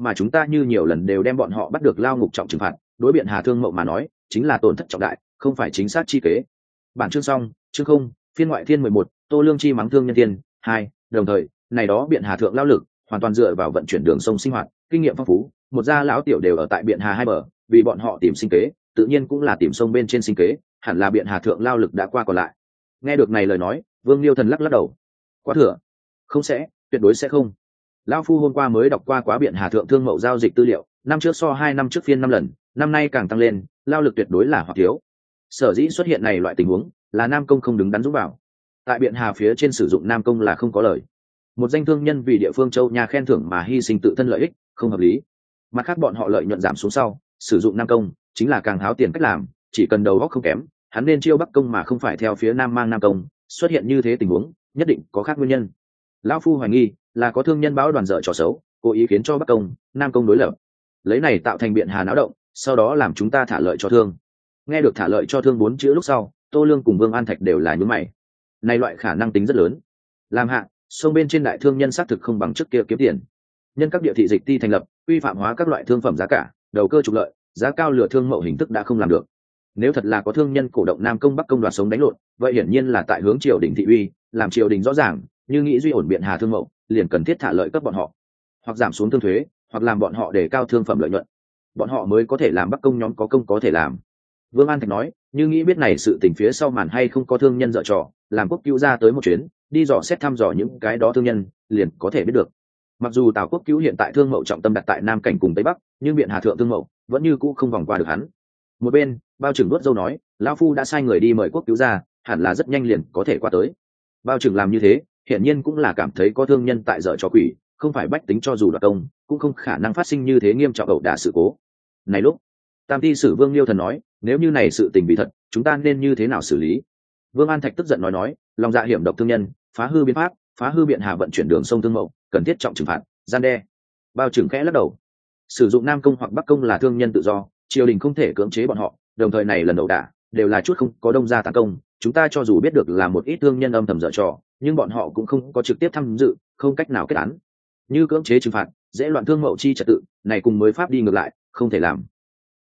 mà chúng ta như nhiều lần đều đem bọn họ bắt được lao ngục trọng trừng phạt, đối biện hà thương mậu mà nói chính là tổn thất trọng đại, không phải chính xác chi kế. Bản chương xong. Chương không, phiên ngoại thiên 11, Tô Lương chi mắng thương nhân tiền. 2, đồng thời này đó biện hà thượng lao lực hoàn toàn dựa vào vận chuyển đường sông sinh hoạt, kinh nghiệm phong phú, một gia lão tiểu đều ở tại biện hà hai bờ, vì bọn họ tìm sinh kế tự nhiên cũng là tìm sông bên trên sinh kế, hẳn là biện hà thượng lao lực đã qua còn lại. Nghe được này lời nói, Vương Liêu Thần lắc lắc đầu. Quá thừa. Không sẽ, tuyệt đối sẽ không. Lão phu hôm qua mới đọc quá biện hà thượng thương mậu giao dịch tư liệu, năm trước so 2 năm trước phiên 5 lần, năm nay càng tăng lên, lao lực tuyệt đối là hoặc thiếu. Sở dĩ xuất hiện này loại tình huống là nam công không đứng đắn giúp vào. Tại biện hà phía trên sử dụng nam công là không có lời. Một danh thương nhân vì địa phương châu nhà khen thưởng mà hy sinh tự thân lợi ích, không hợp lý. Mặt khác bọn họ lợi nhuận giảm xuống sau, sử dụng nam công chính là càng háo tiền cách làm, chỉ cần đầu óc không kém, hắn nên chiêu bắc công mà không phải theo phía nam mang nam công. Xuất hiện như thế tình huống nhất định có khác nguyên nhân. Lão phu hoài nghi là có thương nhân báo đoàn dở trò xấu, cố ý khiến cho bắc công nam công đối lập, lấy này tạo thành biện hà náo động, sau đó làm chúng ta thả lợi cho thương. Nghe được thả lợi cho thương 4 chữ lúc sau, Tô Lương cùng Vương An Thạch đều là nhướng mày. Này loại khả năng tính rất lớn. Làm hạ sông bên trên đại thương nhân xác thực không bằng trước kia kiếm tiền, nhân các địa thị dịch ti thành lập, quy phạm hóa các loại thương phẩm giá cả, đầu cơ trục lợi, giá cao lừa thương mậu hình thức đã không làm được. Nếu thật là có thương nhân cổ động nam công bắc công đoạt sống đánh lộn, vậy hiển nhiên là tại hướng triều đình thị uy, làm triều đình rõ ràng như nghĩ duy ổn biện hà thương mậu, liền cần thiết thả lợi cấp bọn họ, hoặc giảm xuống thương thuế, hoặc làm bọn họ để cao thương phẩm lợi nhuận, bọn họ mới có thể làm bắc công nhóm có công có thể làm. Vương An Thạch nói, như nghĩ biết này sự tình phía sau màn hay không có thương nhân dở trò, làm quốc cứu ra tới một chuyến, đi dò xét thăm dò những cái đó thương nhân, liền có thể biết được. Mặc dù Tào Quốc cứu hiện tại thương mậu trọng tâm đặt tại Nam Cảnh cùng Tây Bắc, nhưng biện hà thượng thương mậu vẫn như cũ không vòng qua được hắn. Một bên, Bao Trưởng nuốt dâu nói, lão phu đã sai người đi mời quốc cứu ra, hẳn là rất nhanh liền có thể qua tới. Bao Trưởng làm như thế, hiển nhiên cũng là cảm thấy có thương nhân tại dở trò quỷ, không phải bách tính cho dù đoạt công, cũng không khả năng phát sinh như thế nghiêm trọng ẩu đả sự cố. Này lúc, Tam Ti Sử Vương Liêu Thần nói, nếu như này sự tình bị thật, chúng ta nên như thế nào xử lý? Vương An Thạch tức giận nói, lòng dạ hiểm độc thương nhân, phá hư biên pháp, phá hư biện hà vận chuyển đường sông thương mậu, cần thiết trọng trừng phạt, gian đe. Bao Trưởng khẽ lắc đầu, sử dụng nam công hoặc bắc công là thương nhân tự do, triều đình không thể cưỡng chế bọn họ, đồng thời này lần ẩu đả đều là chút không có đông gia tấn công, chúng ta cho dù biết được là một ít thương nhân âm thầm dở trò, nhưng bọn họ cũng không có trực tiếp tham dự, không cách nào kết án. Như cưỡng chế trừng phạt, dễ loạn thương mậu chi trật tự, này cùng mới pháp đi ngược lại, không thể làm.